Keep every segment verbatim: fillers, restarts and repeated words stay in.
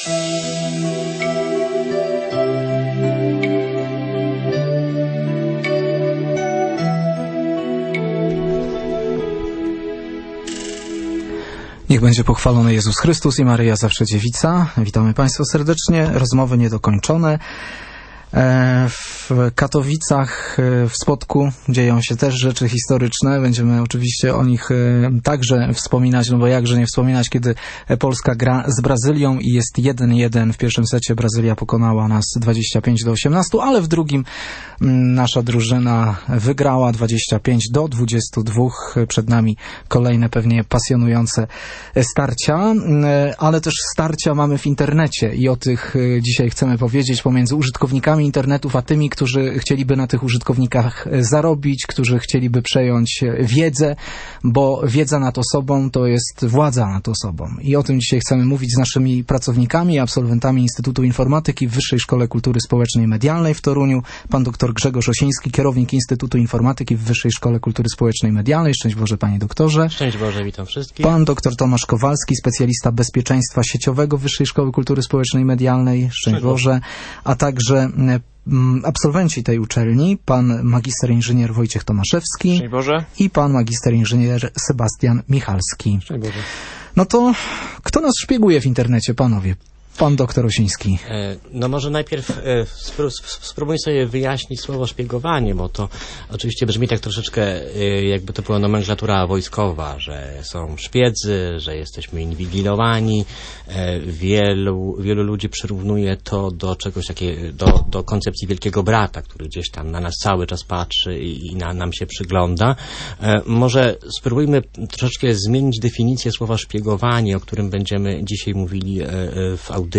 Niech będzie pochwalony Jezus Chrystus i Maryja zawsze dziewica. Witamy Państwa serdecznie. Rozmowy niedokończone. W Katowicach, w Spodku dzieją się też rzeczy historyczne. Będziemy oczywiście o nich także wspominać, no bo jakże nie wspominać, kiedy Polska gra z Brazylią i jest jeden jeden. W pierwszym secie Brazylia pokonała nas dwadzieścia pięć do osiemnastu, ale w drugim nasza drużyna wygrała dwadzieścia pięć do dwudziestu dwóch. Przed nami kolejne pewnie pasjonujące starcia, ale też starcia mamy w internecie i o tych dzisiaj chcemy powiedzieć pomiędzy użytkownikami internetów, a tymi, którzy chcieliby na tych użytkownikach zarobić, którzy chcieliby przejąć wiedzę, bo wiedza nad osobą to jest władza nad osobą. I o tym dzisiaj chcemy mówić z naszymi pracownikami, absolwentami Instytutu Informatyki w Wyższej Szkole Kultury Społecznej i Medialnej w Toruniu. Pan doktor Grzegorz Osiński, kierownik Instytutu Informatyki w Wyższej Szkole Kultury Społecznej i Medialnej. Szczęść Boże, panie doktorze. Szczęść Boże, witam wszystkich. Pan doktor Tomasz Kowalski, specjalista bezpieczeństwa sieciowego Wyższej Szkoły Kultury Społecznej i Medialnej. Szczęść, Szczęść Boże. Boże. A także absolwenci tej uczelni, pan magister inżynier Wojciech Tomaszewski. Szczęść Boże. I pan magister inżynier Sebastian Michalski. Szczęść Boże. No to kto nas szpieguje w internecie, panowie? Pan doktor Osiński. No może najpierw spróbuj sobie wyjaśnić słowo szpiegowanie, bo to oczywiście brzmi tak troszeczkę jakby to była nomenklatura wojskowa, że są szpiedzy, że jesteśmy inwigilowani. Wielu, wielu ludzi przyrównuje to do czegoś takiego, do, do koncepcji Wielkiego Brata, który gdzieś tam na nas cały czas patrzy i, i na, nam się przygląda. Może spróbujmy troszeczkę zmienić definicję słowa szpiegowanie, o którym będziemy dzisiaj mówili w audycji.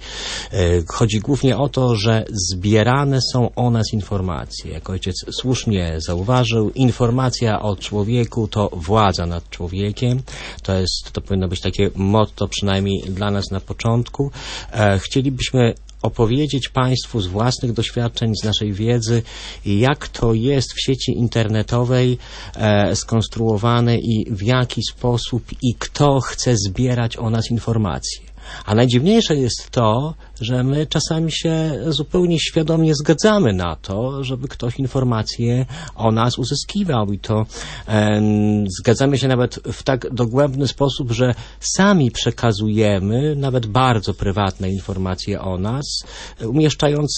Chodzi głównie o to, że zbierane są o nas informacje. Jak ojciec słusznie zauważył, informacja o człowieku to władza nad człowiekiem. To jest, to powinno być takie motto przynajmniej dla nas na początku. Chcielibyśmy opowiedzieć Państwu z własnych doświadczeń, z naszej wiedzy, jak to jest w sieci internetowej e, skonstruowane i w jaki sposób i kto chce zbierać o nas informacje. A najdziwniejsze jest to, że my czasami się zupełnie świadomie zgadzamy na to, żeby ktoś informacje o nas uzyskiwał i to e, zgadzamy się nawet w tak dogłębny sposób, że sami przekazujemy nawet bardzo prywatne informacje o nas, umieszczając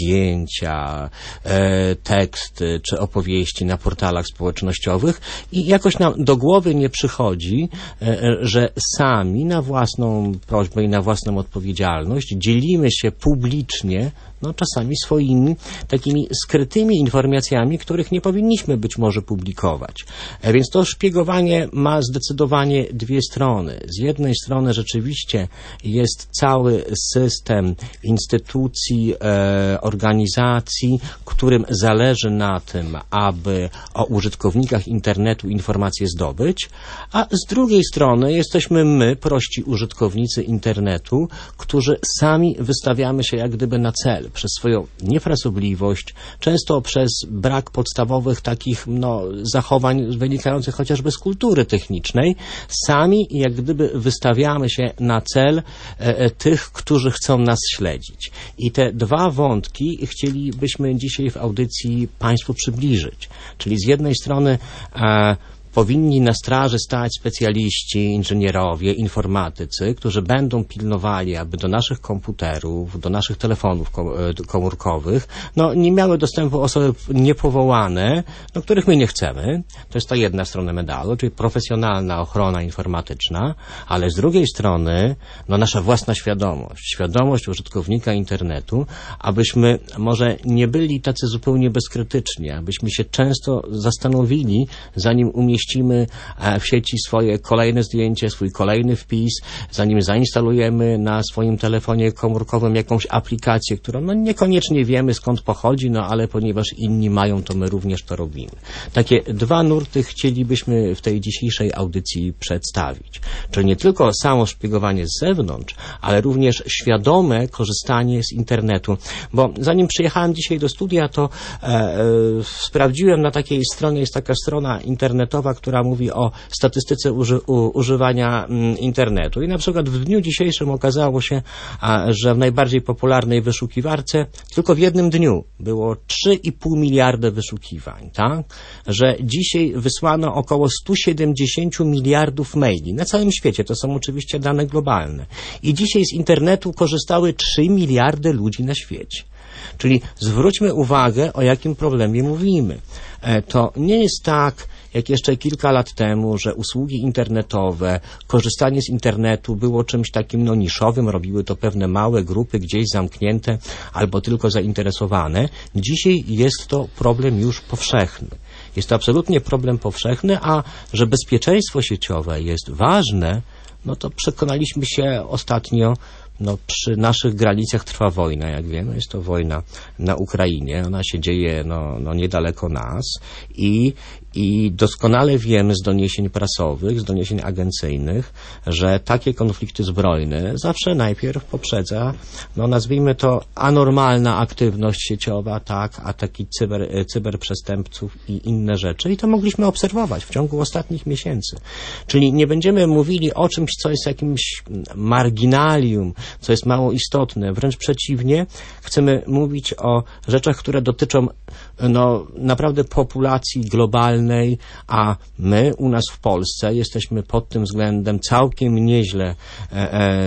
zdjęcia, e, teksty czy opowieści na portalach społecznościowych i jakoś nam do głowy nie przychodzi, e, że sami na własną prośbę i na własną odpowiedzialność dzielimy się publicznie, no czasami swoimi takimi skrytymi informacjami, których nie powinniśmy być może publikować. E, więc to szpiegowanie ma zdecydowanie dwie strony. Z jednej strony rzeczywiście jest cały system instytucji, e, organizacji, którym zależy na tym, aby o użytkownikach internetu informacje zdobyć, a z drugiej strony jesteśmy my, prości użytkownicy internetu, którzy sami wystawiamy się jak gdyby na cel przez swoją niefrasobliwość, często przez brak podstawowych takich no, zachowań wynikających chociażby z kultury technicznej. Sami jak gdyby wystawiamy się na cel e, tych, którzy chcą nas śledzić. I te dwa wątki chcielibyśmy dzisiaj w audycji Państwu przybliżyć. Czyli z jednej strony e, powinni na straży stać specjaliści, inżynierowie, informatycy, którzy będą pilnowali, aby do naszych komputerów, do naszych telefonów komórkowych, no, nie miały dostępu osoby niepowołane, no, których my nie chcemy. To jest ta jedna strona medalu, czyli profesjonalna ochrona informatyczna, ale z drugiej strony, no, nasza własna świadomość, świadomość użytkownika internetu, abyśmy może nie byli tacy zupełnie bezkrytyczni, abyśmy się często zastanowili, zanim umieścimy w sieci swoje kolejne zdjęcie, swój kolejny wpis, zanim zainstalujemy na swoim telefonie komórkowym jakąś aplikację, którą no niekoniecznie wiemy skąd pochodzi, no ale ponieważ inni mają, to my również to robimy. Takie dwa nurty chcielibyśmy w tej dzisiejszej audycji przedstawić. Czyli nie tylko samo szpiegowanie z zewnątrz, ale również świadome korzystanie z internetu. Bo zanim przyjechałem dzisiaj do studia, to e, e, sprawdziłem na takiej stronie, jest taka strona internetowa, światowa, która mówi o statystyce uży, u, używania mm, internetu. I na przykład w dniu dzisiejszym okazało się, a, że w najbardziej popularnej wyszukiwarce tylko w jednym dniu było trzy i pół miliarda wyszukiwań, tak? Że dzisiaj wysłano około sto siedemdziesiąt miliardów maili na całym świecie. To są oczywiście dane globalne. I dzisiaj z internetu korzystały trzy miliardy ludzi na świecie. Czyli zwróćmy uwagę, o jakim problemie mówimy. To nie jest tak, jak jeszcze kilka lat temu, że usługi internetowe, korzystanie z internetu było czymś takim no, niszowym, robiły to pewne małe grupy gdzieś zamknięte albo tylko zainteresowane. Dzisiaj jest to problem już powszechny. Jest to absolutnie problem powszechny, a że bezpieczeństwo sieciowe jest ważne, no to przekonaliśmy się ostatnio, no przy naszych granicach trwa wojna, jak wiemy, jest to wojna na Ukrainie, ona się dzieje no, no niedaleko nas i, i doskonale wiemy z doniesień prasowych, z doniesień agencyjnych, że takie konflikty zbrojne zawsze najpierw poprzedza, no nazwijmy to anormalna aktywność sieciowa, tak, ataki cyber, cyberprzestępców i inne rzeczy i to mogliśmy obserwować w ciągu ostatnich miesięcy. Czyli nie będziemy mówili o czymś, co jest jakimś marginalium, co jest mało istotne. Wręcz przeciwnie, chcemy mówić o rzeczach, które dotyczą no, naprawdę populacji globalnej, a my u nas w Polsce jesteśmy pod tym względem całkiem nieźle e, e,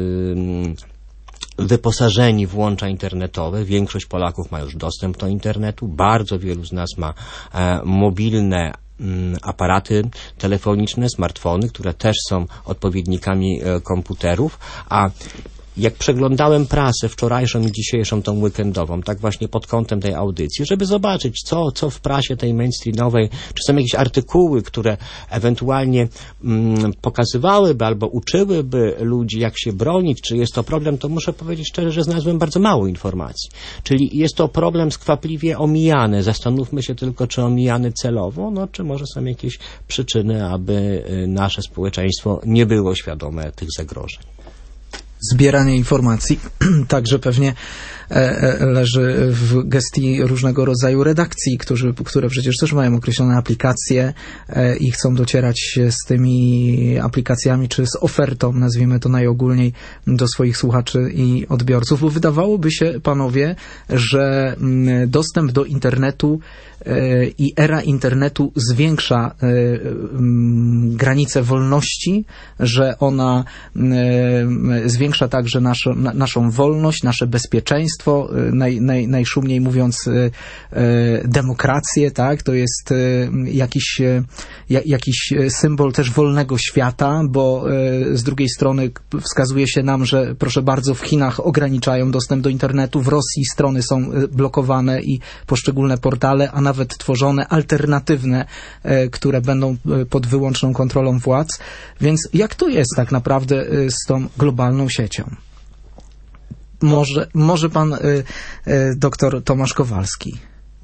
wyposażeni w łącza internetowe. Większość Polaków ma już dostęp do internetu. Bardzo wielu z nas ma e, mobilne aparaty telefoniczne, smartfony, które też są odpowiednikami e, komputerów, a jak przeglądałem prasę wczorajszą i dzisiejszą, tą weekendową, tak właśnie pod kątem tej audycji, żeby zobaczyć, co, co w prasie tej mainstreamowej, czy są jakieś artykuły, które ewentualnie mm, pokazywałyby albo uczyłyby ludzi, jak się bronić, czy jest to problem, to muszę powiedzieć szczerze, że znalazłem bardzo mało informacji. Czyli jest to problem skwapliwie omijany. Zastanówmy się tylko, czy omijany celowo, no czy może są jakieś przyczyny, aby nasze społeczeństwo nie było świadome tych zagrożeń. Zbieranie informacji także pewnie e, leży w gestii różnego rodzaju redakcji, którzy, które przecież też mają określone aplikacje e, i chcą docierać z tymi aplikacjami, czy z ofertą, nazwijmy to najogólniej, do swoich słuchaczy i odbiorców, bo wydawałoby się, panowie, że m, dostęp do internetu e, i era internetu zwiększa e, m, granice wolności, że ona e, zwiększa także naszą, na, naszą wolność, nasze bezpieczeństwo, naj, naj, najszumniej mówiąc e, demokrację, tak? To jest e, jakiś, e, jakiś symbol też wolnego świata, bo e, z drugiej strony wskazuje się nam, że proszę bardzo, w Chinach ograniczają dostęp do internetu, w Rosji strony są blokowane i poszczególne portale, a nawet tworzone alternatywne, e, które będą pod wyłączną kontrolą władz. Więc jak to jest tak naprawdę z tą globalną siecią? Może, może pan y, y, doktor Tomasz Kowalski.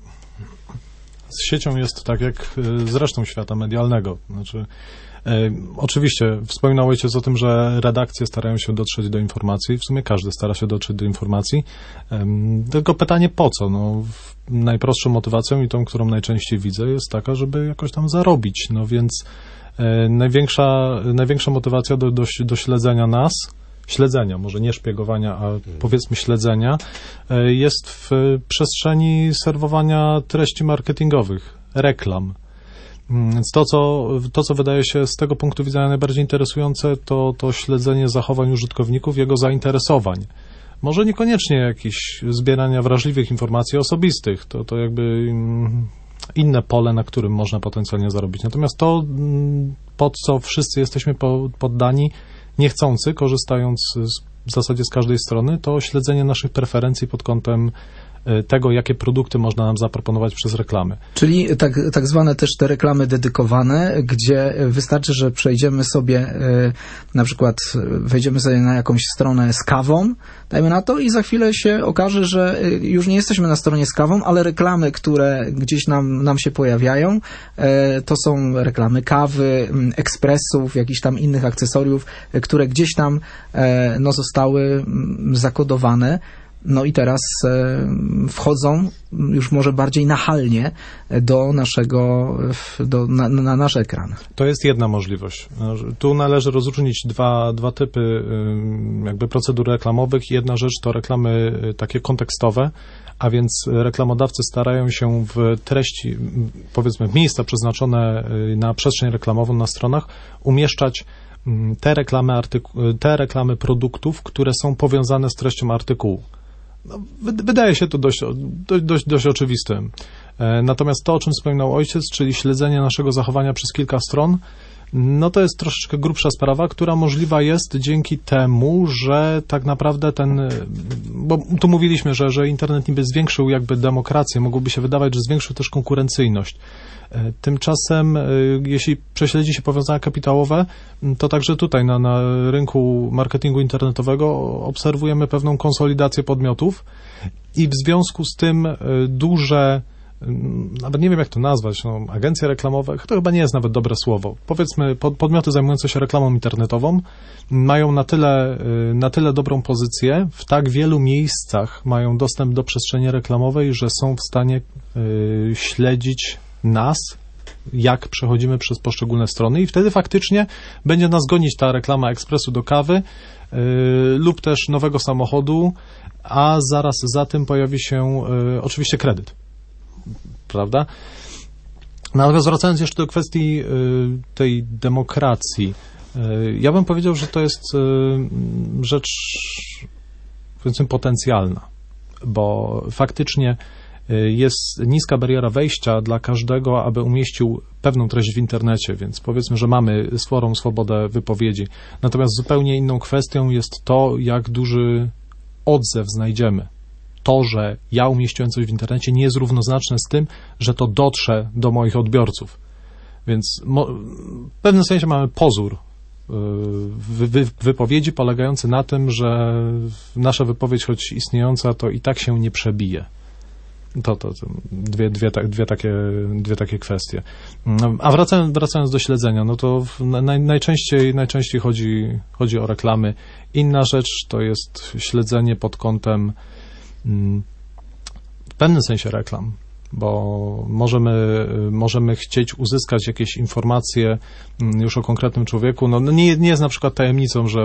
Z siecią jest tak jak z resztą świata medialnego. Znaczy, y, oczywiście wspominał ojciec o tym, że redakcje starają się dotrzeć do informacji. W sumie każdy stara się dotrzeć do informacji. Y, tylko pytanie po co? No, najprostszą motywacją i tą, którą najczęściej widzę, jest taka, żeby jakoś tam zarobić. No więc y, największa, największa motywacja do, do, do śledzenia nas, śledzenia, może nie szpiegowania, a powiedzmy śledzenia, jest w przestrzeni serwowania treści marketingowych, reklam. Więc to, co, to, co wydaje się z tego punktu widzenia najbardziej interesujące, to, to śledzenie zachowań użytkowników, jego zainteresowań. Może niekoniecznie jakieś zbierania wrażliwych informacji osobistych, to, to jakby inne pole, na którym można potencjalnie zarobić. Natomiast to, pod co wszyscy jesteśmy poddani, niechcący, korzystając z, w zasadzie z każdej strony, to śledzenie naszych preferencji pod kątem tego, jakie produkty można nam zaproponować przez reklamy. Czyli tak, tak zwane też te reklamy dedykowane, gdzie wystarczy, że przejdziemy sobie, na przykład wejdziemy sobie na jakąś stronę z kawą, dajmy na to i za chwilę się okaże, że już nie jesteśmy na stronie z kawą, ale reklamy, które gdzieś nam, nam się pojawiają, to są reklamy kawy, ekspresów, jakichś tam innych akcesoriów, które gdzieś tam no, zostały zakodowane. no i teraz e, wchodzą już może bardziej nachalnie do naszego, do, na, na nasz ekran. To jest jedna możliwość. Tu należy rozróżnić dwa, dwa typy jakby procedur reklamowych. Jedna rzecz to reklamy takie kontekstowe, a więc reklamodawcy starają się w treści, powiedzmy w miejsca przeznaczone na przestrzeń reklamową na stronach umieszczać te reklamy, artyku- te reklamy produktów, które są powiązane z treścią artykułu. No, wydaje się to dość, dość, dość oczywistym. Natomiast to, o czym wspominał ojciec, czyli śledzenie naszego zachowania przez kilka stron, no to jest troszeczkę grubsza sprawa, która możliwa jest dzięki temu, że tak naprawdę ten, bo tu mówiliśmy, że, że internet niby zwiększył jakby demokrację, mogłoby się wydawać, że zwiększył też konkurencyjność. Tymczasem, jeśli prześledzi się powiązania kapitałowe, to także tutaj na, na rynku marketingu internetowego obserwujemy pewną konsolidację podmiotów i w związku z tym duże, nawet nie wiem jak to nazwać, no, agencje reklamowe, to chyba nie jest nawet dobre słowo. Powiedzmy, pod, podmioty zajmujące się reklamą internetową mają na tyle, na tyle dobrą pozycję, w tak wielu miejscach mają dostęp do przestrzeni reklamowej, że są w stanie y, śledzić nas, jak przechodzimy przez poszczególne strony i wtedy faktycznie będzie nas gonić ta reklama ekspresu do kawy yy, lub też nowego samochodu, a zaraz za tym pojawi się yy, oczywiście kredyt. Prawda? Natomiast wracając jeszcze do kwestii yy, tej demokracji, yy, ja bym powiedział, że to jest yy, rzecz, powiedzmy, potencjalna, bo faktycznie jest niska bariera wejścia dla każdego, aby umieścił pewną treść w internecie, więc powiedzmy, że mamy sporą swobodę wypowiedzi. Natomiast zupełnie inną kwestią jest to, jak duży odzew znajdziemy. To, że ja umieściłem coś w internecie, nie jest równoznaczne z tym, że to dotrze do moich odbiorców. Więc w pewnym sensie mamy pozór wy, wy, wypowiedzi polegający na tym, że nasza wypowiedź, choć istniejąca, to i tak się nie przebije. To, to, to dwie, dwie, dwie, takie, dwie takie kwestie. A wracając, wracając do śledzenia, no to naj, najczęściej, najczęściej chodzi, chodzi o reklamy. Inna rzecz to jest śledzenie pod kątem w pewnym sensie reklam, bo możemy, możemy chcieć uzyskać jakieś informacje już o konkretnym człowieku. No, nie, nie jest na przykład tajemnicą, że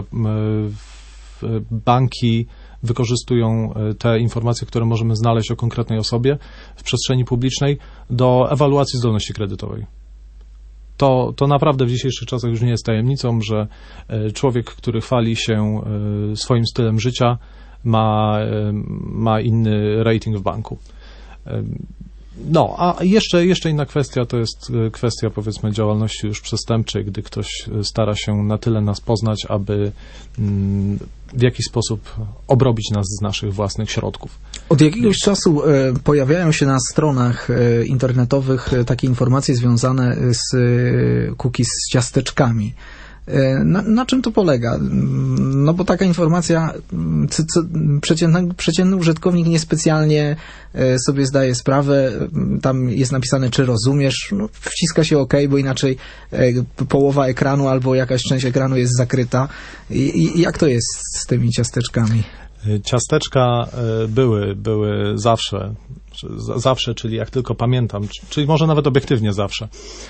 banki wykorzystują te informacje, które możemy znaleźć o konkretnej osobie w przestrzeni publicznej do ewaluacji zdolności kredytowej. To, to naprawdę w dzisiejszych czasach już nie jest tajemnicą, że człowiek, który chwali się swoim stylem życia, ma, ma inny rating w banku. No, a jeszcze, jeszcze inna kwestia to jest kwestia, powiedzmy, działalności już przestępczej, gdy ktoś stara się na tyle nas poznać, aby w jakiś sposób obrobić nas z naszych własnych środków. Od jakiegoś czasu pojawiają się na stronach internetowych takie informacje związane z cookies, z ciasteczkami. Na, na czym to polega? No bo taka informacja, co, co, przeciętny, przeciętny użytkownik niespecjalnie sobie zdaje sprawę, tam jest napisane, czy rozumiesz, no, wciska się OK, bo inaczej połowa ekranu albo jakaś część ekranu jest zakryta. I, i jak to jest z tymi ciasteczkami? Ciasteczka były, były zawsze, zawsze, czyli jak tylko pamiętam, czyli może nawet obiektywnie zawsze.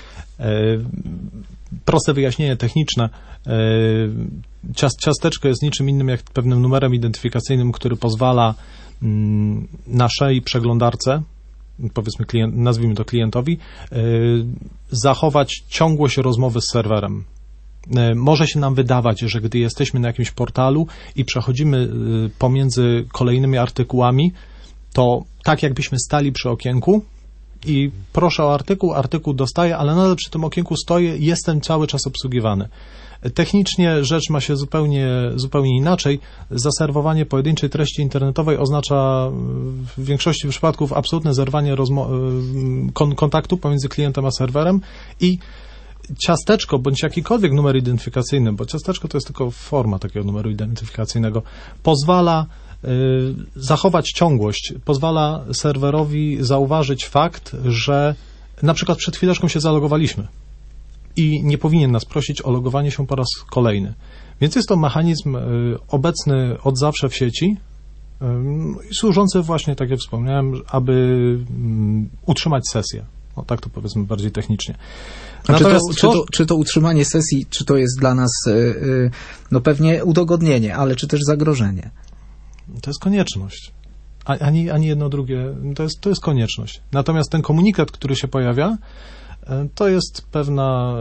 Proste wyjaśnienie techniczne. Ciasteczko jest niczym innym jak pewnym numerem identyfikacyjnym, który pozwala naszej przeglądarce, powiedzmy klient, nazwijmy to klientowi, zachować ciągłość rozmowy z serwerem. Może się nam wydawać, że gdy jesteśmy na jakimś portalu i przechodzimy pomiędzy kolejnymi artykułami, to tak jakbyśmy stali przy okienku i proszę o artykuł, artykuł dostaję, ale nadal przy tym okienku stoję, jestem cały czas obsługiwany. Technicznie rzecz ma się zupełnie, zupełnie inaczej. Zaserwowanie pojedynczej treści internetowej oznacza w większości przypadków absolutne zerwanie rozmo- kon- kontaktu pomiędzy klientem a serwerem i ciasteczko, bądź jakikolwiek numer identyfikacyjny, bo ciasteczko to jest tylko forma takiego numeru identyfikacyjnego, pozwala zachować ciągłość, pozwala serwerowi zauważyć fakt, że na przykład przed chwileczką się zalogowaliśmy i nie powinien nas prosić o logowanie się po raz kolejny. Więc jest to mechanizm obecny od zawsze w sieci, i służące właśnie, tak jak wspomniałem, aby um, utrzymać sesję. No tak to powiedzmy bardziej technicznie. A czy, to, czy, to, czy to utrzymanie sesji, czy to jest dla nas yy, no pewnie udogodnienie, ale czy też zagrożenie? To jest konieczność. Ani, ani jedno, drugie, to jest, to jest konieczność. Natomiast ten komunikat, który się pojawia, to jest pewna,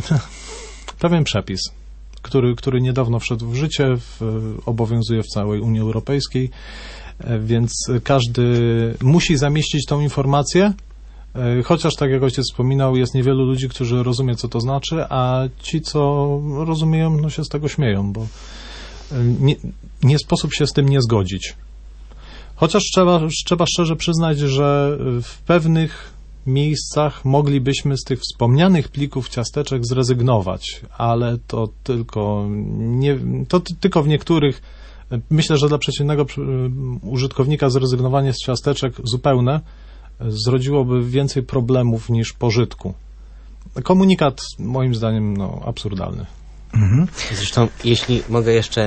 pewien przepis, który, który niedawno wszedł w życie, w, obowiązuje w całej Unii Europejskiej, więc każdy musi zamieścić tą informację, chociaż, tak jak ojciec wspominał, jest niewielu ludzi, którzy rozumie, co to znaczy, a ci, co rozumieją, no się z tego śmieją, bo nie, nie sposób się z tym nie zgodzić. Chociaż trzeba, trzeba szczerze przyznać, że w pewnych miejscach moglibyśmy z tych wspomnianych plików ciasteczek zrezygnować, ale to tylko, nie, to t- tylko w niektórych. Myślę, że dla przeciętnego użytkownika zrezygnowanie z ciasteczek zupełne zrodziłoby więcej problemów niż pożytku. Komunikat, moim zdaniem, no, absurdalny. Mhm. Zresztą, jeśli mogę jeszcze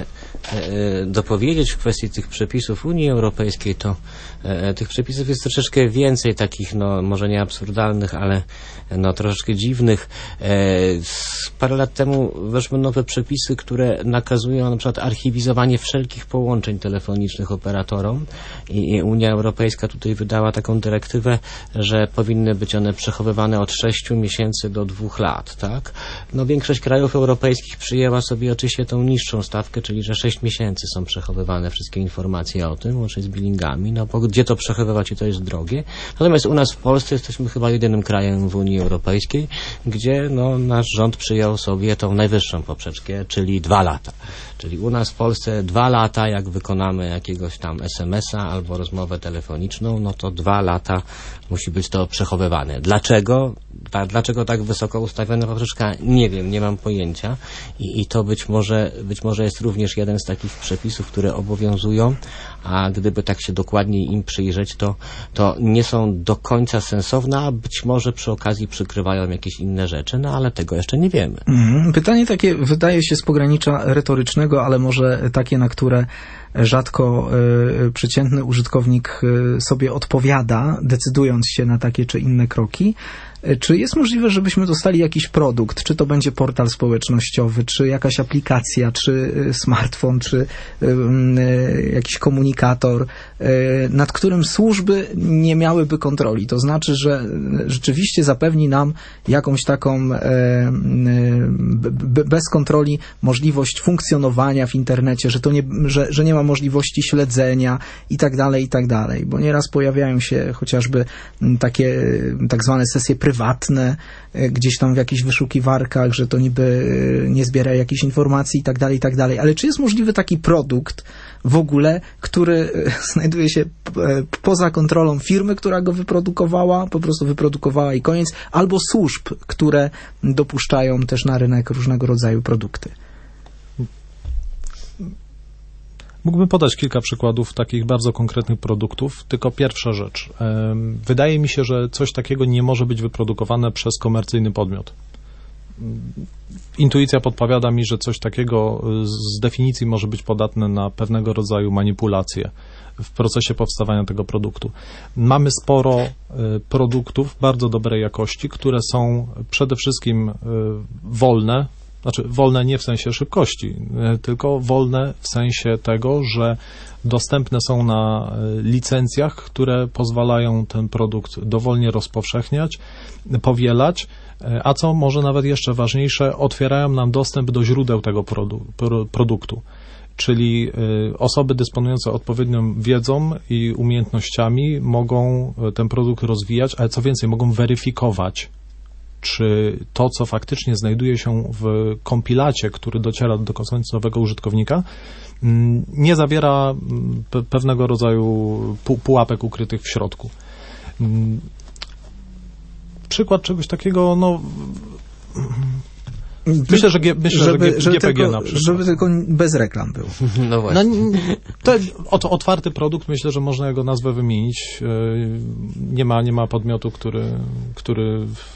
e, dopowiedzieć w kwestii tych przepisów Unii Europejskiej, to e, tych przepisów jest troszeczkę więcej takich, no może nie absurdalnych, ale no troszeczkę dziwnych. E, parę lat temu weszły nowe przepisy, które nakazują na przykład archiwizowanie wszelkich połączeń telefonicznych operatorom i, i Unia Europejska tutaj wydała taką dyrektywę, że powinny być one przechowywane od sześciu miesięcy do dwóch lat, tak? No większość krajów europejskich przyjęła sobie oczywiście tą niższą stawkę, czyli że sześć miesięcy są przechowywane wszystkie informacje o tym, łącznie z billingami, no bo gdzie to przechowywać i to jest drogie. Natomiast u nas w Polsce jesteśmy chyba jedynym krajem w Unii Europejskiej, gdzie no, nasz rząd przyjął sobie tą najwyższą poprzeczkę, czyli dwa lata. Czyli u nas w Polsce dwa lata, jak wykonamy jakiegoś tam es em es a albo rozmowę telefoniczną, no to dwa lata musi być to przechowywane. Dlaczego? Ta, dlaczego tak wysoko ustawiona poprzeczka? Nie wiem, nie mam pojęcia. I, i to być może, być może jest również jeden z takich przepisów, które obowiązują, a gdyby tak się dokładniej im przyjrzeć, to, to nie są do końca sensowne, a być może przy okazji przykrywają jakieś inne rzeczy, no ale tego jeszcze nie wiemy. Pytanie takie wydaje się z pogranicza retorycznego, ale może takie, na które rzadko y, przeciętny użytkownik y, sobie odpowiada, decydując się na takie czy inne kroki. Czy jest możliwe, żebyśmy dostali jakiś produkt, czy to będzie portal społecznościowy, czy jakaś aplikacja, czy smartfon, czy y, y, jakiś komunikator, y, nad którym służby nie miałyby kontroli? To znaczy, że rzeczywiście zapewni nam jakąś taką y, y, bez kontroli możliwość funkcjonowania w internecie, że to nie, że, że nie ma możliwości śledzenia i tak dalej, i tak dalej. Bo nieraz pojawiają się chociażby takie tak zwane sesje prywatne, gdzieś tam w jakichś wyszukiwarkach, że to niby nie zbiera jakichś informacji i tak dalej, i tak dalej. Ale czy jest możliwy taki produkt w ogóle, który znajduje się poza kontrolą firmy, która go wyprodukowała, po prostu wyprodukowała i koniec, albo służb, które dopuszczają też na rynek różnego rodzaju produkty? Mógłbym podać kilka przykładów takich bardzo konkretnych produktów, tylko pierwsza rzecz. Wydaje mi się, że coś takiego nie może być wyprodukowane przez komercyjny podmiot. Intuicja podpowiada mi, że coś takiego z definicji może być podatne na pewnego rodzaju manipulacje w procesie powstawania tego produktu. Mamy sporo produktów bardzo dobrej jakości, które są przede wszystkim wolne, znaczy wolne nie w sensie szybkości, tylko wolne w sensie tego, że dostępne są na licencjach, które pozwalają ten produkt dowolnie rozpowszechniać, powielać, a co może nawet jeszcze ważniejsze, otwierają nam dostęp do źródeł tego produ- pro- produktu. Czyli osoby dysponujące odpowiednią wiedzą i umiejętnościami mogą ten produkt rozwijać, ale co więcej, mogą weryfikować, czy to, co faktycznie znajduje się w kompilacie, który dociera do końcowego użytkownika, nie zawiera pe- pewnego rodzaju pu- pułapek ukrytych w środku. Przykład czegoś takiego, no... Myślę, że, G, myślę, żeby, że G, żeby G P G tylko, na przykład. Żeby tylko bez reklam był. No właśnie. No, to, oto otwarty produkt, myślę, że można jego nazwę wymienić. Nie ma, nie ma podmiotu, który, który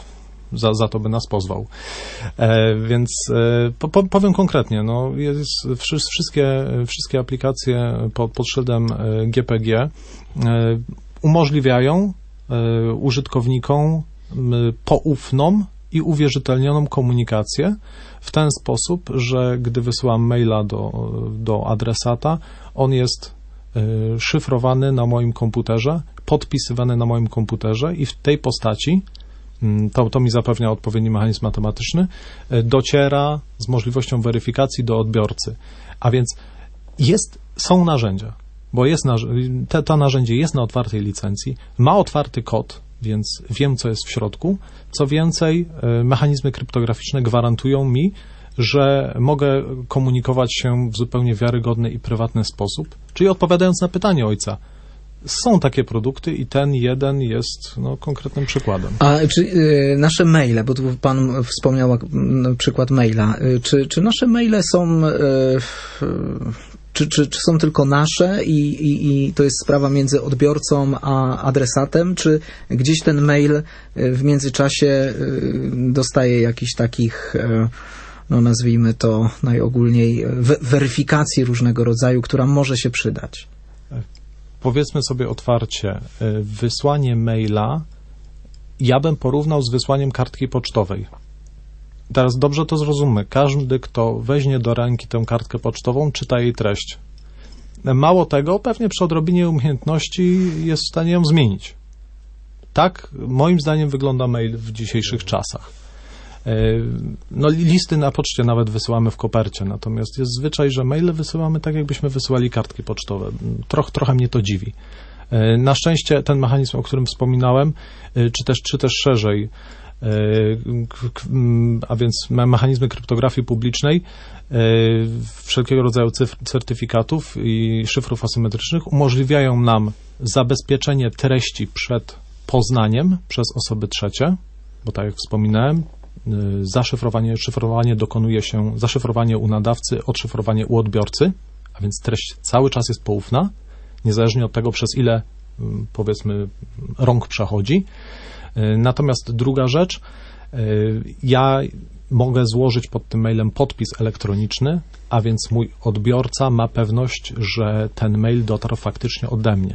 za, za to by nas pozwał. E, więc e, po, po, powiem konkretnie, no, jest, wszystkie, wszystkie aplikacje pod, pod szyldem G P G e, umożliwiają e, użytkownikom e, poufną i uwierzytelnioną komunikację w ten sposób, że gdy wysyłam maila do, do adresata, on jest y, szyfrowany na moim komputerze, podpisywany na moim komputerze i w tej postaci, y, to, to mi zapewnia odpowiedni mechanizm matematyczny, y, dociera z możliwością weryfikacji do odbiorcy. A więc jest, są narzędzia, bo jest narz- te, to narzędzie jest na otwartej licencji, ma otwarty kod, więc wiem, co jest w środku. Co więcej, mechanizmy kryptograficzne gwarantują mi, że mogę komunikować się w zupełnie wiarygodny i prywatny sposób. Czyli odpowiadając na pytanie ojca, są takie produkty i ten jeden jest no, konkretnym przykładem. A czy y, nasze maile, bo tu pan wspomniał y, przykład maila, y, czy, czy nasze maile są... Y, y, Czy, czy, czy są tylko nasze i, i, i to jest sprawa między odbiorcą a adresatem, czy gdzieś ten mail w międzyczasie dostaje jakichś takich, no nazwijmy to najogólniej, weryfikacji różnego rodzaju, która może się przydać? Powiedzmy sobie otwarcie, wysłanie maila ja bym porównał z wysłaniem kartki pocztowej. Teraz dobrze to zrozummy. Każdy, kto weźmie do ręki tę kartkę pocztową, czyta jej treść. Mało tego, pewnie przy odrobinie umiejętności jest w stanie ją zmienić. Tak, moim zdaniem wygląda mail w dzisiejszych czasach. No, listy na poczcie nawet wysyłamy w kopercie, natomiast jest zwyczaj, że maile wysyłamy tak, jakbyśmy wysyłali kartki pocztowe. Troch, trochę mnie to dziwi. Na szczęście ten mechanizm, o którym wspominałem, czy też, czy też szerzej, a więc mechanizmy kryptografii publicznej, wszelkiego rodzaju certyfikatów i szyfrów asymetrycznych umożliwiają nam zabezpieczenie treści przed poznaniem przez osoby trzecie, bo tak jak wspominałem, zaszyfrowanie, szyfrowanie dokonuje się, zaszyfrowanie u nadawcy, odszyfrowanie u odbiorcy, a więc treść cały czas jest poufna, niezależnie od tego, przez ile, powiedzmy, rąk przechodzi. Natomiast druga rzecz, ja mogę złożyć pod tym mailem podpis elektroniczny, a więc mój odbiorca ma pewność, że ten mail dotarł faktycznie ode mnie.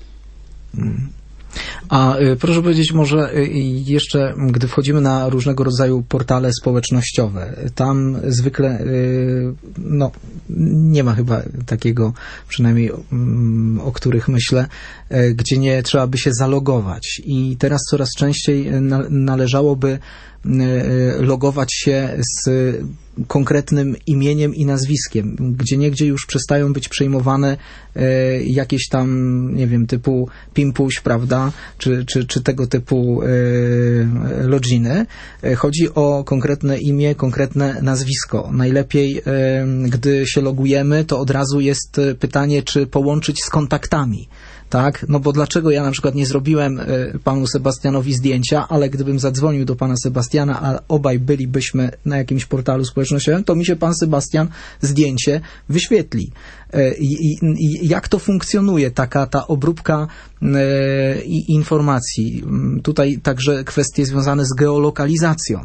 A y, proszę powiedzieć może y, jeszcze, gdy wchodzimy na różnego rodzaju portale społecznościowe, tam zwykle y, no, nie ma chyba takiego, przynajmniej mm, o których myślę, y, gdzie nie trzeba by się zalogować. I teraz coraz częściej na, należałoby y, logować się z konkretnym imieniem i nazwiskiem, gdzie niegdzie już przestają być przejmowane e, jakieś tam, nie wiem, typu Pimpuś, prawda, czy, czy, czy tego typu e, loginy. E, chodzi o konkretne imię, konkretne nazwisko. Najlepiej, e, gdy się logujemy, to od razu jest pytanie, czy połączyć z kontaktami. Tak? No bo dlaczego ja na przykład nie zrobiłem y, panu Sebastianowi zdjęcia, ale gdybym zadzwonił do pana Sebastiana, a obaj bylibyśmy na jakimś portalu społecznościowym, to mi się pan Sebastian zdjęcie wyświetli. Y, i, i jak to funkcjonuje, taka ta obróbka y, informacji? Tutaj także kwestie związane z geolokalizacją.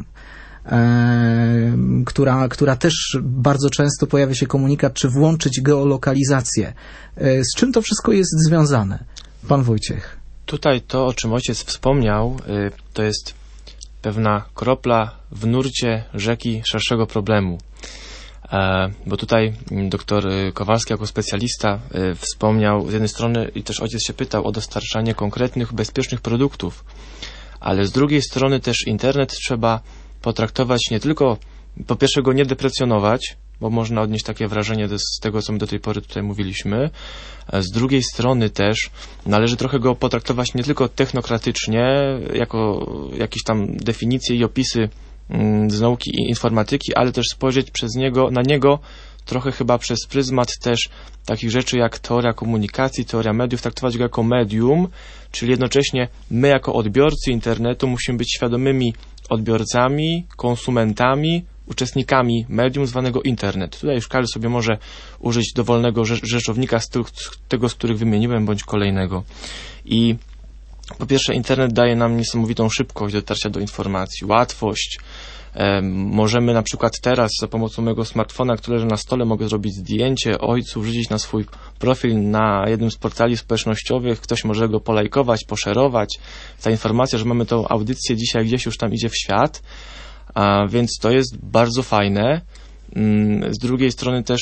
E, która, która też bardzo często pojawia się komunikat, czy włączyć geolokalizację. E, z czym to wszystko jest związane? Pan Wojciech. Tutaj to, o czym ojciec wspomniał, y, to jest pewna kropla w nurcie rzeki szerszego problemu. E, bo tutaj doktor Kowalski jako specjalista y, wspomniał z jednej strony i też ojciec się pytał o dostarczanie konkretnych, bezpiecznych produktów, ale z drugiej strony też internet trzeba potraktować nie tylko, po pierwsze go nie deprecjonować, bo można odnieść takie wrażenie z tego, co my do tej pory tutaj mówiliśmy. Z drugiej strony też należy trochę go potraktować nie tylko technokratycznie, jako jakieś tam definicje i opisy z nauki i informatyki, ale też spojrzeć przez niego, na niego trochę chyba przez pryzmat też takich rzeczy jak teoria komunikacji, teoria mediów, traktować go jako medium, czyli jednocześnie my jako odbiorcy internetu musimy być świadomymi odbiorcami, konsumentami, uczestnikami medium zwanego internet. Tutaj już każdy sobie może użyć dowolnego rzeczownika z tego, z których wymieniłem, bądź kolejnego. I po pierwsze, internet daje nam niesamowitą szybkość dotarcia do informacji, łatwość. Możemy na przykład teraz za pomocą mojego smartfona, który leży na stole, mogę zrobić zdjęcie ojcu, wrzucić na swój profil na jednym z portali społecznościowych, ktoś może go polajkować, poszerować. Ta informacja, że mamy tą audycję dzisiaj gdzieś już tam idzie w świat, a więc to jest bardzo fajne. Z drugiej strony też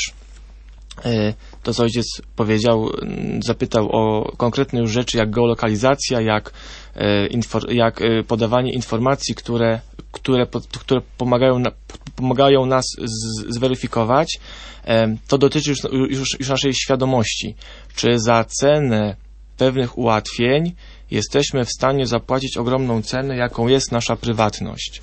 to, co ojciec powiedział, zapytał o konkretne już rzeczy, jak geolokalizacja, jak, jak podawanie informacji, które, które, które pomagają, na, pomagają nas z, zweryfikować. To dotyczy już, już, już naszej świadomości. Czy za cenę pewnych ułatwień jesteśmy w stanie zapłacić ogromną cenę, jaką jest nasza prywatność.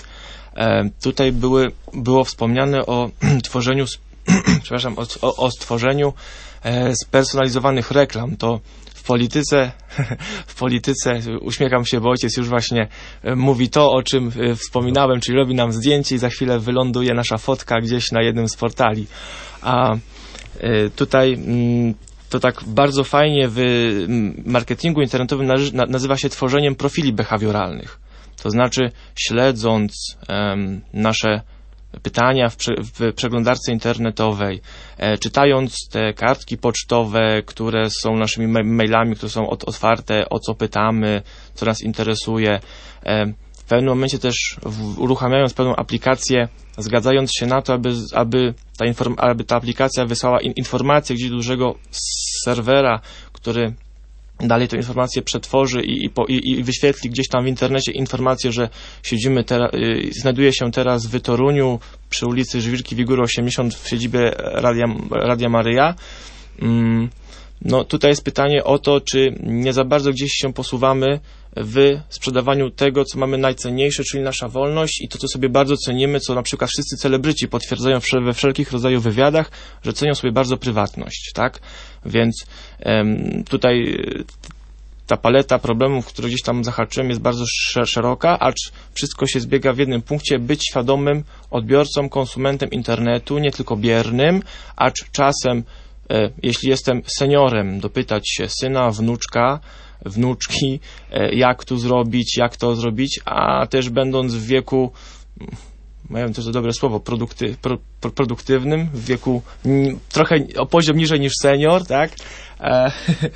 Tutaj były, było wspomniane o tworzeniu przepraszam, o, o, o stworzeniu e, spersonalizowanych reklam. To w polityce, w polityce, uśmiecham się, bo ojciec już właśnie e, mówi to, o czym e, wspominałem, czyli robi nam zdjęcie i za chwilę wyląduje nasza fotka gdzieś na jednym z portali. A e, tutaj m, to tak bardzo fajnie w marketingu internetowym na, nazywa się tworzeniem profili behawioralnych. To znaczy, śledząc em, nasze pytania w, prze, w przeglądarce internetowej, e, czytając te kartki pocztowe, które są naszymi ma mailami, które są od, otwarte, o co pytamy, co nas interesuje. E, w pewnym momencie też w, uruchamiając pewną aplikację, zgadzając się na to, aby, aby, ta, inform aby ta aplikacja wysłała in informację gdzieś do dużego serwera, który dalej tę informację przetworzy i, i, po, i, i wyświetli gdzieś tam w internecie informację, że siedzimy teraz, y, znajduje się teraz w Toruniu przy ulicy Żwirki Wigury osiemdziesiąt w siedzibie Radia, Radia Maryja. Mm, no tutaj jest pytanie o to, czy nie za bardzo gdzieś się posuwamy w sprzedawaniu tego, co mamy najcenniejsze, czyli nasza wolność i to, co sobie bardzo cenimy, co na przykład wszyscy celebryci potwierdzają we wszelkich rodzajach wywiadach, że cenią sobie bardzo prywatność, tak? Więc em, tutaj ta paleta problemów, które gdzieś tam zahaczyłem, jest bardzo szeroka, acz wszystko się zbiega w jednym punkcie, być świadomym odbiorcą, konsumentem internetu, nie tylko biernym, acz czasem, e, jeśli jestem seniorem, dopytać się syna, wnuczka, wnuczki, jak tu zrobić, jak to zrobić, a też będąc w wieku, mają też to dobre słowo, produkty, pro, produktywnym, w wieku n, trochę o poziom niżej niż senior, tak? E,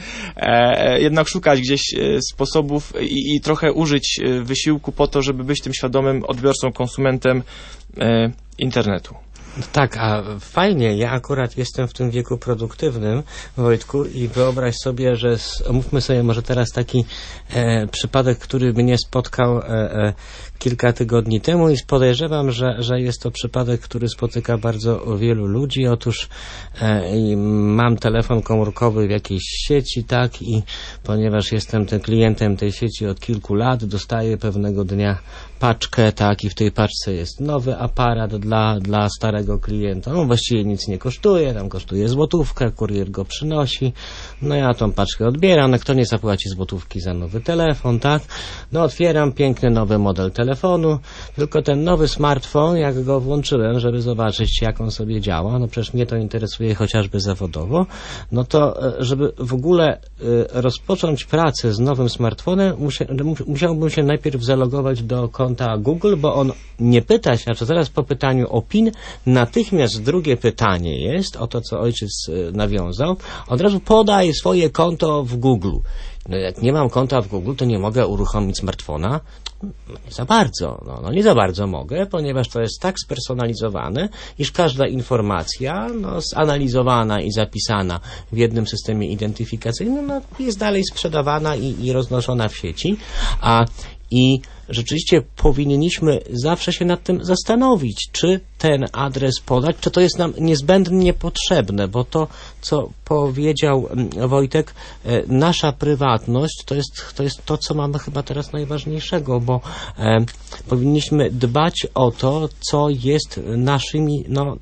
e, jednak szukać gdzieś sposobów i, i trochę użyć wysiłku po to, żeby być tym świadomym odbiorcą, konsumentem e, internetu. Tak, a fajnie, ja akurat jestem w tym wieku produktywnym, Wojtku, i wyobraź sobie, że omówmy sobie może teraz taki e, przypadek, który mnie spotkał e, e, kilka tygodni temu i podejrzewam, że, że jest to przypadek, który spotyka bardzo wielu ludzi. Otóż e, i mam telefon komórkowy w jakiejś sieci, tak, i ponieważ jestem tym klientem tej sieci od kilku lat, dostaję pewnego dnia paczkę, tak, i w tej paczce jest nowy aparat dla, dla starego klienta. No właściwie nic nie kosztuje, tam kosztuje złotówkę, kurier go przynosi, no ja tą paczkę odbieram, no kto nie zapłaci złotówki za nowy telefon, tak? No otwieram piękny nowy model telefonu, tylko ten nowy smartfon, jak go włączyłem, żeby zobaczyć, jak on sobie działa, no przecież mnie to interesuje chociażby zawodowo, no to żeby w ogóle rozpocząć pracę z nowym smartfonem, musiałbym się najpierw zalogować do konta Google, bo on nie pyta się, znaczy zaraz po pytaniu o PIN, natychmiast drugie pytanie jest, o to, co ojciec nawiązał, od razu podaj swoje konto w Google. No jak nie mam konta w Google, to nie mogę uruchomić smartfona. No nie za bardzo, no, no nie za bardzo mogę, ponieważ to jest tak spersonalizowane, iż każda informacja no, zanalizowana i zapisana w jednym systemie identyfikacyjnym no, jest dalej sprzedawana i, i roznoszona w sieci, a i rzeczywiście powinniśmy zawsze się nad tym zastanowić, czy ten adres podać, czy to jest nam niezbędnie potrzebne, bo to, co powiedział Wojtek, nasza prywatność to jest to, jest to co mamy chyba teraz najważniejszego, bo e, powinniśmy dbać o to, co jest naszymi no,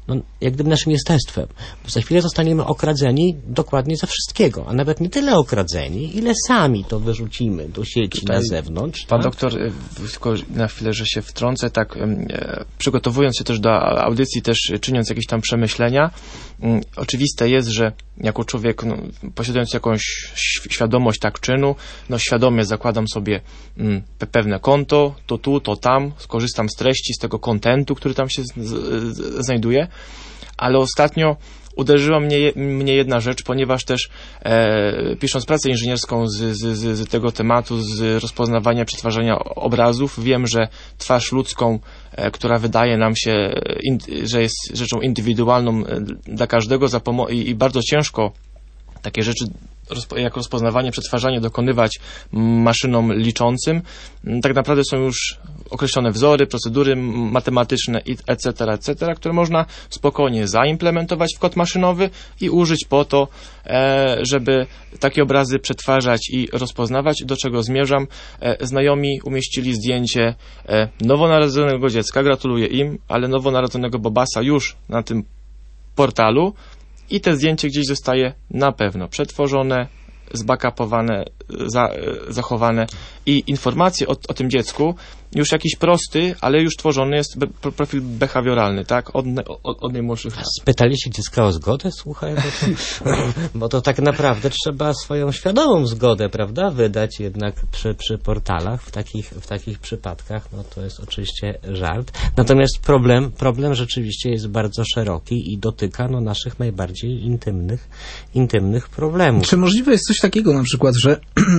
no, jak gdyby naszym jestestwem. Bo za chwilę zostaniemy okradzeni dokładnie ze wszystkiego, a nawet nie tyle okradzeni, ile sami to wyrzucimy do sieci Tutaj na zewnątrz. Pan tak? doktor, y, tylko na chwilę, że się wtrącę, tak e, przygotowując się też do audycji, też czyniąc jakieś tam przemyślenia, m, oczywiste jest, że jako człowiek, no, posiadając jakąś ś- świadomość tak czynu, no świadomie zakładam sobie m, pe- pewne konto, to tu, to tam, skorzystam z treści, z tego kontentu, który tam się z, z, z, znajduje, ale ostatnio uderzyła mnie, mnie jedna rzecz, ponieważ też e, pisząc pracę inżynierską z, z, z, z tego tematu, z rozpoznawania, przetwarzania obrazów, wiem, że twarz ludzką, e, która wydaje nam się, in, że jest rzeczą indywidualną e, dla każdego za pomo- i, i bardzo ciężko takie rzeczy rozpo- jak rozpoznawanie, przetwarzanie dokonywać maszynom liczącym, tak naprawdę są już określone wzory, procedury matematyczne et cetera, et cetera, które można spokojnie zaimplementować w kod maszynowy i użyć po to, e, żeby takie obrazy przetwarzać i rozpoznawać, do czego zmierzam. E, znajomi umieścili zdjęcie e, nowonarodzonego dziecka, gratuluję im, ale nowonarodzonego Bobasa już na tym portalu i te zdjęcie gdzieś zostaje na pewno przetworzone, zbackupowane, za, zachowane i informacje o, o tym dziecku, już jakiś prosty, ale już tworzony jest be, profil behawioralny, tak, od, od, od najmłodszych lat. Spytaliście dziecka o zgodę? Słuchaj, bo to, bo to tak naprawdę trzeba swoją świadomą zgodę, prawda, wydać jednak przy, przy portalach w takich, w takich przypadkach, no to jest oczywiście żart. Natomiast problem, problem rzeczywiście jest bardzo szeroki i dotyka no, naszych najbardziej intymnych, intymnych problemów. Czy możliwe jest coś takiego na przykład, że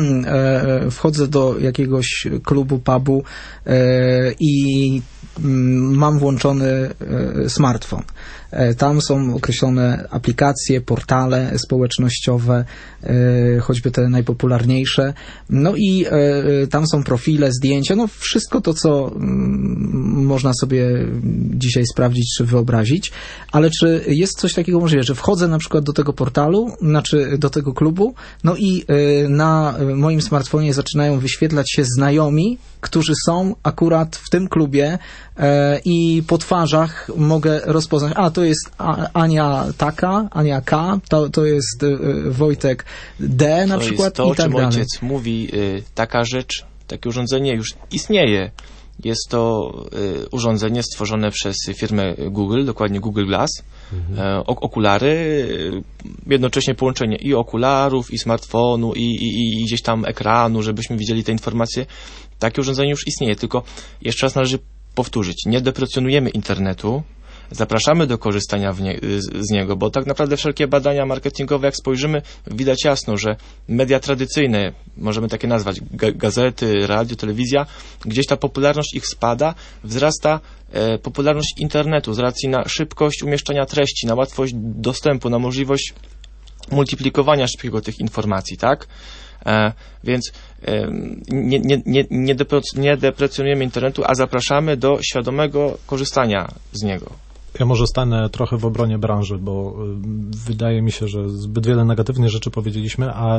e, wchodzę do jakiegoś klubu, pubu e, i mm, mam włączony e, smartfon. E, tam są określone aplikacje, portale społecznościowe, e, choćby te najpopularniejsze. No i e, tam są profile, zdjęcia, no wszystko to, co mm, można sobie dzisiaj sprawdzić czy wyobrazić. Ale czy jest coś takiego możliwe, że wchodzę na przykład do tego portalu, znaczy do tego klubu, no i y, na moim smartfonie zaczynają wyświetlać się znajomi, którzy są akurat w tym klubie y, i po twarzach mogę rozpoznać, a to jest a, Ania taka, Ania K, to, to jest y, Wojtek D na to przykład jest to, i tak czym dalej. ojciec mówi, y, taka rzecz, takie urządzenie już istnieje. Jest to y, urządzenie stworzone przez firmę Google, dokładnie Google Glass. Mhm. E, ok- okulary, y, jednocześnie połączenie i okularów, i smartfonu, i, i, i gdzieś tam ekranu, żebyśmy widzieli te informacje. Takie urządzenie już istnieje, tylko jeszcze raz należy powtórzyć. Nie deprecjonujemy internetu, zapraszamy do korzystania w nie, z, z niego, bo tak naprawdę wszelkie badania marketingowe, jak spojrzymy, widać jasno, że media tradycyjne, możemy takie nazwać, ga, gazety, radio, telewizja, gdzieś ta popularność ich spada, wzrasta e, popularność internetu z racji na szybkość umieszczania treści, na łatwość dostępu, na możliwość multiplikowania szybkiego tych informacji, tak? E, więc e, nie, nie, nie, nie, deprec- nie deprecjonujemy internetu, a zapraszamy do świadomego korzystania z niego. Ja może stanę trochę w obronie branży, bo y, wydaje mi się, że zbyt wiele negatywnych rzeczy powiedzieliśmy, a y,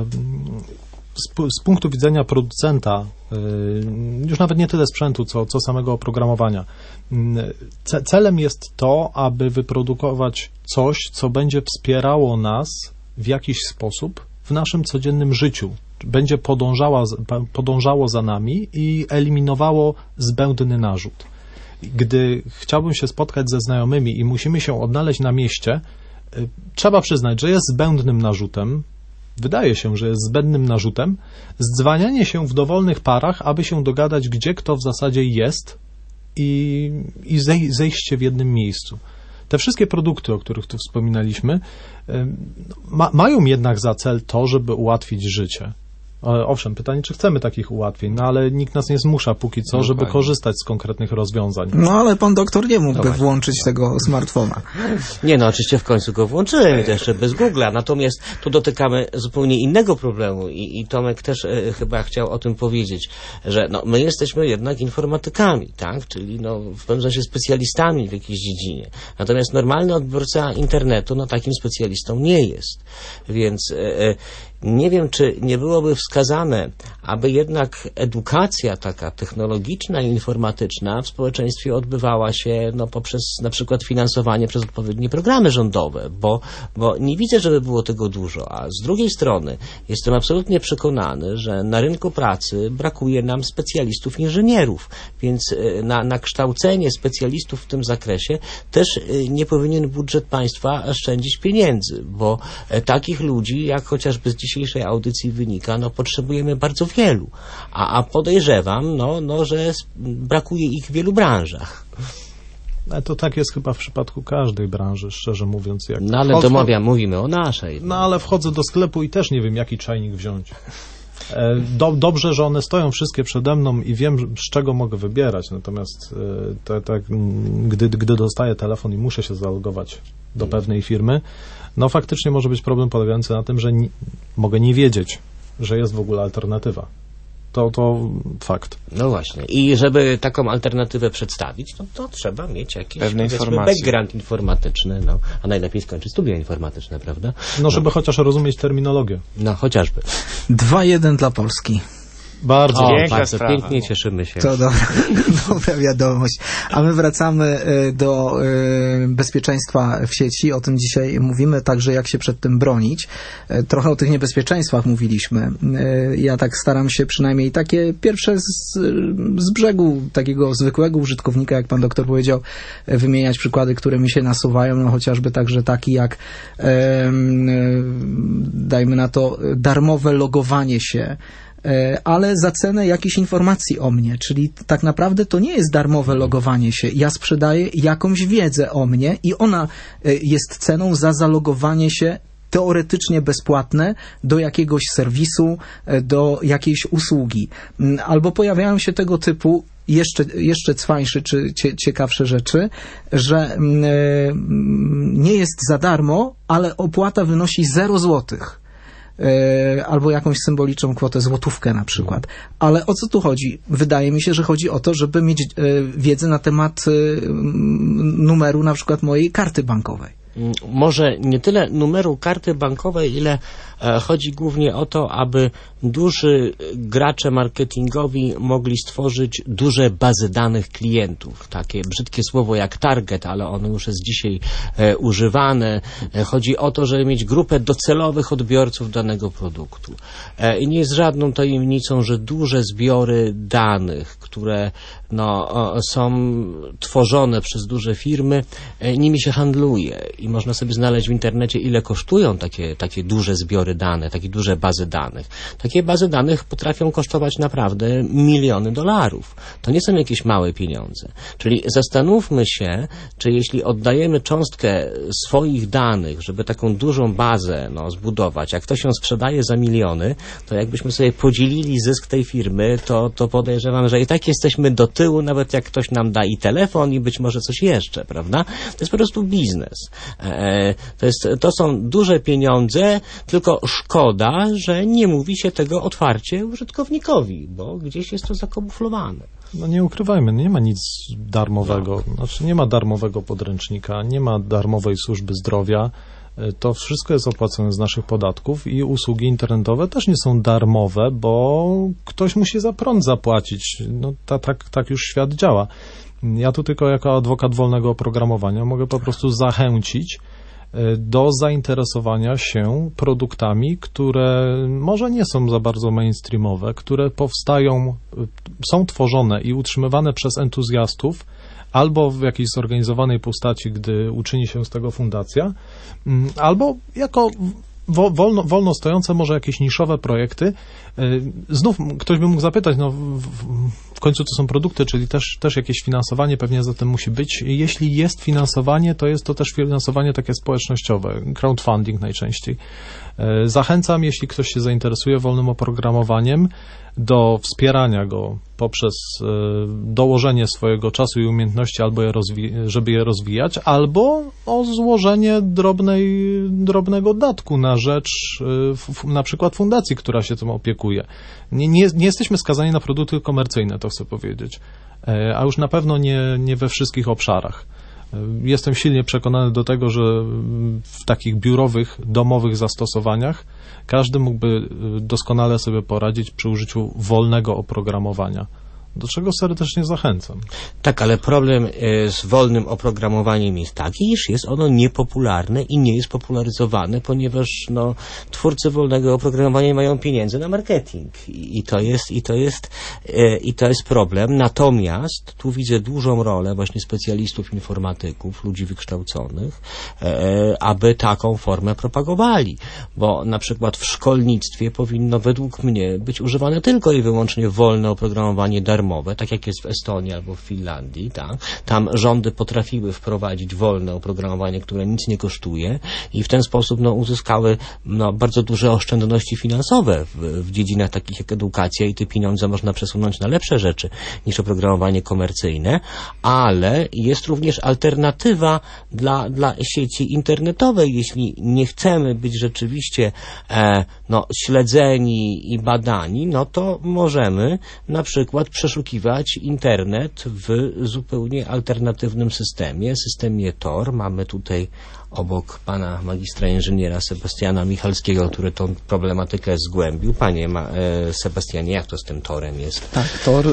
z, z punktu widzenia producenta, y, już nawet nie tyle sprzętu, co, co samego oprogramowania, y, ce, celem jest to, aby wyprodukować coś, co będzie wspierało nas w jakiś sposób w naszym codziennym życiu. Będzie podążała, podążało za nami i eliminowało zbędny narzut. Gdy chciałbym się spotkać ze znajomymi i musimy się odnaleźć na mieście, trzeba przyznać, że jest zbędnym narzutem, wydaje się, że jest zbędnym narzutem, zdzwanianie się w dowolnych parach, aby się dogadać, gdzie kto w zasadzie jest i, i zej, zejście w jednym miejscu. Te wszystkie produkty, o których tu wspominaliśmy, ma, mają jednak za cel to, żeby ułatwić życie. Owszem, pytanie, czy chcemy takich ułatwień, no ale nikt nas nie zmusza póki co, żeby Dokładnie. korzystać z konkretnych rozwiązań. No ale pan doktor nie mógłby Dobra. włączyć tego smartfona. Nie, no oczywiście w końcu go włączyłem, to jeszcze bez Google'a, natomiast tu dotykamy zupełnie innego problemu i, i Tomek też e, chyba chciał o tym powiedzieć, że no, my jesteśmy jednak informatykami, tak, czyli no, w pewnym sensie specjalistami w jakiejś dziedzinie, natomiast normalny odbiorca internetu no takim specjalistą nie jest, więc e, nie wiem, czy nie byłoby wskazane, aby jednak edukacja taka technologiczna i informatyczna w społeczeństwie odbywała się no, poprzez na przykład finansowanie przez odpowiednie programy rządowe, bo, bo nie widzę, żeby było tego dużo, a z drugiej strony jestem absolutnie przekonany, że na rynku pracy brakuje nam specjalistów inżynierów, więc na, na kształcenie specjalistów w tym zakresie też nie powinien budżet państwa szczędzić pieniędzy, bo takich ludzi, jak chociażby z dzisiejszej audycji wynika, no potrzebujemy bardzo wielu, a, a podejrzewam, no, no, że brakuje ich w wielu branżach. Ale to tak jest chyba w przypadku każdej branży, szczerze mówiąc. Jak no ale wchodzę, domawia, mówimy o naszej. No ale wchodzę do sklepu i też nie wiem, jaki czajnik wziąć. Do, dobrze, że one stoją wszystkie przede mną i wiem, z czego mogę wybierać, natomiast te, te, gdy, gdy dostaję telefon i muszę się zalogować do pewnej firmy, no faktycznie może być problem polegający na tym, że nie, mogę nie wiedzieć, że jest w ogóle alternatywa. To, to fakt. No właśnie. I żeby taką alternatywę przedstawić, no to trzeba mieć jakiś background informatyczny, no, a najlepiej skończyć studia informatyczne, prawda? No, żeby no. chociaż rozumieć terminologię. No, chociażby. dwa jeden dla Polski. Bardzo, o, piękna bardzo sprawa. pięknie, cieszymy się. To dobra, dobra wiadomość. A my wracamy do bezpieczeństwa w sieci. O tym dzisiaj mówimy, także jak się przed tym bronić. Trochę o tych niebezpieczeństwach mówiliśmy. Ja tak staram się przynajmniej takie pierwsze z, z brzegu takiego zwykłego użytkownika, jak pan doktor powiedział, wymieniać przykłady, które mi się nasuwają, no chociażby także taki jak dajmy na to darmowe logowanie się, ale za cenę jakiejś informacji o mnie, czyli tak naprawdę to nie jest darmowe logowanie się. Ja sprzedaję jakąś wiedzę o mnie i ona jest ceną za zalogowanie się teoretycznie bezpłatne do jakiegoś serwisu, do jakiejś usługi. Albo pojawiają się tego typu jeszcze, jeszcze cwańsze czy ciekawsze rzeczy, że nie jest za darmo, ale opłata wynosi zero złotych. Albo jakąś symboliczną kwotę, złotówkę na przykład. Ale o co tu chodzi? Wydaje mi się, że chodzi o to, żeby mieć wiedzę na temat numeru na przykład mojej karty bankowej. Może nie tyle numeru karty bankowej, ile chodzi głównie o to, aby duży gracze marketingowi mogli stworzyć duże bazy danych klientów. Takie brzydkie słowo jak target, ale ono już jest dzisiaj e, używane. E, chodzi o to, żeby mieć grupę docelowych odbiorców danego produktu. E, I nie jest żadną tajemnicą, że duże zbiory danych, które no, o, są tworzone przez duże firmy, e, nimi się handluje i można sobie znaleźć w internecie, ile kosztują takie, takie duże zbiory danych, takie duże bazy danych. Takie bazy danych potrafią kosztować naprawdę miliony dolarów. To nie są jakieś małe pieniądze. Czyli zastanówmy się, czy jeśli oddajemy cząstkę swoich danych, żeby taką dużą bazę no, zbudować, jak ktoś ją sprzedaje za miliony, to jakbyśmy sobie podzielili zysk tej firmy, to, to podejrzewam, że i tak jesteśmy do tyłu, nawet jak ktoś nam da i telefon i być może coś jeszcze, prawda? To jest po prostu biznes. E, to, jest, to są duże pieniądze, tylko szkoda, że nie mówi się tego otwarcie użytkownikowi, bo gdzieś jest to zakamuflowane. No nie ukrywajmy, nie ma nic darmowego. Znaczy nie ma darmowego podręcznika, nie ma darmowej służby zdrowia. To wszystko jest opłacone z naszych podatków i usługi internetowe też nie są darmowe, bo ktoś musi za prąd zapłacić. No ta, tak, tak już świat działa. Ja tu tylko jako adwokat wolnego oprogramowania mogę po prostu zachęcić do zainteresowania się produktami, które może nie są za bardzo mainstreamowe, które powstają, są tworzone i utrzymywane przez entuzjastów, albo w jakiejś zorganizowanej postaci, gdy uczyni się z tego fundacja, albo jako wolno, wolno stojące może jakieś niszowe projekty. Znów ktoś by mógł zapytać, no w, w końcu to są produkty, czyli też, też jakieś finansowanie pewnie za tym musi być. Jeśli jest finansowanie, to jest to też finansowanie takie społecznościowe, crowdfunding najczęściej. Zachęcam, jeśli ktoś się zainteresuje wolnym oprogramowaniem, do wspierania go poprzez dołożenie swojego czasu i umiejętności, albo je rozwi- żeby je rozwijać, albo o złożenie drobnej, drobnego datku na rzecz f- na przykład fundacji, która się tym opiekuje. Nie, nie, nie jesteśmy skazani na produkty komercyjne, to chcę powiedzieć, a już na pewno nie, nie we wszystkich obszarach. Jestem silnie przekonany do tego, że w takich biurowych, domowych zastosowaniach każdy mógłby doskonale sobie poradzić przy użyciu wolnego oprogramowania, do czego serdecznie zachęcam. Tak, ale problem e, z wolnym oprogramowaniem jest taki, iż jest ono niepopularne i nie jest popularyzowane, ponieważ no, twórcy wolnego oprogramowania mają pieniędzy na marketing i, i to jest i to jest e, i to jest problem. Natomiast tu widzę dużą rolę właśnie specjalistów informatyków, ludzi wykształconych, e, aby taką formę propagowali, bo na przykład w szkolnictwie powinno według mnie być używane tylko i wyłącznie wolne oprogramowanie darmowe, tak jak jest w Estonii albo w Finlandii, tak? Tam rządy potrafiły wprowadzić wolne oprogramowanie, które nic nie kosztuje i w ten sposób no, uzyskały no, bardzo duże oszczędności finansowe w, w dziedzinach takich jak edukacja i te pieniądze można przesunąć na lepsze rzeczy niż oprogramowanie komercyjne, ale jest również alternatywa dla, dla sieci internetowej. Jeśli nie chcemy być rzeczywiście e, no, śledzeni i badani, no to możemy na przykład przeszukiwać internet w zupełnie alternatywnym systemie, systemie Tor. Mamy tutaj obok pana magistra inżyniera Sebastiana Michalskiego, który tą problematykę zgłębił. Panie Ma- e, Sebastianie, jak to z tym Torem jest? Tak, Tor, e,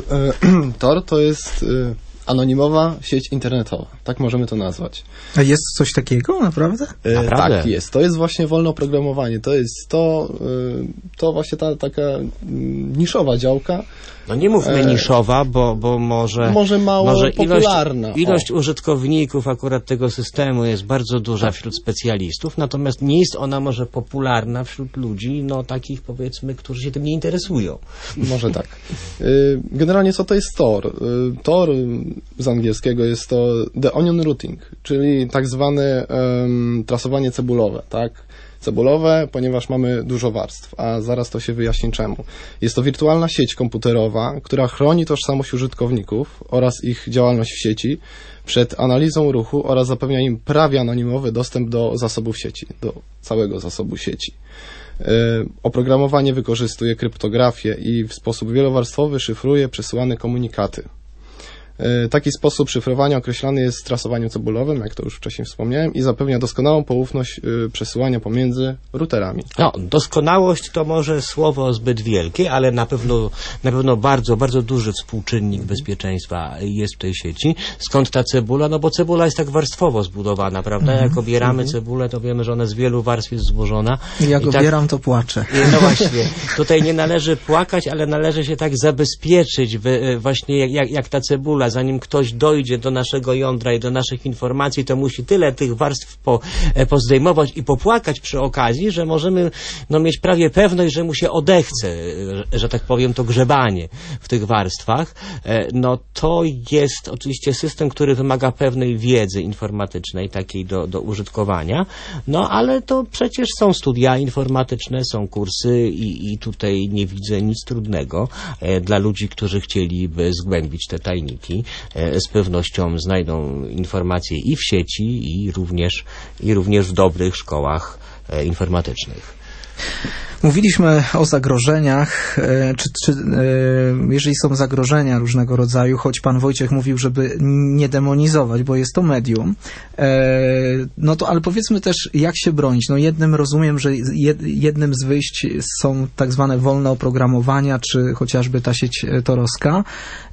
Tor to jest e, anonimowa sieć internetowa, tak możemy to nazwać. A jest coś takiego, naprawdę? E, Naprawdę? Tak, jest. To jest właśnie wolne oprogramowanie. To jest to, e, to właśnie ta taka mm, niszowa działka. No nie mówmy E, niszowa, bo, bo może, może mało może ilość, popularna. ilość O. użytkowników akurat tego systemu jest bardzo duża wśród specjalistów, natomiast nie jest ona może popularna wśród ludzi, no takich powiedzmy, którzy się tym nie interesują. Może tak. E, Generalnie co to jest Tor? E, Tor z angielskiego jest to The Onion Routing, czyli tak zwane um, trasowanie cebulowe, tak? Cebulowe, ponieważ mamy dużo warstw, a zaraz to się wyjaśni czemu. Jest to wirtualna sieć komputerowa, która chroni tożsamość użytkowników oraz ich działalność w sieci przed analizą ruchu oraz zapewnia im prawie anonimowy dostęp do zasobów sieci, do całego zasobu sieci. Yy, oprogramowanie wykorzystuje kryptografię i w sposób wielowarstwowy szyfruje przesyłane komunikaty. Taki sposób szyfrowania określany jest trasowaniem cebulowym, jak to już wcześniej wspomniałem, i zapewnia doskonałą poufność przesyłania pomiędzy routerami. No, doskonałość to może słowo zbyt wielkie, ale na pewno, na pewno bardzo, bardzo duży współczynnik bezpieczeństwa jest w tej sieci. Skąd ta cebula? No bo cebula jest tak warstwowo zbudowana, prawda? Jak obieramy cebulę, to wiemy, że ona z wielu warstw jest złożona. Jak I obieram, tak, to płaczę. no właśnie, tutaj nie należy płakać, ale należy się tak zabezpieczyć, w, właśnie jak, jak, jak ta cebula. Zanim ktoś dojdzie do naszego jądra i do naszych informacji, to musi tyle tych warstw po, pozdejmować i popłakać przy okazji, że możemy no, mieć prawie pewność, że mu się odechce, że tak powiem, to grzebanie w tych warstwach. No to jest oczywiście system, który wymaga pewnej wiedzy informatycznej, takiej do, do użytkowania, no ale to przecież są studia informatyczne, są kursy i, i tutaj nie widzę nic trudnego dla ludzi, którzy chcieliby zgłębić te tajniki. Z pewnością znajdą informacje i w sieci, i również, i również w dobrych szkołach informatycznych. Mówiliśmy o zagrożeniach, czy, czy jeżeli są zagrożenia różnego rodzaju, choć pan Wojciech mówił, żeby nie demonizować, bo jest to medium, no to ale powiedzmy też, jak się bronić. No jednym rozumiem, że jednym z wyjść są tak zwane wolne oprogramowania, czy chociażby ta sieć torowska.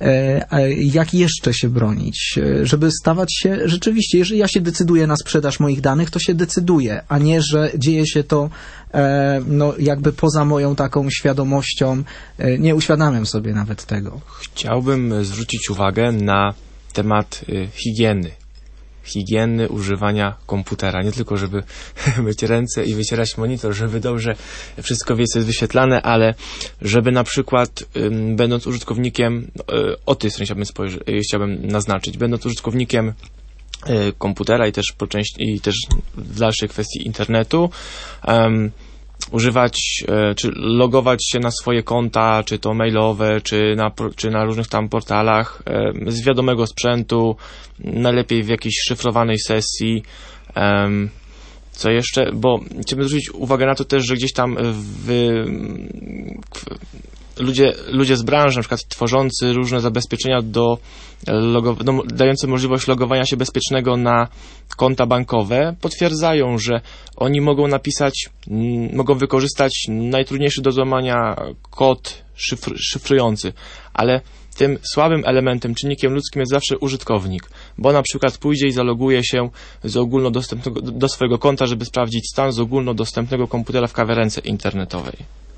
Jak jeszcze się bronić? Żeby stawać się rzeczywiście, jeżeli ja się decyduję na sprzedaż moich danych, to się decyduję, a nie, że dzieje się to no jakby poza moją taką świadomością, nie uświadamiam sobie nawet tego. Chciałbym zwrócić uwagę na temat y, higieny. Higieny używania komputera. Nie tylko, żeby myć ręce i wycierać monitor, żeby dobrze wszystko jest wyświetlane, ale żeby na przykład y, będąc użytkownikiem, y, o tej stronie chciałbym, spojrzy- y, chciałbym naznaczyć, będąc użytkownikiem y, komputera i też po części, i też w dalszej kwestii internetu, um, używać, e, czy logować się na swoje konta, czy to mailowe, czy na, czy na różnych tam portalach e, z wiadomego sprzętu, najlepiej w jakiejś szyfrowanej sesji. E, co jeszcze? Bo chciałbym zwrócić uwagę na to też, że gdzieś tam w, ludzie, ludzie z branży, na przykład tworzący różne zabezpieczenia do, logo, do dające możliwość logowania się bezpiecznego na konta bankowe, potwierdzają, że oni mogą napisać, m, mogą wykorzystać najtrudniejszy do złamania kod szyfr, szyfrujący, ale tym słabym elementem, czynnikiem ludzkim jest zawsze użytkownik, bo na przykład pójdzie i zaloguje się z ogólnodostępnego do swojego konta, żeby sprawdzić stan z ogólnodostępnego komputera w kawiarence internetowej.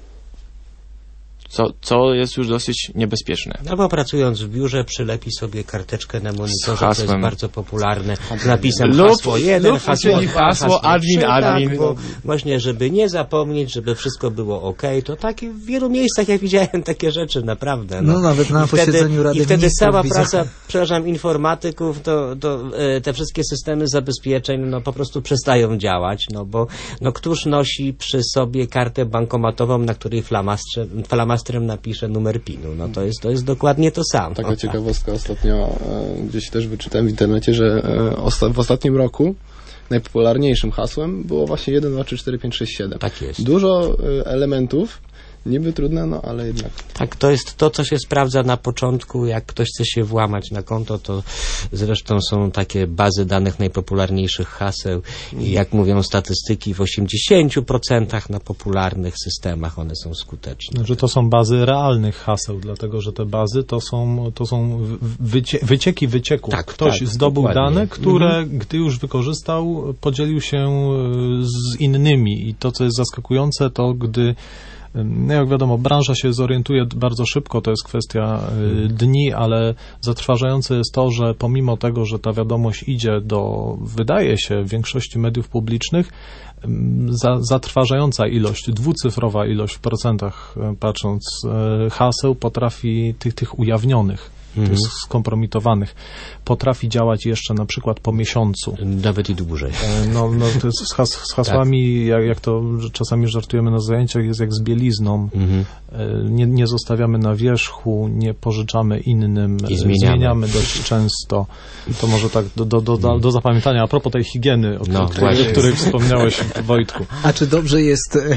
Co, co jest już dosyć niebezpieczne. No bo pracując w biurze przylepi sobie karteczkę na monitorze, to jest hasłem. bardzo popularne, z napisem Lub- hasło jeden, lub hasło uczyni dwa, hasło admin, trzy, admin. Tak, bo właśnie, żeby nie zapomnieć, żeby wszystko było ok, to tak w wielu miejscach ja widziałem takie rzeczy, naprawdę. No, nawet na I wtedy, posiedzeniu Rady I wtedy Ministrów cała widzę. praca, przepraszam, informatyków, to, to e, te wszystkie systemy zabezpieczeń, no po prostu przestają działać, no bo no któż nosi przy sobie kartę bankomatową, na której flamastrem, flamastrem napisze numer pinu, no to jest, to jest dokładnie to samo. Taka ciekawostka ostatnio e, gdzieś też wyczytałem w internecie, że e, osta w ostatnim roku najpopularniejszym hasłem było właśnie jeden, dwa, trzy, cztery, pięć, sześć, siedem. Tak jest. Dużo e, elementów, niby trudne, no ale jednak. Tak, to jest to, co się sprawdza na początku, jak ktoś chce się włamać na konto, to zresztą są takie bazy danych najpopularniejszych haseł i jak mówią statystyki, w osiemdziesięciu procentach na popularnych systemach one są skuteczne. Że to są bazy realnych haseł, dlatego że te bazy to są, to są wycie, wycieki wycieków. Tak, Ktoś tak, zdobył dokładnie. dane, które gdy już wykorzystał, podzielił się z innymi i to, co jest zaskakujące, to gdy no jak wiadomo, branża się zorientuje bardzo szybko, to jest kwestia y, dni, ale zatrważające jest to, że pomimo tego, że ta wiadomość idzie do, wydaje się, większości mediów publicznych, y, za, zatrważająca ilość, dwucyfrowa ilość w procentach, y, patrząc, y, haseł potrafi tych, tych ujawnionych, Mhm. tych skompromitowanych, potrafi działać jeszcze na przykład po miesiącu. Nawet i dłużej. E, No, no to jest z, has, z hasłami, jak, jak to czasami żartujemy na zajęciach, jest jak z bielizną. Mhm. E, Nie, nie zostawiamy na wierzchu, nie pożyczamy innym, I e, zmieniamy. zmieniamy dość często. To może tak do, do, do, do, do zapamiętania. A propos tej higieny, o, No, której, właśnie. o której wspomniałeś, Wojtku. A czy dobrze jest... e,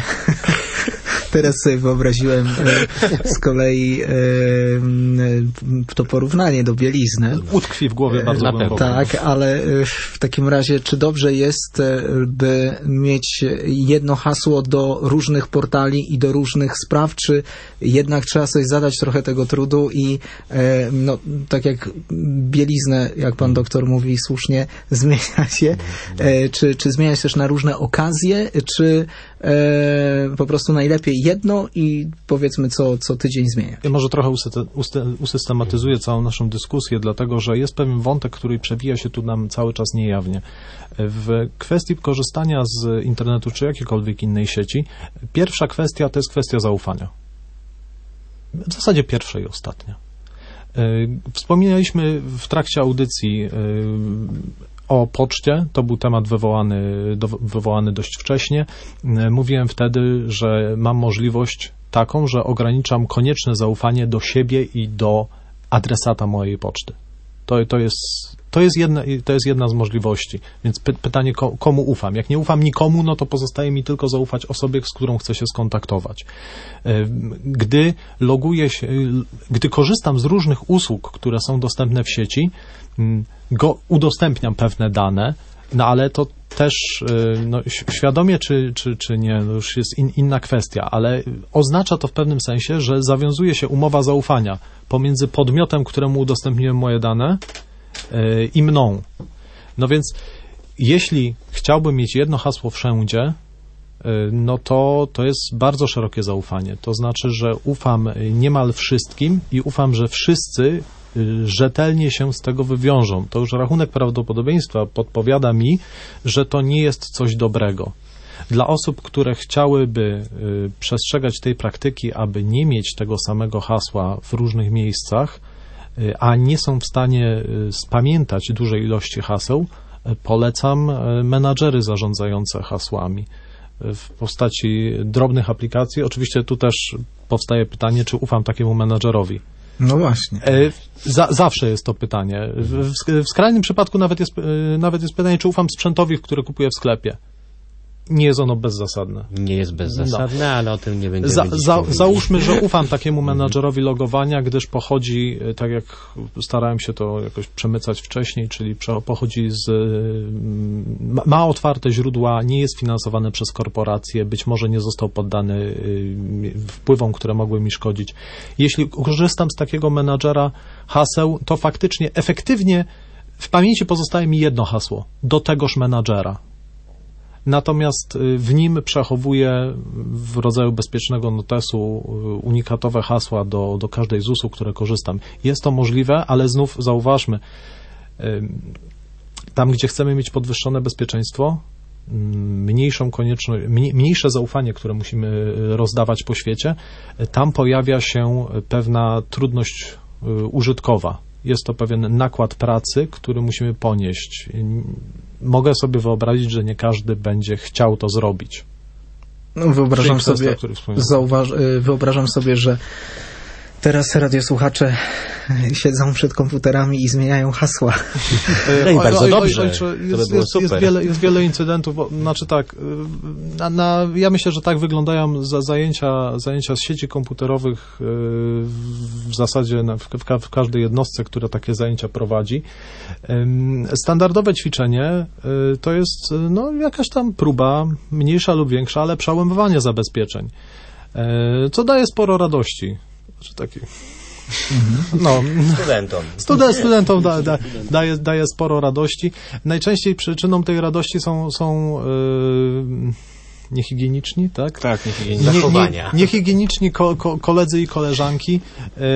Teraz sobie wyobraziłem e, z kolei e, m, to porównanie do bielizny. Utkwi w głowie bardzo na głęboko. Tak, ale e, w takim razie, czy dobrze jest, e, by mieć jedno hasło do różnych portali i do różnych spraw, czy jednak trzeba sobie zadać trochę tego trudu i e, no, tak jak bieliznę, jak pan doktor mówi słusznie, zmienia się, e, czy, czy zmienia się też na różne okazje, czy e, po prostu najlepiej jedno i powiedzmy co, co tydzień zmienia. Ja może trochę usyte- uste- usystematyzuję całą naszą dyskusję, dlatego że jest pewien wątek, który przewija się tu nam cały czas niejawnie. W kwestii korzystania z internetu czy jakiejkolwiek innej sieci, pierwsza kwestia to jest kwestia zaufania. W zasadzie pierwsza i ostatnia. Yy, Wspominaliśmy w trakcie audycji yy, o poczcie, to był temat wywołany, do, wywołany dość wcześnie. Yy, Mówiłem wtedy, że mam możliwość taką, że ograniczam konieczne zaufanie do siebie i do adresata mojej poczty. To, to, jest, to, jest, jedna, to jest jedna z możliwości. Więc py, pytanie, ko, komu ufam? Jak nie ufam nikomu, no to pozostaje mi tylko zaufać osobie, z którą chcę się skontaktować. Gdy loguję się, gdy korzystam z różnych usług, które są dostępne w sieci, go udostępniam pewne dane, no ale to też no, świadomie czy, czy, czy nie, no już jest in, inna kwestia, ale oznacza to w pewnym sensie, że zawiązuje się umowa zaufania pomiędzy podmiotem, któremu udostępniłem moje dane yy, i mną. No więc jeśli chciałbym mieć jedno hasło wszędzie, yy, no to to jest bardzo szerokie zaufanie. To znaczy, że ufam niemal wszystkim i ufam, że wszyscy rzetelnie się z tego wywiążą. To już rachunek prawdopodobieństwa podpowiada mi, że to nie jest coś dobrego. Dla osób, które chciałyby y, przestrzegać tej praktyki, aby nie mieć tego samego hasła w różnych miejscach, y, a nie są w stanie y, spamiętać dużej ilości haseł, y, polecam y, menadżery zarządzające hasłami y, w postaci drobnych aplikacji. Oczywiście tu też powstaje pytanie, czy ufam takiemu menadżerowi. No właśnie. E, za, zawsze jest to pytanie. W, w, w skrajnym przypadku nawet jest, e, nawet jest pytanie, czy ufam sprzętowi, który kupuję w sklepie. nie jest ono bezzasadne. Nie jest bezzasadne, no. ale o tym nie będziemy za, za, mówić. Załóżmy, że ufam takiemu menadżerowi logowania, gdyż pochodzi, tak jak starałem się to jakoś przemycać wcześniej, czyli pochodzi z... ma otwarte źródła, nie jest finansowany przez korporacje, być może nie został poddany wpływom, które mogły mi szkodzić. Jeśli korzystam z takiego menadżera haseł, to faktycznie efektywnie w pamięci pozostaje mi jedno hasło, do tegoż menadżera. Natomiast w nim przechowuję w rodzaju bezpiecznego notesu unikatowe hasła do, do każdej z usług, które korzystam. Jest to możliwe, ale znów zauważmy, tam gdzie chcemy mieć podwyższone bezpieczeństwo, mniejszą konieczność, mniejsze zaufanie, które musimy rozdawać po świecie, tam pojawia się pewna trudność użytkowa. Jest to pewien nakład pracy, który musimy ponieść. Mogę sobie wyobrazić, że nie każdy będzie chciał to zrobić. No, wyobrażam sobie, zauważ, wyobrażam sobie, że teraz radiosłuchacze siedzą przed komputerami i zmieniają hasła. No i bardzo dobrze. Oj, oj, oj, jest, to by było jest, super. Jest, wiele, jest wiele incydentów. Bo, znaczy tak, na, na, ja myślę, że tak wyglądają za, zajęcia, zajęcia z sieci komputerowych w zasadzie na, w, w każdej jednostce, która takie zajęcia prowadzi. Standardowe ćwiczenie to jest no, jakaś tam próba, mniejsza lub większa, ale przełamywanie zabezpieczeń, co daje sporo radości. Znaczy taki... No, studentom. Student, studentom da, da, daje, daje sporo radości. Najczęściej przyczyną tej radości są, są yy, niehigieniczni, tak? Tak, niehigieniczni. Zachowania. Nie, niehigieniczni ko, ko, koledzy i koleżanki. Yy,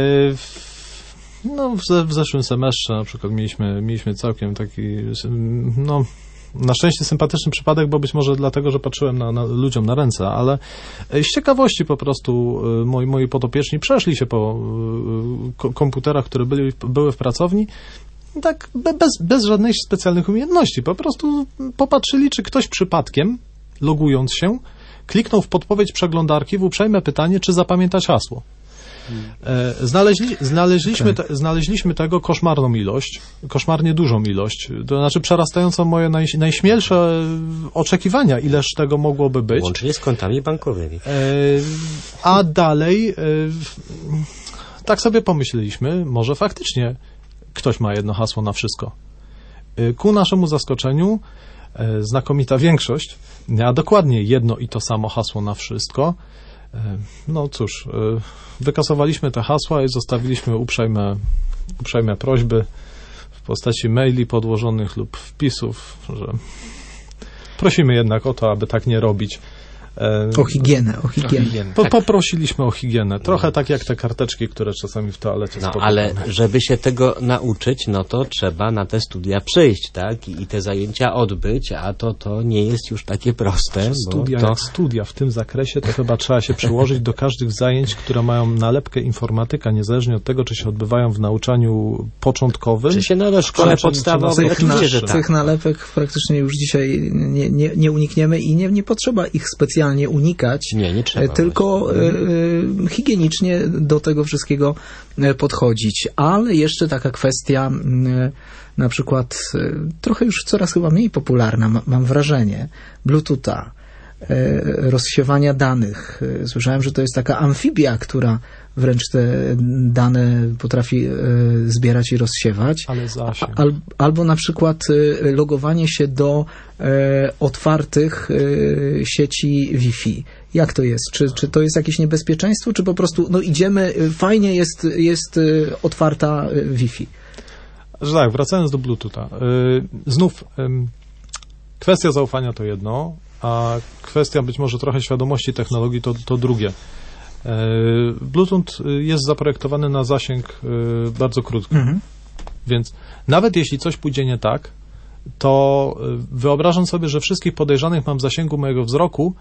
no, w, w zeszłym semestrze na przykład mieliśmy, mieliśmy całkiem taki, no, na szczęście sympatyczny przypadek, bo być może dlatego, że patrzyłem na, na ludziom na ręce, ale z ciekawości po prostu moi, moi podopieczni przeszli się po komputerach, które byli, były w pracowni, tak bez, bez żadnych specjalnych umiejętności. Po prostu popatrzyli, czy ktoś przypadkiem, logując się, kliknął w podpowiedź przeglądarki w uprzejme pytanie, czy zapamiętać hasło. Znaleźli, znaleźliśmy, te, znaleźliśmy tego koszmarną ilość, koszmarnie dużą ilość, to znaczy przerastającą moje naj, najśmielsze oczekiwania, ileż tego mogłoby być. Łącznie z kontami bankowymi. A dalej, tak sobie pomyśleliśmy, może faktycznie ktoś ma jedno hasło na wszystko. Ku naszemu zaskoczeniu znakomita większość miała dokładnie jedno i to samo hasło na wszystko. No cóż, wykasowaliśmy te hasła i zostawiliśmy uprzejme, uprzejme prośby w postaci maili podłożonych lub wpisów, że prosimy jednak o to, aby tak nie robić. O higienę, o higienę. Po, poprosiliśmy o higienę. Trochę tak jak te karteczki, które czasami w toalecie No spotykamy. ale żeby się tego nauczyć, no to trzeba na te studia przyjść, tak? I, i te zajęcia odbyć, a to, to nie jest już takie proste. Studia bo to... jak studia w tym zakresie, to chyba trzeba się przyłożyć do każdych zajęć, które mają nalepkę informatyka, niezależnie od tego, czy się odbywają w nauczaniu początkowym. Czy się na szkole czy- podstawowej, czy na- oczywiście, że czy- tak. Tych nalepek praktycznie już dzisiaj nie, nie, nie unikniemy i nie, nie potrzeba ich specjalnie unikać, Nie, nie trzeba. tylko e, e, higienicznie do tego wszystkiego e, podchodzić. Ale jeszcze taka kwestia m, na przykład e, trochę już coraz chyba mniej popularna, ma, mam wrażenie, Bluetootha, e, rozsiewania danych. E, Słyszałem, że to jest taka amfibia, która wręcz te dane potrafi e, zbierać i rozsiewać. Ale zasięg. Al, albo na przykład e, logowanie się do e, otwartych e, sieci Wi-Fi. Jak to jest? Czy, czy to jest jakieś niebezpieczeństwo, czy po prostu no idziemy, e, fajnie jest, jest e, otwarta e, Wi-Fi? Że tak, wracając do Bluetootha. Yy, znów ym, kwestia zaufania to jedno, a kwestia być może trochę świadomości technologii to, to drugie. Yy, Bluetooth jest zaprojektowany na zasięg yy, bardzo krótki, Mhm. więc nawet jeśli coś pójdzie nie tak, to yy, wyobrażam sobie, że wszystkich podejrzanych mam w zasięgu mojego wzroku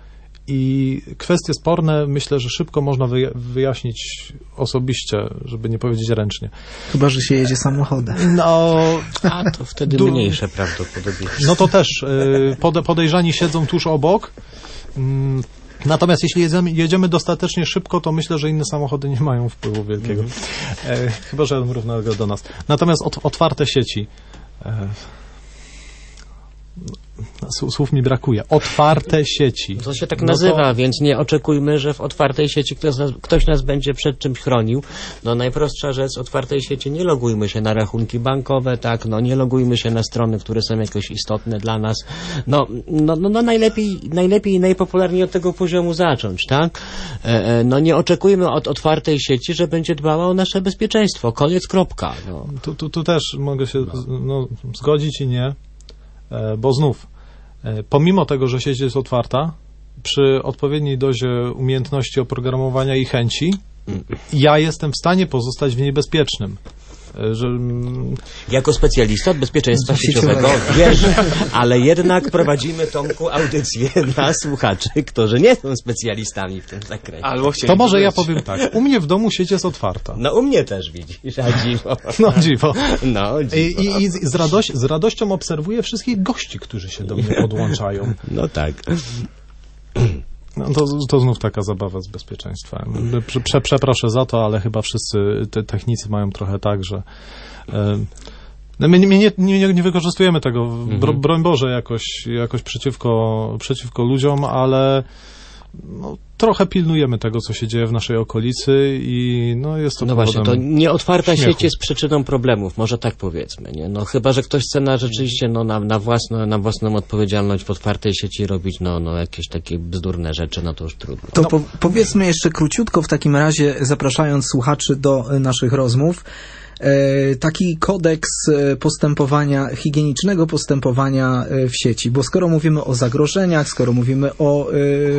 i kwestie sporne myślę, że szybko można wyja- wyjaśnić osobiście, żeby nie powiedzieć ręcznie. Chyba że się jedzie samochodem. No, A to wtedy Du- mniejsze prawdopodobieństwo. no to też y, pode, podejrzani siedzą tuż obok. Mm, Natomiast jeśli jedziemy, jedziemy dostatecznie szybko, to myślę, że inne samochody nie mają wpływu wielkiego. E, chyba, że równego do nas. Natomiast ot, otwarte sieci. E, słów mi brakuje, otwarte sieci. To się tak No nazywa, to... więc nie oczekujmy, że w otwartej sieci ktoś nas, ktoś nas będzie przed czymś chronił. No najprostsza rzecz, w otwartej sieci nie logujmy się na rachunki bankowe, tak, no nie logujmy się na strony, które są jakoś istotne dla nas. No, no, no, no najlepiej, najlepiej i najpopularniej od tego poziomu zacząć, tak? E, e, no nie oczekujmy od otwartej sieci, że będzie dbała o nasze bezpieczeństwo. Koniec, kropka. No. Tu, tu, tu też mogę się no, zgodzić i nie, e, bo znów, e, pomimo tego, że sieć jest otwarta, przy odpowiedniej dozie umiejętności oprogramowania i chęci, ja jestem w stanie pozostać w niej bezpiecznym. Że... Jako specjalista od bezpieczeństwa sieciowego, wiesz, ale jednak prowadzimy, Tomku, audycję dla słuchaczy, którzy nie są specjalistami w tym zakresie. Albo To może ja powiem tak, u mnie w domu sieć jest otwarta. No u mnie też, widzisz, a dziwo. No dziwo. No, dziwo. I, i, i z, radość, z radością obserwuję wszystkich gości, którzy się do mnie podłączają. No tak. No to, to znów taka zabawa z bezpieczeństwem. Prze, przeproszę za to, ale chyba wszyscy te technicy mają trochę tak, że e, no my, my nie, nie, nie wykorzystujemy tego, mhm. bro, broń Boże, jakoś, jakoś przeciwko, przeciwko ludziom, ale no, trochę pilnujemy tego, co się dzieje w naszej okolicy i no jest to No właśnie, to nieotwarta śmiechu. sieć jest przyczyną problemów, może tak powiedzmy, nie? No chyba, że ktoś chce na rzeczywiście no, na, na, własną, na własną odpowiedzialność w otwartej sieci robić no, no jakieś takie bzdurne rzeczy, no to już trudno. To no. po, powiedzmy jeszcze króciutko w takim razie, zapraszając słuchaczy do e, naszych rozmów, e, taki kodeks e, postępowania, higienicznego postępowania e, w sieci, bo skoro mówimy o zagrożeniach, skoro mówimy o, e,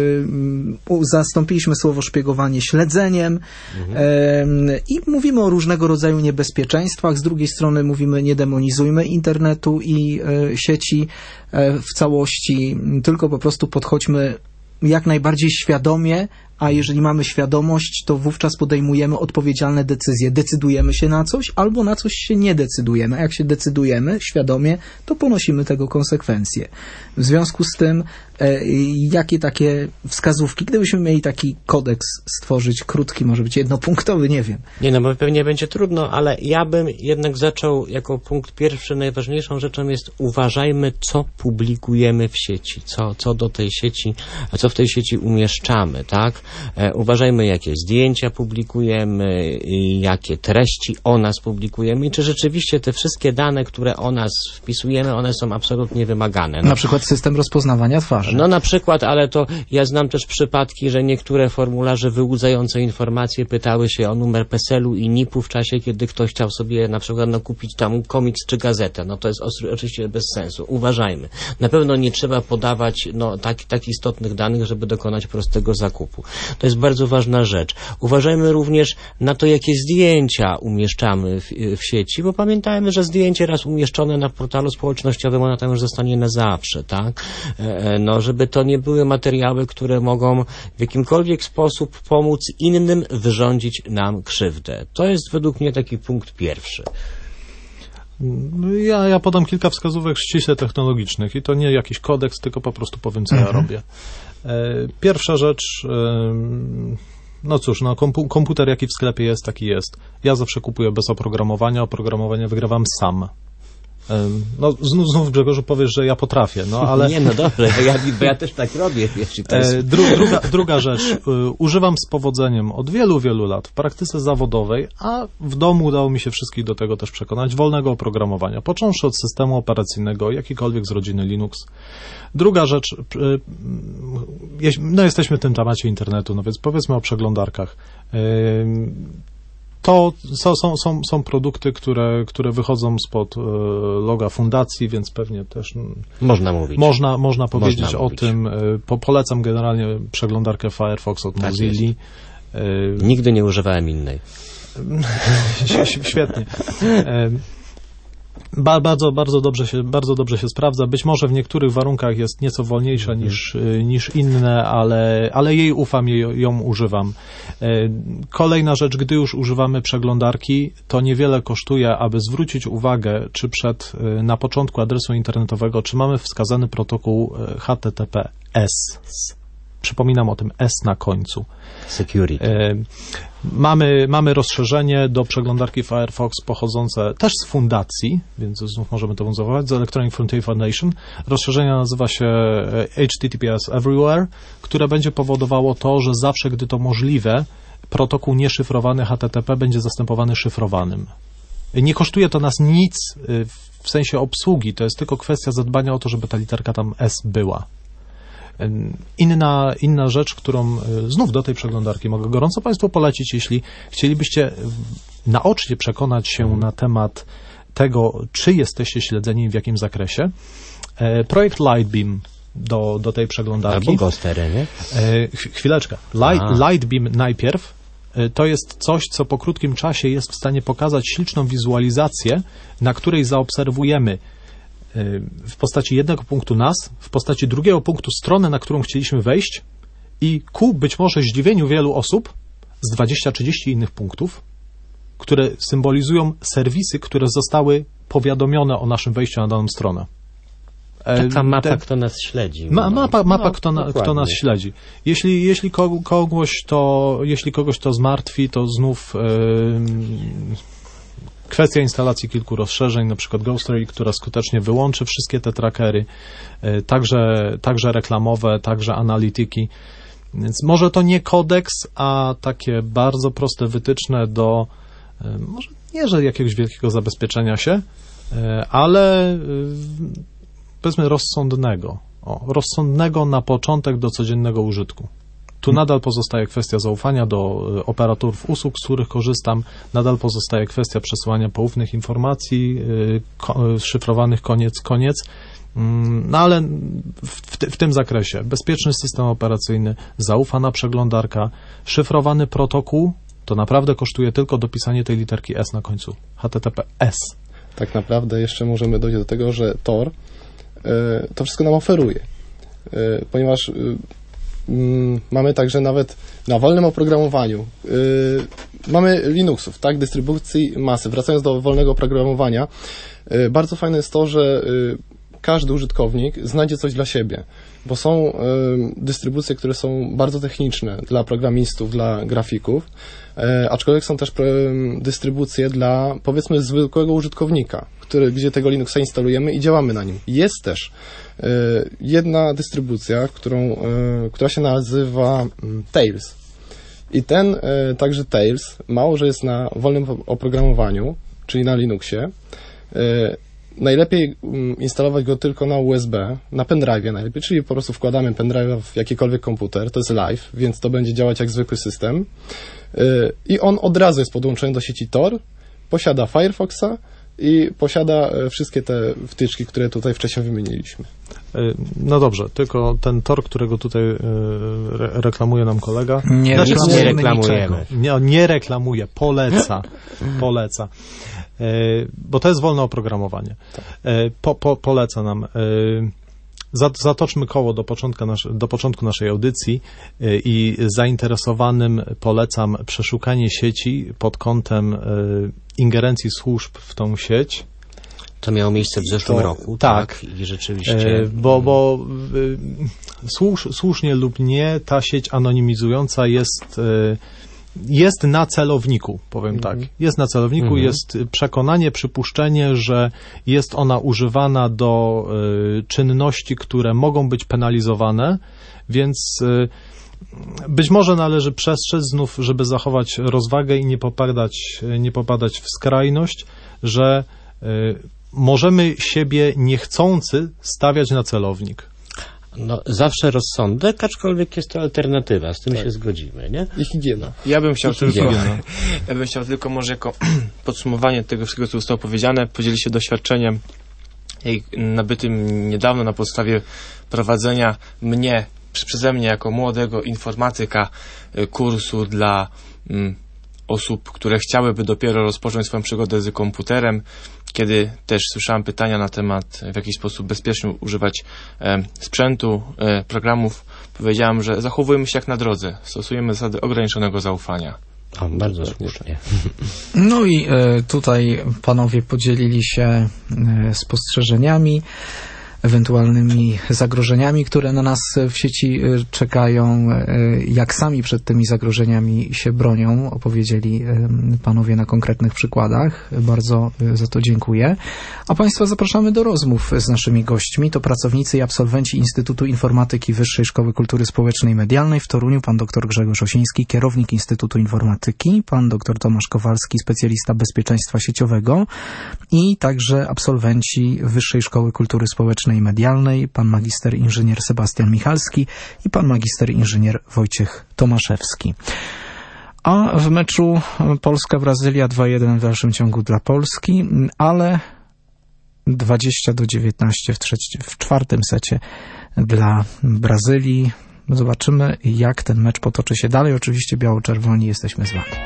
o zastąpiliśmy słowo szpiegowanie śledzeniem mhm. e, i mówimy o różnego rodzaju niebezpieczeństwach, z drugiej strony mówimy nie demonizujmy internetu i e, sieci e, w całości, tylko po prostu podchodźmy jak najbardziej świadomie, a jeżeli mamy świadomość, to wówczas podejmujemy odpowiedzialne decyzje. Decydujemy się na coś, albo na coś się nie decydujemy. A jak się decydujemy świadomie, to ponosimy tego konsekwencje. W związku z tym, e, jakie takie wskazówki, gdybyśmy mieli taki kodeks stworzyć, krótki, może być jednopunktowy, nie wiem. Nie, no bo pewnie będzie trudno, ale ja bym jednak zaczął jako punkt pierwszy, najważniejszą rzeczą jest uważajmy, co publikujemy w sieci, co, co do tej sieci, a co w tej sieci umieszczamy, tak? E, uważajmy, jakie zdjęcia publikujemy, i jakie treści o nas publikujemy i czy rzeczywiście te wszystkie dane, które o nas wpisujemy, one są absolutnie wymagane. No, na przykład system rozpoznawania twarzy. No na przykład, ale to ja znam też przypadki, że niektóre formularze wyłudzające informacje pytały się o numer PESEL-u i N I P-u w czasie, kiedy ktoś chciał sobie na przykład no, kupić tam komiks czy gazetę. No to jest oczywiście bez sensu. Uważajmy. Na pewno nie trzeba podawać no, tak, tak istotnych danych, żeby dokonać prostego zakupu. To jest bardzo ważna rzecz. Uważajmy również na to, jakie zdjęcia umieszczamy w, w sieci, bo pamiętajmy, że zdjęcie raz umieszczone na portalu społecznościowym, ono tam już zostanie na zawsze, tak? E, no, żeby to nie były materiały, które mogą w jakimkolwiek sposób pomóc innym wyrządzić nam krzywdę. To jest według mnie taki punkt pierwszy. Ja, ja podam kilka wskazówek ściśle technologicznych i to nie jakiś kodeks, tylko po prostu powiem, co mhm. ja robię. Pierwsza rzecz, no cóż, no komputer jaki w sklepie jest, taki jest. Ja zawsze kupuję bez oprogramowania, oprogramowanie wygrywam sam. No znów, znów Grzegorzu powiesz, że ja potrafię, no ale... Nie, no dobrze, bo ja, bo ja też tak robię. Wiesz, to jest... Dru, druga, druga rzecz, używam z powodzeniem od wielu, wielu lat w praktyce zawodowej, a w domu udało mi się wszystkich do tego też przekonać, wolnego oprogramowania, począwszy od systemu operacyjnego, jakikolwiek z rodziny Linux. Druga rzecz, no jesteśmy w tym temacie internetu, no więc powiedzmy o przeglądarkach. To są, są, są, są produkty, które, które wychodzą spod e, loga fundacji, więc pewnie też można mówić. Można, można powiedzieć można o mówić. tym. E, po, polecam generalnie przeglądarkę Firefox od tak Mozilla. E, Nigdy nie używałem innej. Świetnie. E, Ba, bardzo, bardzo dobrze się, bardzo dobrze się sprawdza. Być może w niektórych warunkach jest nieco wolniejsza niż, niż inne, ale, ale jej ufam, jej, ją używam. Kolejna rzecz, gdy już używamy przeglądarki, to niewiele kosztuje, aby zwrócić uwagę, czy przed, na początku adresu internetowego, czy mamy wskazany protokół H T T P S. Przypominam o tym S na końcu. Security. Mamy, mamy rozszerzenie do przeglądarki Firefox pochodzące też z fundacji, więc znów możemy to zawołać, z Electronic Frontier Foundation. Rozszerzenie nazywa się H T T P S Everywhere, które będzie powodowało to, że zawsze, gdy to możliwe, protokół nieszyfrowany H T T P będzie zastępowany szyfrowanym. Nie kosztuje to nas nic w sensie obsługi, to jest tylko kwestia zadbania o to, żeby ta literka tam S była. Inna, inna rzecz, którą znów do tej przeglądarki mogę gorąco Państwu polecić, jeśli chcielibyście naocznie przekonać się na temat tego, czy jesteście śledzeni i w jakim zakresie. Projekt Lightbeam do, do tej przeglądarki. Albo Ghostery, nie? Chwileczkę. Light, Lightbeam najpierw to jest coś, co po krótkim czasie jest w stanie pokazać śliczną wizualizację, na której zaobserwujemy w postaci jednego punktu nas, w postaci drugiego punktu stronę, na którą chcieliśmy wejść i ku być może zdziwieniu wielu osób z dwudziestu trzydziestu innych punktów, które symbolizują serwisy, które zostały powiadomione o naszym wejściu na daną stronę. Taka mapa, kto nas śledzi. Ma, mapa, mapa no, kto, na, kto nas śledzi. Jeśli, jeśli, kogoś to, jeśli kogoś to zmartwi, to znów yy, kwestia instalacji kilku rozszerzeń, na przykład Ghostery, która skutecznie wyłączy wszystkie te trackery, yy, także, także reklamowe, także analityki. Więc może to nie kodeks, a takie bardzo proste wytyczne do yy, może nie, że jakiegoś wielkiego zabezpieczenia się, yy, ale yy, powiedzmy rozsądnego. O, rozsądnego na początek do codziennego użytku. Tu nadal pozostaje kwestia zaufania do operatorów usług, z których korzystam. Nadal pozostaje kwestia przesyłania poufnych informacji, ko- szyfrowanych koniec, koniec. No ale w, w tym zakresie bezpieczny system operacyjny, zaufana przeglądarka, szyfrowany protokół, to naprawdę kosztuje tylko dopisanie tej literki S na końcu. H T T P S. Tak naprawdę jeszcze możemy dojść do tego, że Tor to wszystko nam oferuje, ponieważ mamy także nawet na wolnym oprogramowaniu, mamy Linuxów, tak, dystrybucji masy. Wracając do wolnego oprogramowania, bardzo fajne jest to, że każdy użytkownik znajdzie coś dla siebie, bo są dystrybucje, które są bardzo techniczne dla programistów, dla grafików, aczkolwiek są też dystrybucje dla, powiedzmy, zwykłego użytkownika, który, gdzie tego Linuxa instalujemy i działamy na nim. Jest też jedna dystrybucja, którą, która się nazywa Tails. I ten także Tails, mało że jest na wolnym oprogramowaniu, czyli na Linuxie, najlepiej instalować go tylko na U S B, na pendrive'ie najlepiej, czyli po prostu wkładamy pendrive'a w jakikolwiek komputer, to jest live, więc to będzie działać jak zwykły system i on od razu jest podłączony do sieci Tor, posiada Firefoxa i posiada wszystkie te wtyczki, które tutaj wcześniej wymieniliśmy. No dobrze, tylko ten Tor, którego tutaj re reklamuje nam kolega. Nie, znaczy, nie reklamujemy. Nie, nie reklamuje, poleca. Poleca. Bo to jest wolne oprogramowanie. Tak. Po, po, poleca nam. Zatoczmy koło do początku, nasz, do początku naszej audycji i zainteresowanym polecam przeszukanie sieci pod kątem ingerencji służb w tą sieć. To miało miejsce w zeszłym to, roku. Tak. tak. I rzeczywiście... Bo, bo słusz, słusznie lub nie, ta sieć anonimizująca jest... Jest na celowniku, powiem mm-hmm. tak. Jest na celowniku, mm-hmm. jest przekonanie, przypuszczenie, że jest ona używana do y, czynności, które mogą być penalizowane, więc y, być może należy przestrzec znów, żeby zachować rozwagę i nie popadać, nie popadać w skrajność, że y, możemy siebie niechcący stawiać na celownik. No, zawsze rozsądek, aczkolwiek jest to alternatywa, z tym tak. się zgodzimy, nie? I higiena. Ja bym chciał I tylko, higiena. ja bym chciał tylko może jako podsumowanie tego wszystkiego, co zostało powiedziane, podzielić się doświadczeniem nabytym niedawno na podstawie prowadzenia mnie, przeze mnie jako młodego informatyka kursu dla mm, osób, które chciałyby dopiero rozpocząć swoją przygodę z komputerem, kiedy też słyszałem pytania na temat, w jaki sposób bezpiecznie używać e, sprzętu, e, programów, powiedziałem, że zachowujemy się jak na drodze, stosujemy zasady ograniczonego zaufania. O, bardzo słusznie. No i e, tutaj panowie podzielili się e, spostrzeżeniami. ewentualnymi zagrożeniami, które na nas w sieci czekają, jak sami przed tymi zagrożeniami się bronią, opowiedzieli panowie na konkretnych przykładach. Bardzo za to dziękuję. A państwa zapraszamy do rozmów z naszymi gośćmi. To pracownicy i absolwenci Instytutu Informatyki Wyższej Szkoły Kultury Społecznej i Medialnej w Toruniu, pan dr Grzegorz Osiński, kierownik Instytutu Informatyki, pan dr Tomasz Kowalski, specjalista bezpieczeństwa sieciowego i także absolwenci Wyższej Szkoły Kultury Społecznej i Medialnej, pan magister inżynier Sebastian Michalski i pan magister inżynier Wojciech Tomaszewski. A w meczu Polska-Brazylia dwa jeden w dalszym ciągu dla Polski, ale dwadzieścia do dziewiętnastu w, trzeci, w czwartym secie dla Brazylii. Zobaczymy, jak ten mecz potoczy się dalej. Oczywiście biało-czerwoni jesteśmy z wami.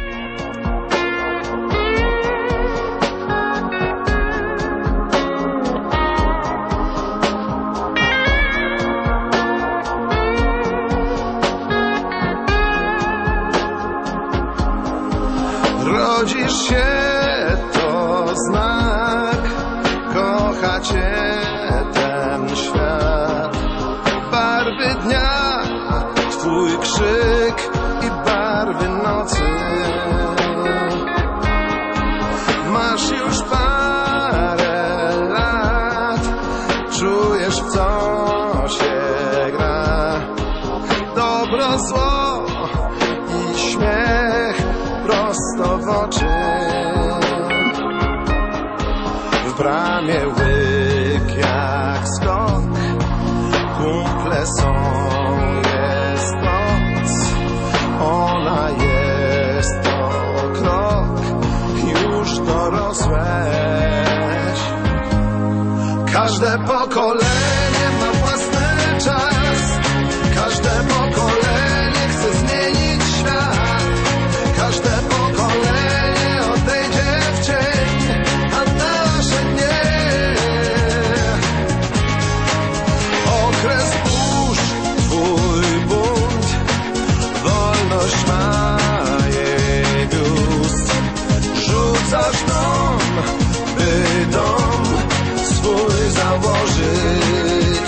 Rodzisz się, to znak, kocha cię ten świat. Barwy dnia, twój krzyk i barwy nocy. Masz już parę lat, czujesz, w co się gra. Dobro, zło i śmiech prosto w oczy. W bramie łyk jak skok, kumple są, jest noc. Ona jest to krok, już dorosłeś. Każde pokolenie ma własny czas, każde pokolenie chce zmienić świat. Każde pokolenie odejdzie w cień, a nasze nie. Okres burz, twój bunt, wolność ma jej biust. Rzucasz dom, by dom swój założyć.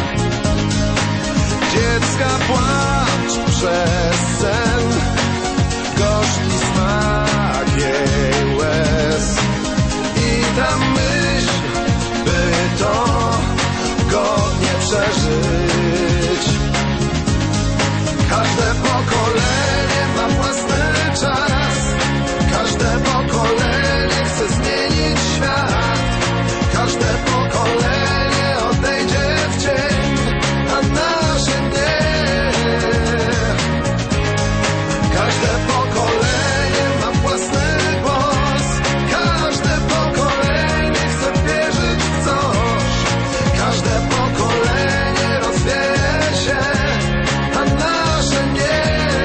Dziecka płacz przez sen, gorzki smak jej łez. I ta myśl, by to godnie przeżyć. Każde pokolenie ma własny czas, każde pokolenie chce zmienić świat. Każde pokolenie odejdzie w cień, a nasze nie. Każde pokolenie ma własny głos, każde pokolenie chce wierzyć w coś. Każde pokolenie rozwieje się, a nasze nie.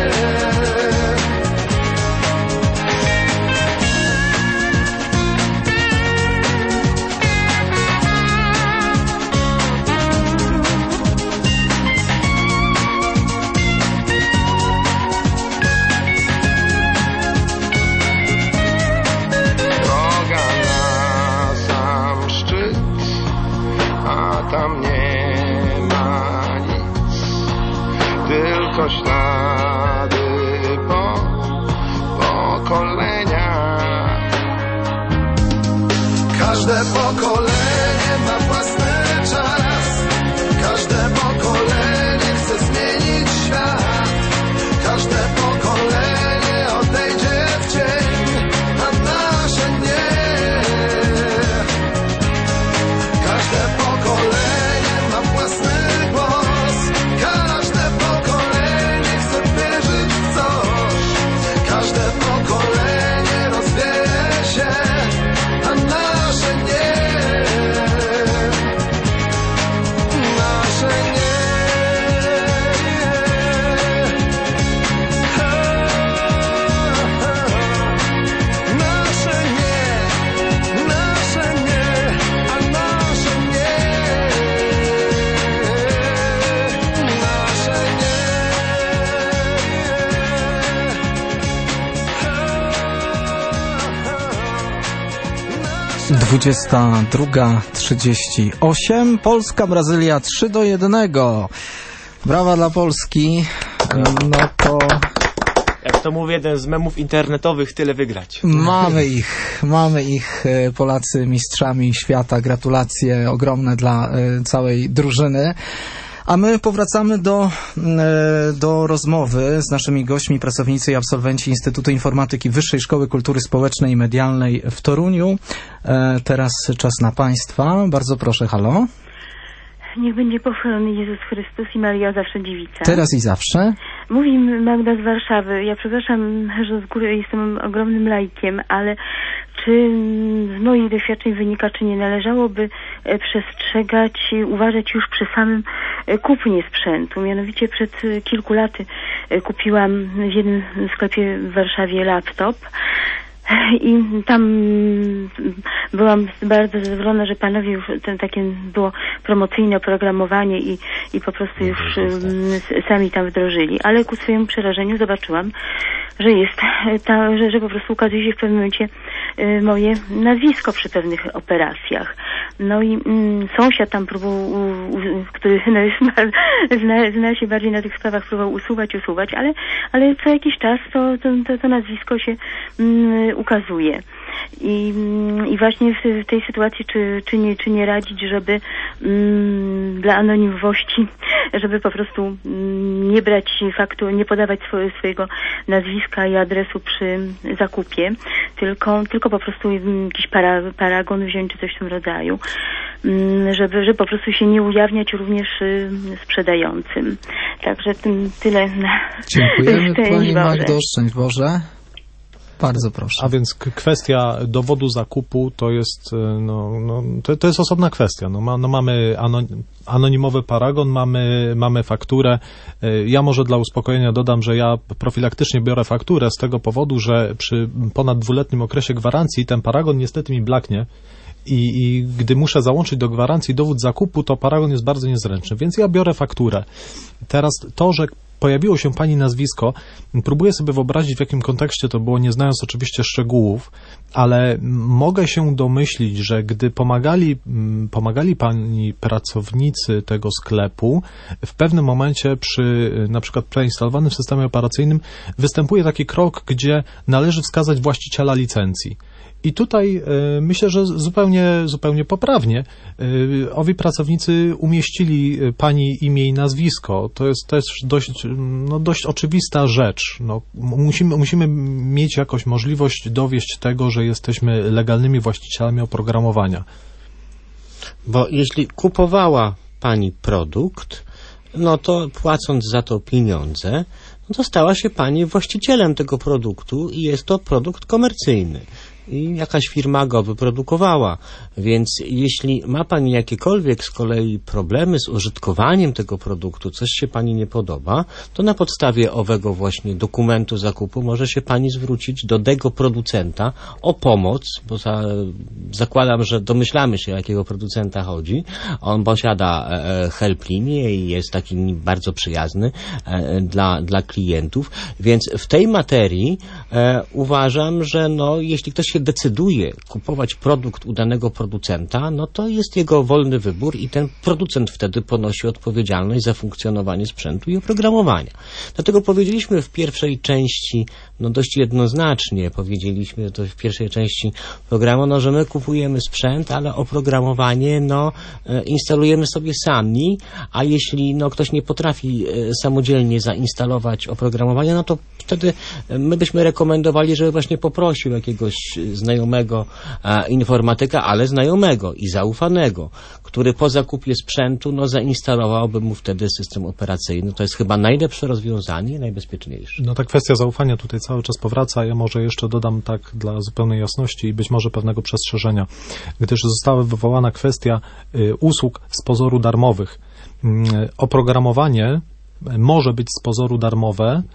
Droga na sam szczyt, a tam nie ma nic, tylko ślady po pokoleniach. Każde pokolenie ma własny czas, każde pokolenie chce zmienić świat. Każde pokolenie odejdzie w cień, a nasze nie. Każde pokolenie ma własny głos, każde pokolenie chce wierzyć w coś. Każde pokolenie rozwieje się, a nasze nie. dwudziesta druga trzydzieści osiem. Polska, Brazylia trzy do jednego. Brawa dla Polski. No to... Jak to mówi jeden z memów internetowych, tyle wygrać. Mamy ich, mamy ich, Polacy mistrzami świata. Gratulacje ogromne dla całej drużyny. A my powracamy do, do rozmowy z naszymi gośćmi, pracownicy i absolwenci Instytutu Informatyki Wyższej Szkoły Kultury Społecznej i Medialnej w Toruniu. Teraz czas na Państwa. Bardzo proszę, halo. Niech będzie pochwalony Jezus Chrystus i Maria zawsze dziewica. Teraz i zawsze. Mówi Magda z Warszawy. Ja przepraszam, że z góry jestem ogromnym laikiem, ale czy z moich doświadczeń wynika, czy nie należałoby przestrzegać, uważać już przy samym kupnie sprzętu. Mianowicie przed kilku laty kupiłam w jednym sklepie w Warszawie laptop. I tam byłam bardzo zadowolona, że panowie już ten takie było promocyjne oprogramowanie i, i po prostu już um, sami tam wdrożyli. Ale ku swojemu przerażeniu zobaczyłam, że jest ta, że, że po prostu ukazuje się w pewnym momencie y, moje nazwisko przy pewnych operacjach. No i mm, sąsiad tam próbował, u, u, który no jest, zna, zna się bardziej na tych sprawach, próbował usuwać, usuwać, ale, ale co jakiś czas to, to, to, to nazwisko się mm, ukazuje. I, i właśnie w, w tej sytuacji czy, czy, nie, czy nie radzić, żeby mm, dla anonimowości, żeby po prostu mm, nie brać faktu, nie podawać swoje, swojego nazwiska i adresu przy zakupie, tylko, tylko po prostu jakiś para, paragon wziąć czy coś w tym rodzaju, mm, żeby, żeby po prostu się nie ujawniać również y, sprzedającym. Także tym, tyle na Dziękujemy Pani Magdo, szczęść Boże. Bardzo proszę. A więc kwestia dowodu zakupu to jest, no, no, to, to jest osobna kwestia. No, ma, no mamy anonimowy paragon, mamy, mamy fakturę. Ja może dla uspokojenia dodam, że ja profilaktycznie biorę fakturę z tego powodu, że przy ponad dwuletnim okresie gwarancji ten paragon niestety mi blaknie. I, I gdy muszę załączyć do gwarancji dowód zakupu, to paragon jest bardzo niezręczny, więc ja biorę fakturę. Teraz to, że pojawiło się Pani nazwisko, próbuję sobie wyobrazić, w jakim kontekście to było, nie znając oczywiście szczegółów, ale mogę się domyślić, że gdy pomagali, pomagali Pani pracownicy tego sklepu, w pewnym momencie przy na przykład preinstalowanym systemie operacyjnym występuje taki krok, gdzie należy wskazać właściciela licencji. I tutaj y, myślę, że zupełnie, zupełnie poprawnie y, owi pracownicy umieścili Pani imię i nazwisko. To jest też dość, no, dość oczywista rzecz. No, musimy, musimy mieć jakąś możliwość dowieść tego, że jesteśmy legalnymi właścicielami oprogramowania. Bo jeśli kupowała Pani produkt, no to płacąc za to pieniądze, no to stała się Pani właścicielem tego produktu i jest to produkt komercyjny. I jakaś firma go wyprodukowała. Więc jeśli ma Pani jakiekolwiek z kolei problemy z użytkowaniem tego produktu, coś się Pani nie podoba, to na podstawie owego właśnie dokumentu zakupu może się Pani zwrócić do tego producenta o pomoc, bo za, zakładam, że domyślamy się, o jakiego producenta chodzi. On posiada e, helplinię i jest taki bardzo przyjazny e, dla, dla klientów. Więc w tej materii e, uważam, że no, jeśli ktoś się decyduje kupować produkt u danego producenta, no to jest jego wolny wybór i ten producent wtedy ponosi odpowiedzialność za funkcjonowanie sprzętu i oprogramowania. Dlatego powiedzieliśmy w pierwszej części, no dość jednoznacznie powiedzieliśmy to w pierwszej części programu, no że my kupujemy sprzęt, ale oprogramowanie, no instalujemy sobie sami, a jeśli no ktoś nie potrafi samodzielnie zainstalować oprogramowania, no to wtedy my byśmy rekomendowali, żeby właśnie poprosił jakiegoś znajomego e, informatyka, ale znajomego i zaufanego, który po zakupie sprzętu no, zainstalowałby mu wtedy system operacyjny. To jest chyba najlepsze rozwiązanie i najbezpieczniejsze. No ta kwestia zaufania tutaj cały czas powraca. Ja może jeszcze dodam tak dla zupełnej jasności i być może pewnego przestrzeżenia, gdyż została wywołana kwestia y, usług z pozoru darmowych. Y, oprogramowanie może być z pozoru darmowe,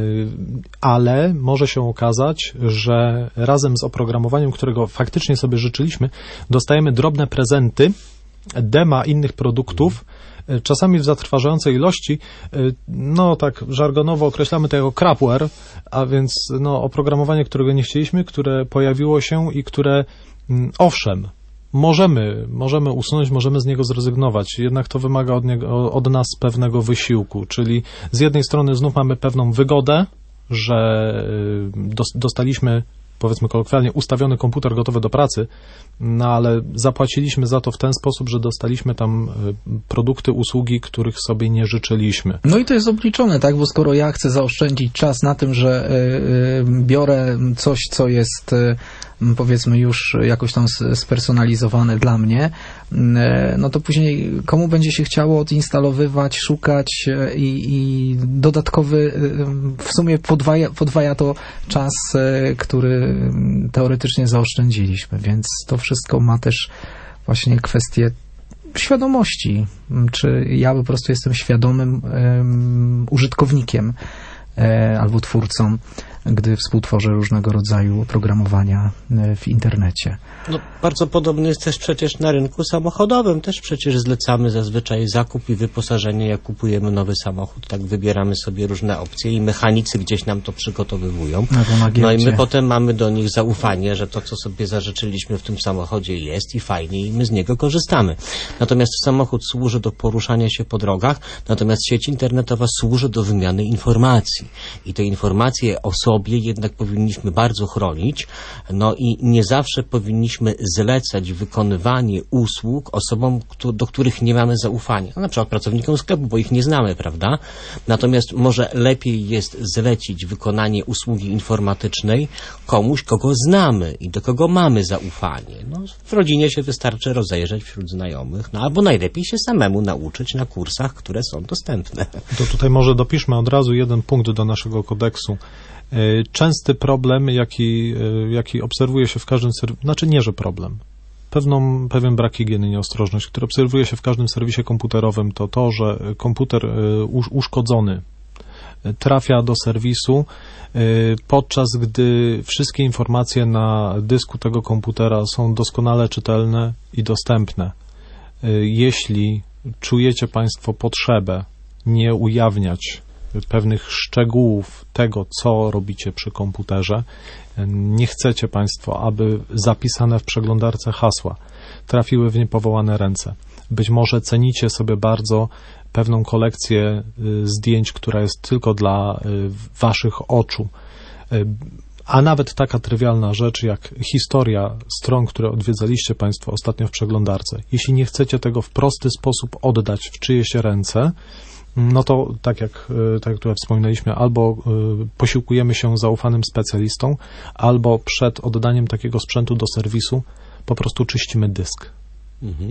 ale może się okazać, że razem z oprogramowaniem, którego faktycznie sobie życzyliśmy, dostajemy drobne prezenty, dema innych produktów, czasami w zatrważającej ilości, no tak żargonowo określamy to jako crapware, a więc no, oprogramowanie, którego nie chcieliśmy, które pojawiło się i które, owszem, możemy, możemy usunąć, możemy z niego zrezygnować, jednak to wymaga od, niego, od nas pewnego wysiłku, czyli z jednej strony znów mamy pewną wygodę, że dostaliśmy, powiedzmy kolokwialnie, ustawiony komputer gotowy do pracy, no ale zapłaciliśmy za to w ten sposób, że dostaliśmy tam produkty, usługi, których sobie nie życzyliśmy. No i to jest obliczone, tak? Bo skoro ja chcę zaoszczędzić czas na tym, że y, y, biorę coś, co jest y, powiedzmy już jakoś tam spersonalizowane dla mnie, no to później komu będzie się chciało odinstalowywać, szukać i, i dodatkowy, w sumie podwaja, podwaja to czas, który teoretycznie zaoszczędziliśmy, więc to wszystko ma też właśnie kwestię świadomości, czy ja po prostu jestem świadomym um, użytkownikiem e, albo twórcą, gdy współtworzę różnego rodzaju oprogramowania w internecie. No, bardzo podobnie jest też przecież na rynku samochodowym. Też przecież zlecamy zazwyczaj zakup i wyposażenie, jak kupujemy nowy samochód. Tak wybieramy sobie różne opcje i mechanicy gdzieś nam to przygotowywują. No i my potem mamy do nich zaufanie, że to, co sobie zażyczyliśmy w tym samochodzie jest i fajnie i my z niego korzystamy. Natomiast samochód służy do poruszania się po drogach, natomiast sieć internetowa służy do wymiany informacji. I te informacje o sobie jednak powinniśmy bardzo chronić, no i nie zawsze powinniśmy zlecać wykonywanie usług osobom, do których nie mamy zaufania. No, na przykład pracownikom sklepu, bo ich nie znamy, prawda? Natomiast może lepiej jest zlecić wykonanie usługi informatycznej komuś, kogo znamy i do kogo mamy zaufanie. No, w rodzinie się wystarczy rozejrzeć wśród znajomych, no albo najlepiej się samemu nauczyć na kursach, które są dostępne. To tutaj może dopiszmy od razu jeden punkt do naszego kodeksu. Częsty problem, jaki, jaki obserwuje się w każdym serwisie, znaczy nie, że problem, pewną, pewien brak higieny, nieostrożność, który obserwuje się w każdym serwisie komputerowym, to to, że komputer uszkodzony trafia do serwisu, podczas gdy wszystkie informacje na dysku tego komputera są doskonale czytelne i dostępne. Jeśli czujecie Państwo potrzebę nie ujawniać pewnych szczegółów tego, co robicie przy komputerze, nie chcecie Państwo, aby zapisane w przeglądarce hasła trafiły w niepowołane ręce. Być może cenicie sobie bardzo pewną kolekcję zdjęć, która jest tylko dla Waszych oczu. A nawet taka trywialna rzecz jak historia stron, które odwiedzaliście Państwo ostatnio w przeglądarce. Jeśli nie chcecie tego w prosty sposób oddać w czyjeś ręce, no to tak jak, tak jak tutaj wspominaliśmy, albo posiłkujemy się zaufanym specjalistą, albo przed oddaniem takiego sprzętu do serwisu po prostu czyścimy dysk. Mhm.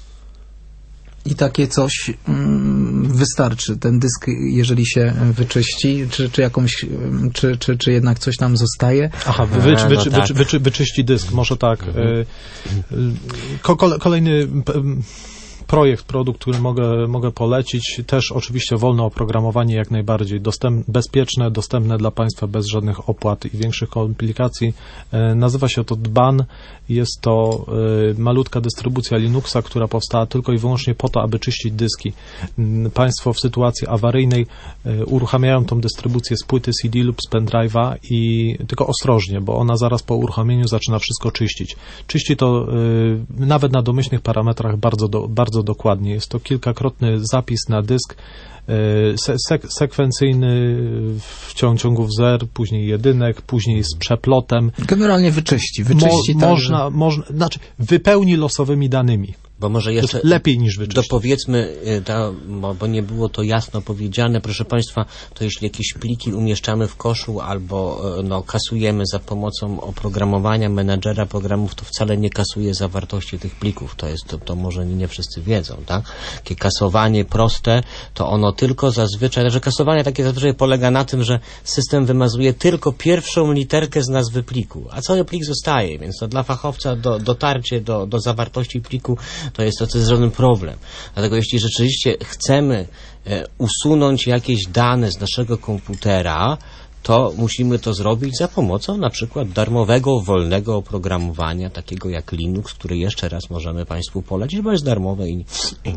I takie coś mm, wystarczy, ten dysk, jeżeli się wyczyści, czy, czy jakąś, czy, czy, czy jednak coś tam zostaje? Aha, wy, wy, wy, wy, wy, wy, wy, wyczyści dysk, może tak. Mhm. Ko, kolejny projekt, produkt, który mogę, mogę polecić, też oczywiście wolne oprogramowanie jak najbardziej, dostęp, bezpieczne, dostępne dla Państwa bez żadnych opłat i większych komplikacji. E, nazywa się to Dban, jest to e, malutka dystrybucja Linuxa, która powstała tylko i wyłącznie po to, aby czyścić dyski. E, państwo w sytuacji awaryjnej e, uruchamiają tą dystrybucję z płyty C D lub z pendrive'a i tylko ostrożnie, bo ona zaraz po uruchomieniu zaczyna wszystko czyścić. Czyści to e, nawet na domyślnych parametrach bardzo, do, bardzo dokładnie. Jest to kilkakrotny zapis na dysk, sek sekwencyjny w ciągu zer, później jedynek, później z przeplotem. Generalnie wyczyści. wyczyści Mo tak, można, że... można, znaczy wypełni losowymi danymi. Bo może jeszcze lepiej niż wyczyścić. Dopowiedzmy, ta, bo nie było to jasno powiedziane, proszę Państwa, to jeśli jakieś pliki umieszczamy w koszu albo no, kasujemy za pomocą oprogramowania menadżera programów, to wcale nie kasuje zawartości tych plików. To jest, to, to może nie wszyscy wiedzą, tak? Takie kasowanie proste, to ono tylko zazwyczaj, że kasowanie takie zazwyczaj polega na tym, że system wymazuje tylko pierwszą literkę z nazwy pliku, a cały plik zostaje, więc to dla fachowca do, dotarcie do, do zawartości pliku to jest to, co jest żaden problem. Dlatego jeśli rzeczywiście chcemy e, usunąć jakieś dane z naszego komputera, to musimy to zrobić za pomocą na przykład darmowego, wolnego oprogramowania, takiego jak Linux, który jeszcze raz możemy Państwu polecić, bo jest darmowe i, i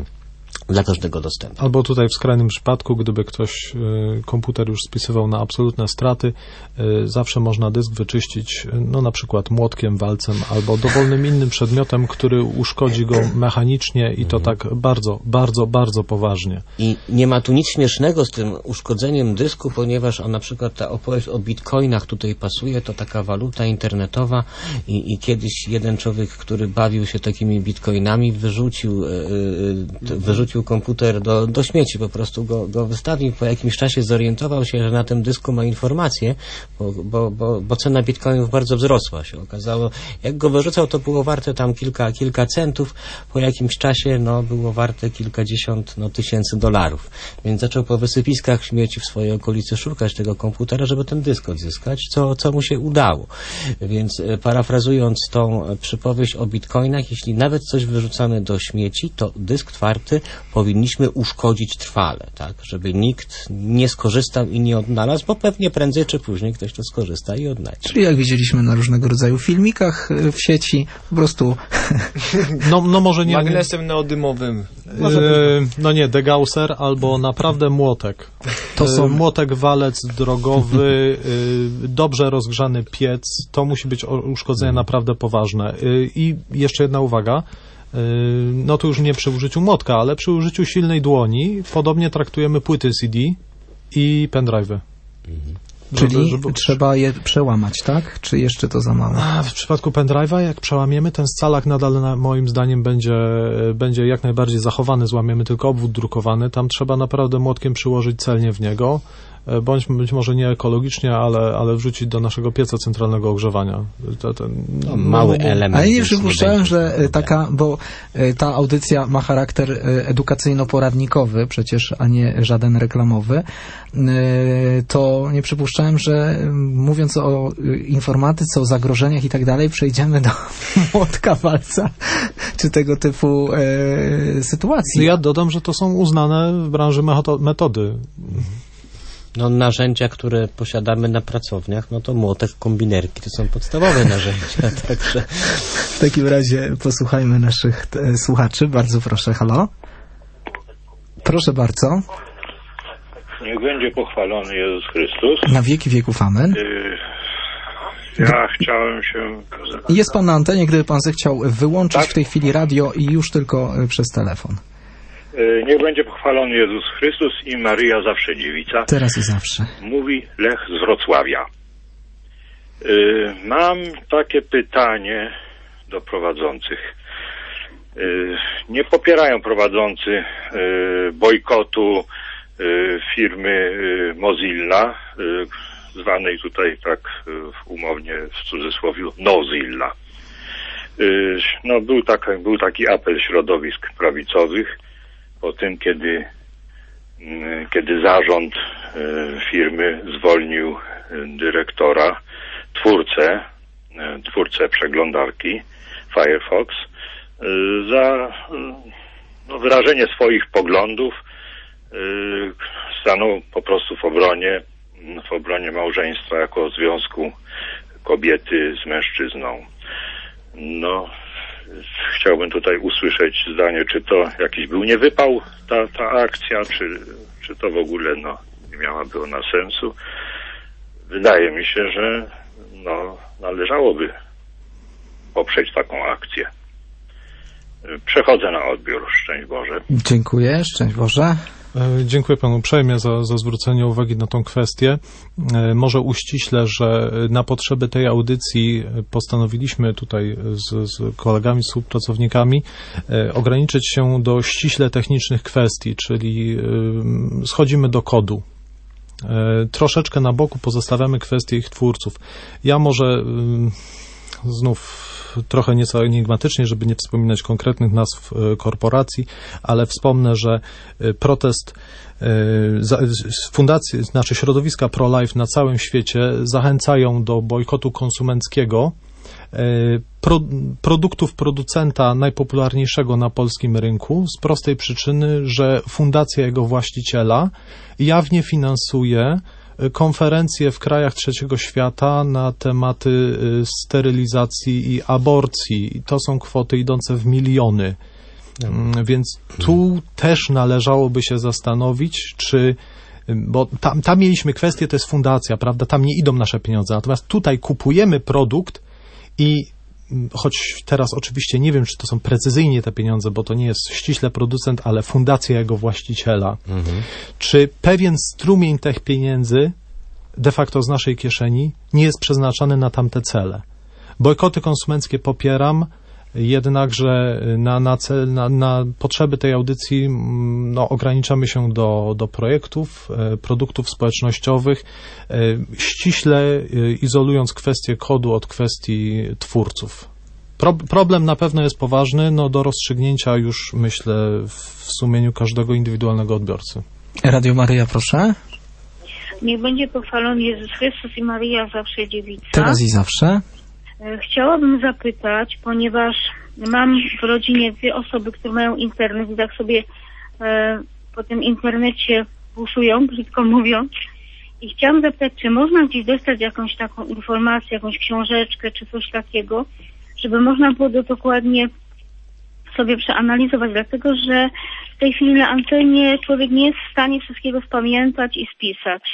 dla każdego dostępny. Albo tutaj w skrajnym przypadku, gdyby ktoś y, komputer już spisywał na absolutne straty, y, zawsze można dysk wyczyścić, no na przykład młotkiem, walcem albo dowolnym innym przedmiotem, który uszkodzi go mechanicznie i to tak bardzo, bardzo, bardzo poważnie. I nie ma tu nic śmiesznego z tym uszkodzeniem dysku, ponieważ a na przykład ta opowieść o bitcoinach tutaj pasuje, to taka waluta internetowa i, i kiedyś jeden człowiek, który bawił się takimi bitcoinami, wyrzucił, yy, wyrzucił komputer do, do śmieci, po prostu go, go wystawił, po jakimś czasie zorientował się, że na tym dysku ma informacje, bo, bo, bo, bo cena bitcoinów bardzo wzrosła, się okazało. Jak go wyrzucał, to było warte tam kilka, kilka centów, po jakimś czasie no, było warte kilkadziesiąt no, tysięcy dolarów. Więc zaczął po wysypiskach śmieci w swojej okolicy szukać tego komputera, żeby ten dysk odzyskać, co, co mu się udało. Więc e, parafrazując tą e, przypowieść o bitcoinach, jeśli nawet coś wyrzucamy do śmieci, to dysk twardy powinniśmy uszkodzić trwale, tak, żeby nikt nie skorzystał i nie odnalazł, bo pewnie prędzej czy później ktoś to skorzysta i odnajdzie. Czyli jak widzieliśmy na różnego rodzaju filmikach w sieci, po prostu... No, no może nie... Magnesem neodymowym. Yy, no nie, degausser albo naprawdę młotek. To są... Yy, młotek, walec drogowy, yy, dobrze rozgrzany piec, to musi być uszkodzenie naprawdę poważne. Yy, I jeszcze jedna uwaga. No to już nie przy użyciu młotka, ale przy użyciu silnej dłoni podobnie traktujemy płyty C D i pendrive'y. Mhm. Czyli żeby, żeby... trzeba je przełamać, tak? Czy jeszcze to za mało? A, w przypadku pendrive'a, jak przełamiemy, ten scalak nadal na, moim zdaniem będzie, będzie jak najbardziej zachowany, złamiemy tylko obwód drukowany, tam trzeba naprawdę młotkiem przyłożyć celnie w niego, bądź być może nie ekologicznie, ale, ale wrzucić do naszego pieca centralnego ogrzewania. To, to, no, mały no, element. Ale nie przypuszczałem, że taka, bo ta audycja ma charakter edukacyjno-poradnikowy przecież, a nie żaden reklamowy, to nie przypuszczałem, że mówiąc o informatyce, o zagrożeniach i tak dalej, przejdziemy do młotka, walca, czy tego typu e, sytuacji. Ja dodam, że to są uznane w branży metody. No, narzędzia, które posiadamy na pracowniach, no to młotek, kombinerki to są podstawowe narzędzia, także... W takim razie posłuchajmy naszych e, słuchaczy. Bardzo proszę, halo? Proszę bardzo. Niech będzie pochwalony Jezus Chrystus. Na wieki wieków, amen. Ja chciałem się... Jest pan na antenie, gdyby pan zechciał wyłączyć tak? w tej chwili radio i już tylko przez telefon. Niech będzie pochwalony Jezus Chrystus i Maryja zawsze dziewica. Teraz i zawsze. Mówi Lech z Wrocławia. Mam takie pytanie do prowadzących. Nie popierają prowadzący bojkotu firmy Mozilla, zwanej tutaj tak umownie w cudzysłowie Nozilla. No, był, tak, był taki apel środowisk prawicowych po tym, kiedy, kiedy zarząd firmy zwolnił dyrektora, twórcę, twórcę przeglądarki Firefox za no, wyrażenie swoich poglądów. Stanął po prostu w obronie, w obronie małżeństwa jako związku kobiety z mężczyzną. No, chciałbym tutaj usłyszeć zdanie, czy to jakiś był niewypał, ta, ta akcja, czy, czy to w ogóle no, nie miałaby ona sensu. Wydaje mi się, że no, należałoby poprzeć taką akcję. Przechodzę na odbiór. Szczęść Boże. Dziękuję. Szczęść Boże. Dziękuję panu uprzejmie za, za zwrócenie uwagi na tą kwestię. Może uściślę, że na potrzeby tej audycji postanowiliśmy tutaj z, z kolegami, współpracownikami ograniczyć się do ściśle technicznych kwestii, czyli schodzimy do kodu. Troszeczkę na boku pozostawiamy kwestie ich twórców. Ja może znów trochę nieco enigmatycznie, żeby nie wspominać konkretnych nazw korporacji, ale wspomnę, że protest fundacji, znaczy środowiska pro-life na całym świecie zachęcają do bojkotu konsumenckiego pro, produktów producenta najpopularniejszego na polskim rynku z prostej przyczyny, że fundacja jego właściciela jawnie finansuje konferencje w krajach trzeciego świata na tematy sterylizacji i aborcji. I to są kwoty idące w miliony. Mm, Więc tu też należałoby się zastanowić, czy, bo tam, tam mieliśmy kwestię, to jest fundacja, prawda, tam nie idą nasze pieniądze, natomiast tutaj kupujemy produkt i choć teraz oczywiście nie wiem, czy to są precyzyjnie te pieniądze, bo to nie jest ściśle producent, ale fundacja jego właściciela, mhm. czy pewien strumień tych pieniędzy de facto z naszej kieszeni nie jest przeznaczany na tamte cele. Bojkoty konsumenckie popieram, jednakże na, na, cel, na, na potrzeby tej audycji no, ograniczamy się do, do projektów, e, produktów społecznościowych, e, ściśle e, izolując kwestię kodu od kwestii twórców. Pro, problem na pewno jest poważny, no do rozstrzygnięcia już myślę w sumieniu każdego indywidualnego odbiorcy. Radio Maryja, proszę. Niech będzie pochwalony Jezus Chrystus i Maryja zawsze dziewica. Teraz i zawsze. Chciałabym zapytać, ponieważ mam w rodzinie dwie osoby, które mają internet i tak sobie e, po tym internecie buszują, brzydko mówiąc. I chciałam zapytać, czy można gdzieś dostać jakąś taką informację, jakąś książeczkę, czy coś takiego, żeby można było to dokładnie sobie przeanalizować, dlatego że w tej chwili na antenie człowiek nie jest w stanie wszystkiego spamiętać i spisać.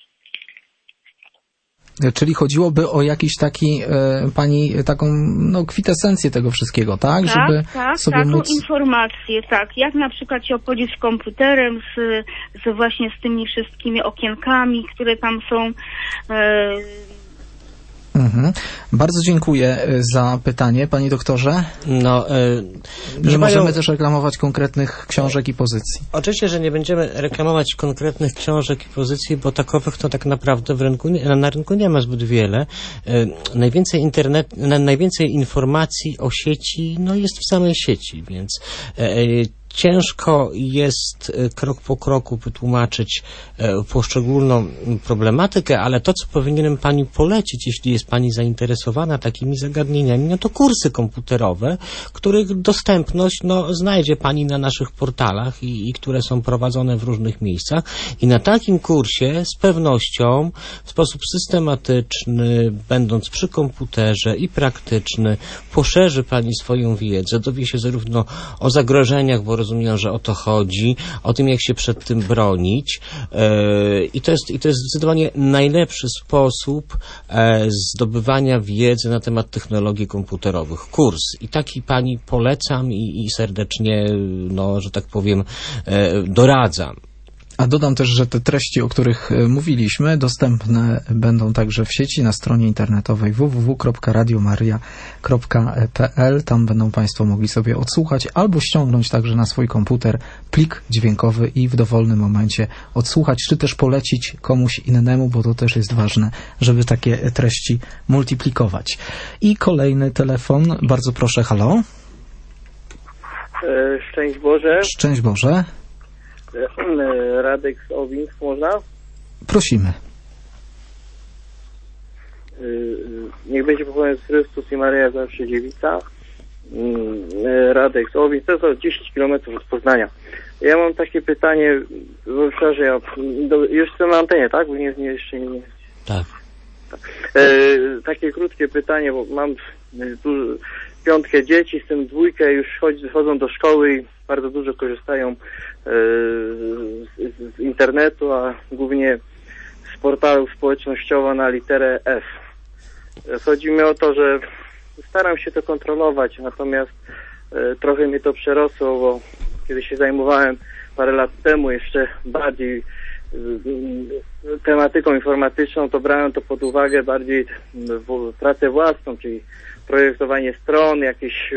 Czyli chodziłoby o jakiś taki, e, pani, taką, no, kwintesencję tego wszystkiego, tak? Tak, Żeby tak, sobie taką móc... informację, tak. Jak na przykład się obchodzić z komputerem, z, z właśnie z tymi wszystkimi okienkami, które tam są. E... Mhm. Bardzo dziękuję za pytanie, panie doktorze. No, e, nie możemy mają... też reklamować konkretnych książek i pozycji. Oczywiście, że nie będziemy reklamować konkretnych książek i pozycji, bo takowych to tak naprawdę w rynku nie, na rynku nie ma zbyt wiele. E, najwięcej internet, na, najwięcej informacji o sieci no jest w samej sieci, więc e, ciężko jest krok po kroku wytłumaczyć poszczególną problematykę, ale to, co powinienem pani polecić, jeśli jest pani zainteresowana takimi zagadnieniami, no to kursy komputerowe, których dostępność no, znajdzie pani na naszych portalach i, i które są prowadzone w różnych miejscach. I na takim kursie z pewnością w sposób systematyczny, będąc przy komputerze i praktyczny, poszerzy pani swoją wiedzę, dowie się zarówno o zagrożeniach, bo rozumiem, że o to chodzi, o tym, jak się przed tym bronić. Yy, i, to jest, I to jest zdecydowanie najlepszy sposób e, zdobywania wiedzy na temat technologii komputerowych. Kurs. I taki pani polecam i, i serdecznie, no, że tak powiem, e, doradzam. A dodam też, że te treści, o których mówiliśmy, dostępne będą także w sieci na stronie internetowej w w w kropka radio maryja kropka p l. Tam będą państwo mogli sobie odsłuchać albo ściągnąć także na swój komputer plik dźwiękowy i w dowolnym momencie odsłuchać, czy też polecić komuś innemu, bo to też jest ważne, żeby takie treści multiplikować. I kolejny telefon. Bardzo proszę, halo. Szczęść Boże. Szczęść Boże. Radek z Owinsk, można? Prosimy. Niech będzie pochwalony Chrystus i Maryja zawsze dziewica. Radek z Owinsk, to jest dziesięć kilometrów od Poznania. Ja mam takie pytanie w obszarze, ja do, już jestem na antenie, tak? Bo nie, nie, jeszcze nie... Tak. E, takie krótkie pytanie, bo mam tu piątkę dzieci, z tym dwójkę już chodzi, chodzą do szkoły i bardzo dużo korzystają e, z, z internetu, a głównie z portalów społecznościowo na literę F. Chodzi mi o to, że staram się to kontrolować, natomiast e, trochę mnie to przerosło, bo kiedy się zajmowałem parę lat temu jeszcze bardziej e, tematyką informatyczną, to brałem to pod uwagę bardziej w, pracę własną, czyli projektowanie stron, jakieś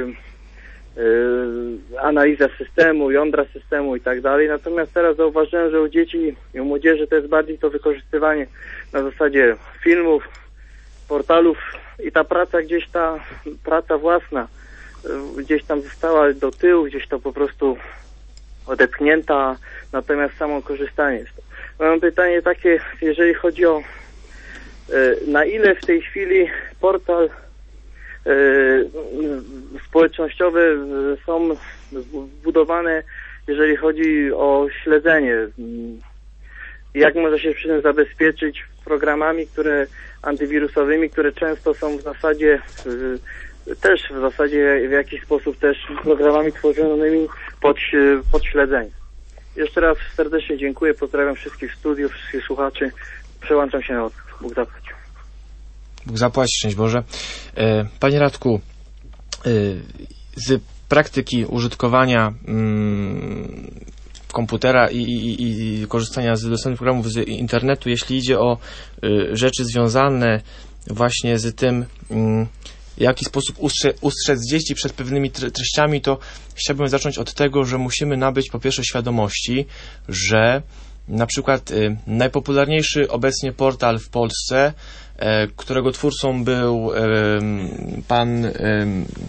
Yy, analiza systemu, jądra systemu i tak dalej. Natomiast teraz zauważyłem, że u dzieci i u młodzieży to jest bardziej to wykorzystywanie na zasadzie filmów, portalów i ta praca gdzieś, ta praca własna yy, gdzieś tam została do tyłu, gdzieś to po prostu odepchnięta, natomiast samo korzystanie z tego. Mam pytanie takie, jeżeli chodzi o yy, na ile w tej chwili portal społecznościowe są zbudowane, jeżeli chodzi o śledzenie. Jak można się przy tym zabezpieczyć programami, które antywirusowymi, które często są w zasadzie też w zasadzie w jakiś sposób też programami tworzonymi pod, pod śledzenie. Jeszcze raz serdecznie dziękuję, pozdrawiam wszystkich studiów, wszystkich słuchaczy. Przełączam się na odwrót. Bóg zapłać. Bóg zapłać, szczęść Boże. Panie Radku, z praktyki użytkowania mm, komputera i, i, i korzystania z dostępnych programów z internetu, jeśli idzie o y, rzeczy związane właśnie z tym, y, w jaki sposób ustrze, ustrzec dzieci przed pewnymi treściami, to chciałbym zacząć od tego, że musimy nabyć po pierwsze świadomości, że na przykład y, najpopularniejszy obecnie portal w Polsce, y, którego twórcą był y, pan y,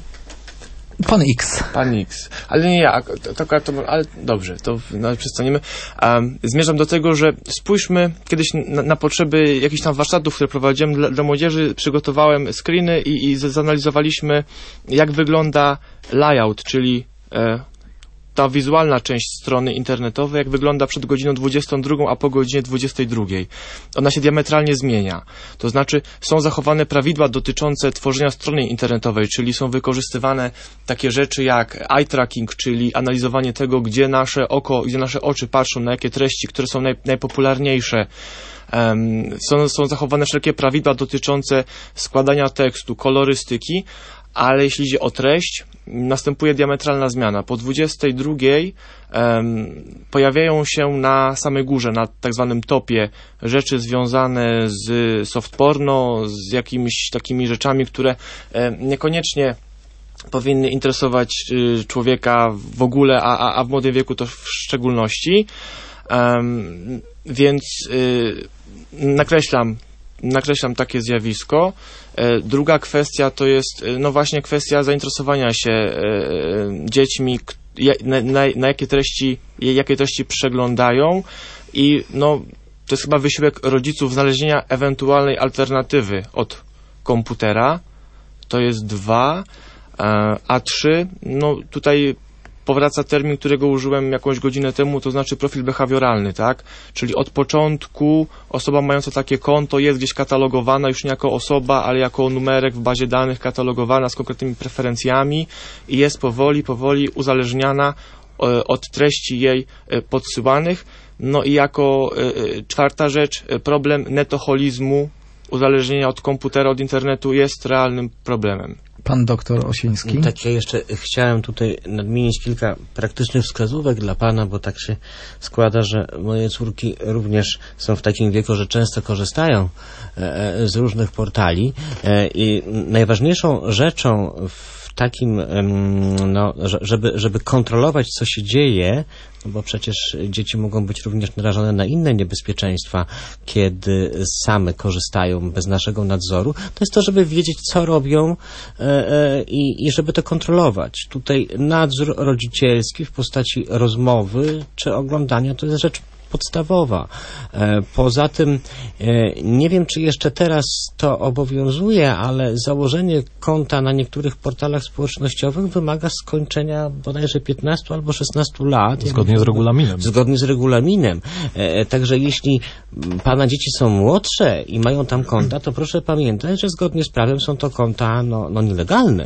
Pan X. Pan X. Ale nie ja, to, to, to, ale dobrze, to no, przestaniemy. Um, zmierzam do tego, że spójrzmy, kiedyś na, na potrzeby jakichś tam warsztatów, które prowadziłem dla, dla młodzieży, przygotowałem screeny i, i zanalizowaliśmy, jak wygląda layout, czyli e, ta wizualna część strony internetowej, jak wygląda przed godziną dwudziestą drugą, a po godzinie dwudziestej drugiej. Ona się diametralnie zmienia. To znaczy są zachowane prawidła dotyczące tworzenia strony internetowej, czyli są wykorzystywane takie rzeczy jak eye tracking, czyli analizowanie tego, gdzie nasze oko, gdzie nasze oczy patrzą, na jakie treści, które są naj, najpopularniejsze. Um, są, są zachowane wszelkie prawidła dotyczące składania tekstu, kolorystyki, ale jeśli idzie o treść, następuje diametralna zmiana. Po dwudziestej drugiej um, pojawiają się na samej górze, na tak zwanym topie, rzeczy związane z soft porno, z jakimiś takimi rzeczami, które um, niekoniecznie powinny interesować y, człowieka w ogóle, a, a, a w młodym wieku to w szczególności. Um, więc y, nakreślam nakreślam takie zjawisko. E, druga kwestia to jest, no właśnie, kwestia zainteresowania się e, dziećmi, ja, na, na, na jakie treści, jakie treści przeglądają i no, to jest chyba wysiłek rodziców znalezienia ewentualnej alternatywy od komputera. To jest dwa. E, a trzy, no tutaj powraca termin, którego użyłem jakąś godzinę temu, to znaczy profil behawioralny, tak? Czyli od początku osoba mająca takie konto jest gdzieś katalogowana już nie jako osoba, ale jako numerek w bazie danych, katalogowana z konkretnymi preferencjami i jest powoli, powoli uzależniana od treści jej podsyłanych. No i jako czwarta rzecz, problem netoholizmu, uzależnienia od komputera, od internetu jest realnym problemem. Pan doktor Osiński. Tak, ja jeszcze chciałem tutaj nadmienić kilka praktycznych wskazówek dla pana, bo tak się składa, że moje córki również są w takim wieku, że często korzystają z różnych portali i najważniejszą rzeczą w takim, no, żeby, żeby kontrolować, co się dzieje, no bo przecież dzieci mogą być również narażone na inne niebezpieczeństwa, kiedy same korzystają bez naszego nadzoru, to jest to, żeby wiedzieć, co robią e, e, i, i żeby to kontrolować. Tutaj nadzór rodzicielski w postaci rozmowy czy oglądania to jest rzecz podstawowa. Poza tym nie wiem, czy jeszcze teraz to obowiązuje, ale założenie konta na niektórych portalach społecznościowych wymaga skończenia bodajże piętnastu albo szesnastu lat. Zgodnie z regulaminem. Zgodnie z regulaminem. Także jeśli pana dzieci są młodsze i mają tam konta, to proszę pamiętać, że zgodnie z prawem są to konta no, no nielegalne.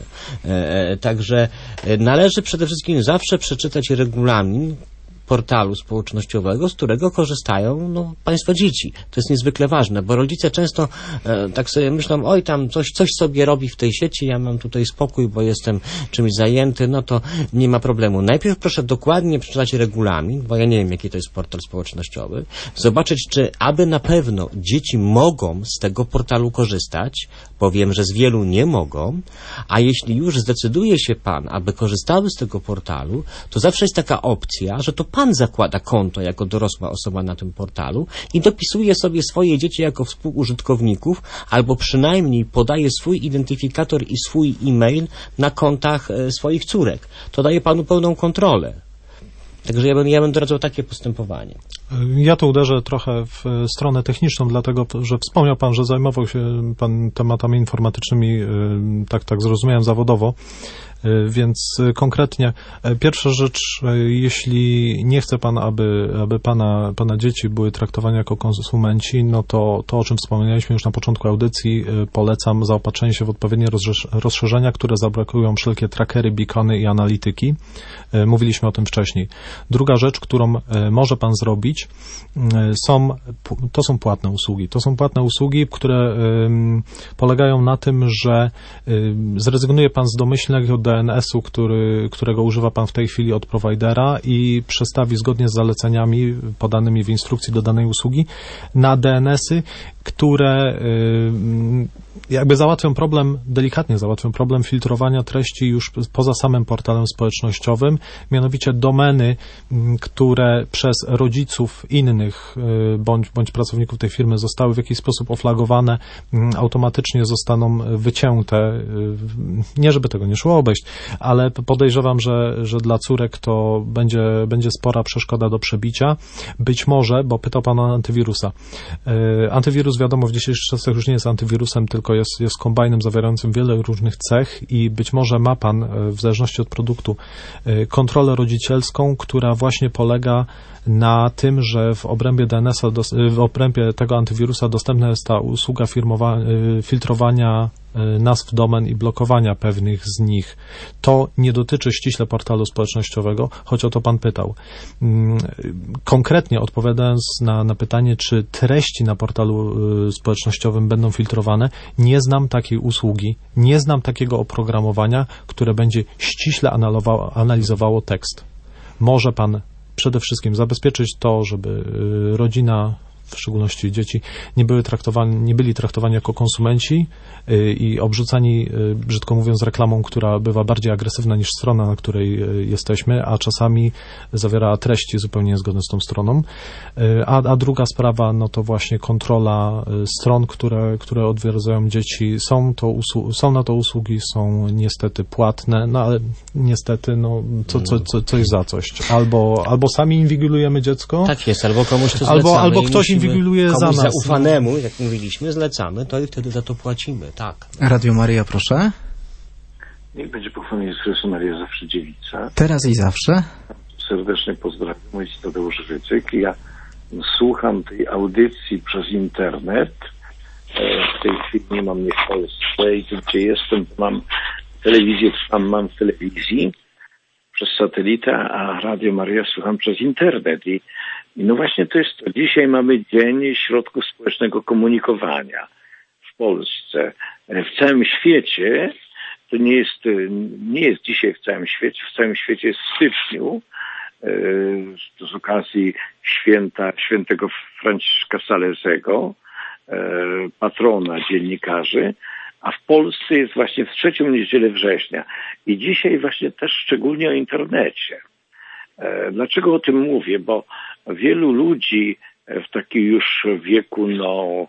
Także należy przede wszystkim zawsze przeczytać regulamin portalu społecznościowego, z którego korzystają no, państwa dzieci. To jest niezwykle ważne, bo rodzice często e, tak sobie myślą, oj tam coś, coś sobie robi w tej sieci, ja mam tutaj spokój, bo jestem czymś zajęty, no to nie ma problemu. Najpierw proszę dokładnie przeczytać regulamin, bo ja nie wiem, jaki to jest portal społecznościowy, zobaczyć, czy aby na pewno dzieci mogą z tego portalu korzystać, bo wiem, że z wielu nie mogą, a jeśli już zdecyduje się pan, aby korzystały z tego portalu, to zawsze jest taka opcja, że to pan zakłada konto jako dorosła osoba na tym portalu i dopisuje sobie swoje dzieci jako współużytkowników, albo przynajmniej podaje swój identyfikator i swój e-mail na kontach e, swoich córek. To daje panu pełną kontrolę. Także ja bym, ja bym doradzał takie postępowanie. Ja tu uderzę trochę w stronę techniczną, dlatego, że wspomniał pan, że zajmował się pan tematami informatycznymi, tak, tak zrozumiałem, zawodowo. Więc konkretnie, pierwsza rzecz, jeśli nie chce pan, aby, aby pana, pana dzieci były traktowane jako konsumenci, no to to, o czym wspomnieliśmy już na początku audycji, polecam zaopatrzenie się w odpowiednie rozszerzenia, które zablokują wszelkie trackery, beacony i analityki. Mówiliśmy o tym wcześniej. Druga rzecz, którą może pan zrobić, są, to są płatne usługi. To są płatne usługi, które polegają na tym, że zrezygnuje pan z domyślnego D N S-u, który, którego używa pan w tej chwili od prowajdera i przestawi zgodnie z zaleceniami podanymi w instrukcji do danej usługi na D N S-y, które jakby załatwią problem, delikatnie załatwią problem filtrowania treści już poza samym portalem społecznościowym, mianowicie domeny, które przez rodziców innych bądź, bądź pracowników tej firmy zostały w jakiś sposób oflagowane, automatycznie zostaną wycięte. Nie, żeby tego nie szło obejść, ale podejrzewam, że, że dla córek to będzie, będzie spora przeszkoda do przebicia. Być może, bo pytał pan o antywirusa. Antywirus, wiadomo, w dzisiejszych czasach już nie jest antywirusem, tylko jest, jest kombajnem zawierającym wiele różnych cech i być może ma pan, w zależności od produktu, kontrolę rodzicielską, która właśnie polega na tym, że w obrębie D N S-a, w obrębie tego antywirusa dostępna jest ta usługa firmowa, filtrowania nazw domen i blokowania pewnych z nich. To nie dotyczy ściśle portalu społecznościowego, choć o to pan pytał. Konkretnie odpowiadając na, na pytanie, czy treści na portalu społecznościowym będą filtrowane, nie znam takiej usługi, nie znam takiego oprogramowania, które będzie ściśle analizowało tekst. Może pan przede wszystkim zabezpieczyć to, żeby rodzina, w szczególności dzieci, nie były traktowani, nie byli traktowani jako konsumenci i obrzucani, brzydko mówiąc, reklamą, która bywa bardziej agresywna niż strona, na której jesteśmy, a czasami zawiera treści zupełnie niezgodne z tą stroną. A, a druga sprawa, no to właśnie kontrola stron, które, które odwiedzają dzieci. Są, to usłu- są na to usługi, są niestety płatne, no ale niestety, no co, co, co, coś za coś. Albo, albo sami inwigilujemy dziecko. Tak jest, albo komuś to albo, zlecamy. albo ktoś inwigiluje za nas. Zaufanemu, jak mówiliśmy, zlecamy, to i wtedy za to płacimy, tak. Radio Maryja, proszę. Niech będzie pochwalony Jezus Chrystus, Maryja zawsze dziewica. Teraz i zawsze. Serdecznie pozdrawiam, mój Tadeusz Rycyk. Ja słucham tej audycji przez internet. W tej chwili nie mam mnie w Polsce i tu, gdzie jestem, mam telewizję, tam mam w telewizji przez satelitę, a Radio Maryja słucham przez internet. I, i no właśnie to jest to. Dzisiaj mamy Dzień Środków Społecznego Komunikowania w Polsce. W całym świecie, to nie jest, nie jest dzisiaj w całym świecie, w całym świecie jest w styczniu, to z okazji święta świętego Franciszka Salezego, patrona dziennikarzy, a w Polsce jest właśnie w trzecią niedzielę września. I dzisiaj właśnie też szczególnie o internecie. Dlaczego o tym mówię? Bo wielu ludzi w takim już wieku, no,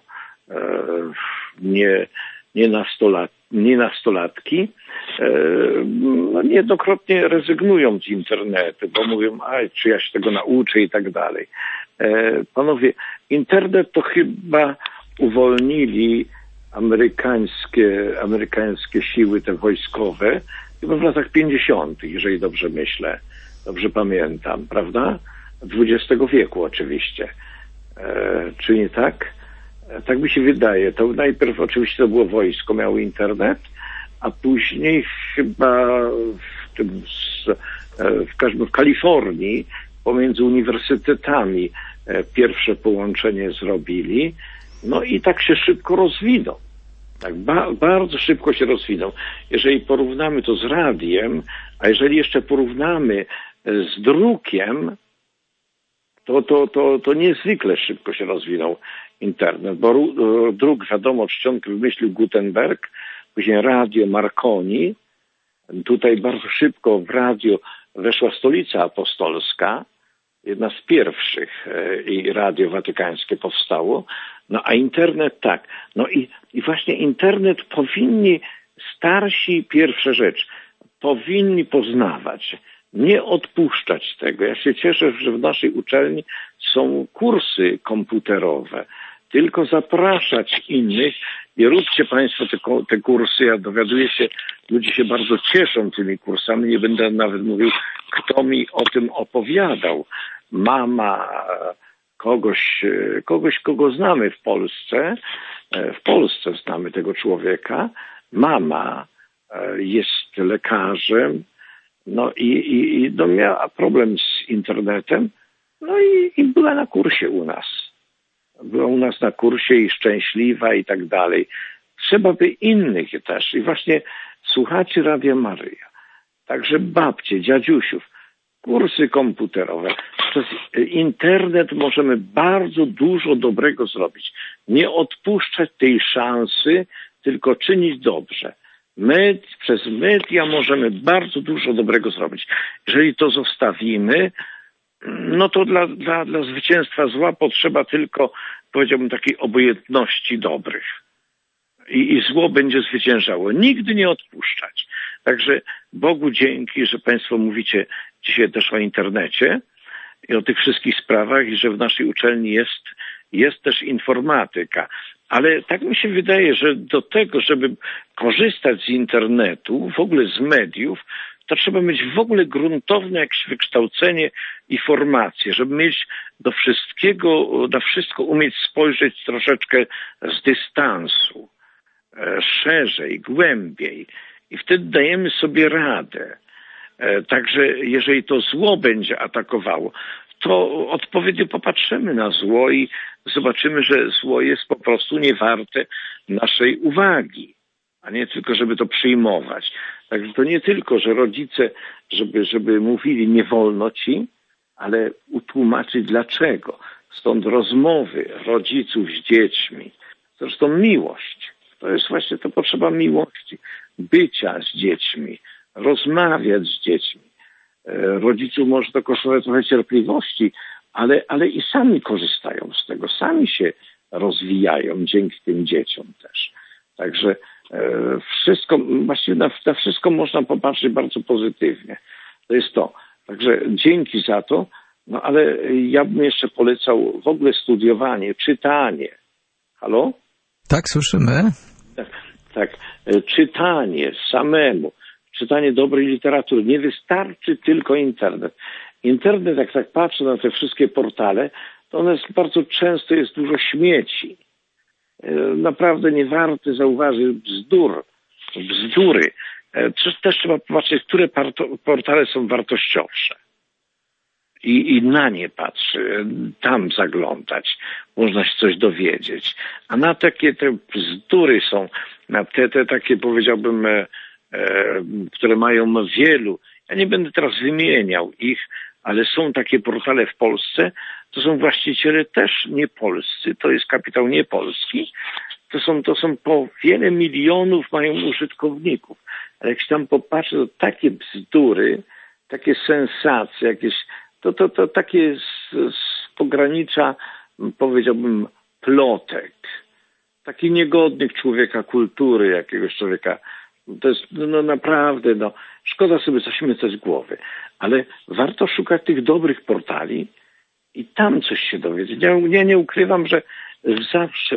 nie, nie, nastolat, nie nastolatki, no, niejednokrotnie rezygnują z internetu, bo mówią, a czy ja się tego nauczę i tak dalej. Panowie, internet to chyba uwolnili amerykańskie, amerykańskie siły te wojskowe, chyba w latach pięćdziesiątych, jeżeli dobrze myślę, dobrze pamiętam, prawda? dwudziestego wieku oczywiście. E, czy nie tak? E, tak mi się wydaje. To najpierw oczywiście to było wojsko, miało internet, a później chyba w, tym, w, każdym, w Kalifornii pomiędzy uniwersytetami e, pierwsze połączenie zrobili. No i tak się szybko rozwinął. Tak ba- bardzo szybko się rozwinął. Jeżeli porównamy to z radiem, a jeżeli jeszcze porównamy z drukiem, to, to, to, to niezwykle szybko się rozwinął internet, bo druk, wiadomo, czcionkę wymyślił Gutenberg, później radio Marconi. Tutaj bardzo szybko w radio weszła Stolica Apostolska, jedna z pierwszych, i Radio Watykańskie powstało. No a internet tak. No i, i właśnie internet powinni starsi, pierwsza rzecz, powinni poznawać, nie odpuszczać tego. Ja się cieszę, że w naszej uczelni są kursy komputerowe. Tylko zapraszać innych Nie róbcie Państwo te, te kursy, ja dowiaduję się, ludzie się bardzo cieszą tymi kursami, nie będę nawet mówił, kto mi o tym opowiadał. Mama kogoś, kogoś, kogo znamy w Polsce, w Polsce znamy tego człowieka, mama jest lekarzem, no i, i, i no miała problem z internetem, no i, i była na kursie u nas. Była u nas na kursie i szczęśliwa i tak dalej. Trzeba by innych też. I właśnie słuchacie Radia Maryja. Także babcie, dziadziusiów, kursy komputerowe. Przez internet możemy bardzo dużo dobrego zrobić. Nie odpuszczać tej szansy, tylko czynić dobrze. My przez media możemy bardzo dużo dobrego zrobić. Jeżeli to zostawimy, no to dla, dla, dla zwycięstwa zła potrzeba tylko, powiedziałbym, takiej obojętności dobrych. I, i zło będzie zwyciężało. Nigdy nie odpuszczać. Także Bogu dzięki, że Państwo mówicie dzisiaj też o internecie i o tych wszystkich sprawach i że w naszej uczelni jest, jest też informatyka. Ale tak mi się wydaje, że do tego, żeby korzystać z internetu, w ogóle z mediów, to trzeba mieć w ogóle gruntowne jakieś wykształcenie i formacje, żeby mieć do wszystkiego, na wszystko umieć spojrzeć troszeczkę z dystansu, e, szerzej, głębiej i wtedy dajemy sobie radę. E, także jeżeli to zło będzie atakowało, to odpowiednio popatrzymy na zło i zobaczymy, że zło jest po prostu niewarte naszej uwagi, a nie tylko, żeby to przyjmować. Także to nie tylko, że rodzice, żeby, żeby mówili nie wolno ci, ale utłumaczyć dlaczego. Stąd rozmowy rodziców z dziećmi. Zresztą miłość. To jest właśnie to potrzeba miłości. Bycia z dziećmi. Rozmawiać z dziećmi. Rodziców może to kosztować trochę cierpliwości, ale, ale i sami korzystają z tego. Sami się rozwijają dzięki tym dzieciom też. Także wszystko, właściwie na, na wszystko można popatrzeć bardzo pozytywnie. To jest to. Także dzięki za to, no ale ja bym jeszcze polecał w ogóle studiowanie, czytanie. Halo? Tak, słyszymy. Tak, tak. Czytanie samemu, czytanie dobrej literatury. Nie wystarczy tylko internet. Internet, jak tak patrzę na te wszystkie portale, to one jest, bardzo często jest dużo śmieci. Naprawdę nie warte zauważyć bzdur, bzdury. Też, też trzeba popatrzeć, które portale są wartościowsze. I, I na nie patrzy, tam zaglądać, można się coś dowiedzieć. A na takie te bzdury są, na te, te takie powiedziałbym, e, e, które mają wielu, ja nie będę teraz wymieniał ich, ale są takie portale w Polsce, to są właściciele też niepolscy, to jest kapitał niepolski, to są, to są po wiele milionów mają użytkowników. Ale jak się tam popatrzy, to takie bzdury, takie sensacje, jakieś, to, to, to takie z, z pogranicza, powiedziałbym, plotek. Taki niegodnych człowieka kultury, jakiegoś człowieka. To jest no naprawdę, no, szkoda sobie zaśmiecać z głowy. Ale warto szukać tych dobrych portali i tam coś się dowiedzieć. Ja, ja nie ukrywam, że zawsze,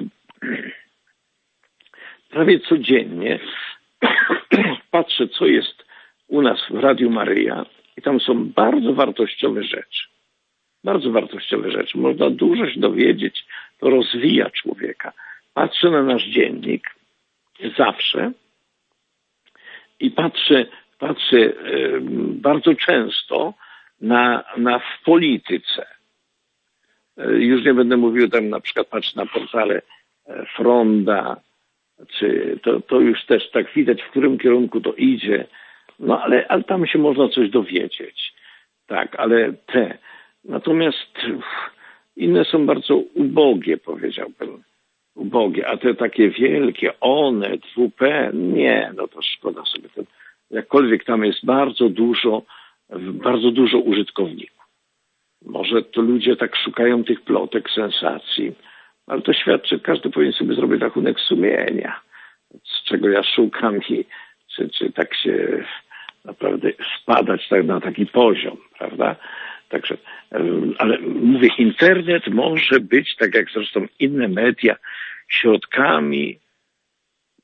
prawie codziennie patrzę, co jest u nas w Radiu Maryja i tam są bardzo wartościowe rzeczy. Bardzo wartościowe rzeczy. Można dużo się dowiedzieć, to rozwija człowieka. Patrzę na nasz dziennik zawsze i patrzę, patrzę e, bardzo często na, na w polityce. E, już nie będę mówił tam, na przykład patrzę na portale e, Fronda, czy to, to już też tak widać, w którym kierunku to idzie. No ale, ale tam się można coś dowiedzieć. Tak, ale te. Natomiast inne są bardzo ubogie, powiedziałbym. Ubogie, a te takie wielkie, Onet, W P, nie, no to szkoda sobie. To, jakkolwiek tam jest bardzo dużo, bardzo dużo użytkowników. Może to ludzie tak szukają tych plotek, sensacji, ale to świadczy, każdy powinien sobie zrobić rachunek sumienia, z czego ja szukam i czy, czy tak się naprawdę spadać tak na taki poziom, prawda? Także, ale mówię, internet może być, tak jak zresztą inne media, środkami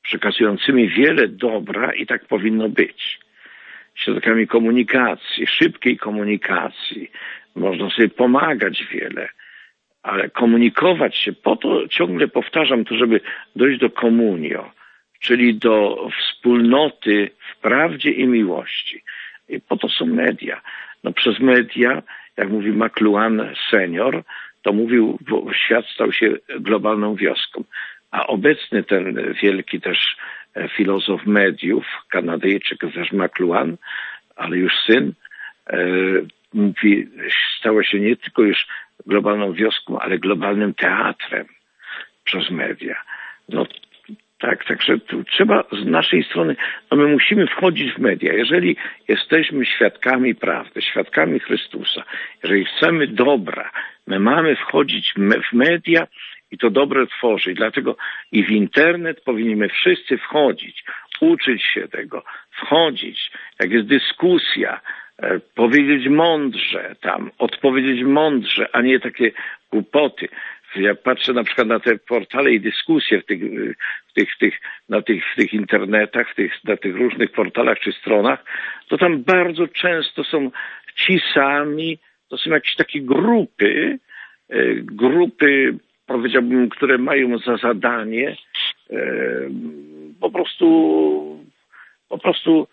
przekazującymi wiele dobra i tak powinno być. Środkami komunikacji, szybkiej komunikacji. Można sobie pomagać wiele, ale komunikować się, po to ciągle powtarzam to, żeby dojść do komunio, czyli do wspólnoty w prawdzie i miłości. I po to są media. No przez media, jak mówi McLuhan senior, to mówił, bo świat stał się globalną wioską. A obecny ten wielki też filozof mediów, Kanadyjczyk też McLuhan, ale już syn, e, mówi, stało się nie tylko już globalną wioską, ale globalnym teatrem przez media. No tak, także tu trzeba z naszej strony, no my musimy wchodzić w media. Jeżeli jesteśmy świadkami prawdy, świadkami Chrystusa, jeżeli chcemy dobra, my mamy wchodzić w media i to dobre tworzyć. Dlatego i w internet powinniśmy wszyscy wchodzić, uczyć się tego, wchodzić. Jak jest dyskusja, e, powiedzieć mądrze tam, odpowiedzieć mądrze, a nie takie głupoty. Ja patrzę na przykład na te portale i dyskusje w tych, w tych, w tych, na tych, w tych internetach, w tych, na tych różnych portalach czy stronach, to tam bardzo często są ci sami, to są jakieś takie grupy, e, grupy, powiedziałbym, które mają za zadanie e, po prostu po prostu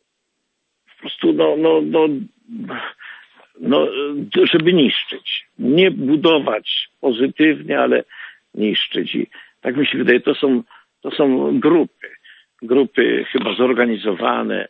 po prostu no, no, no, no, żeby niszczyć. Nie budować pozytywnie, ale niszczyć. I tak mi się wydaje, to są, to są grupy. Grupy chyba zorganizowane.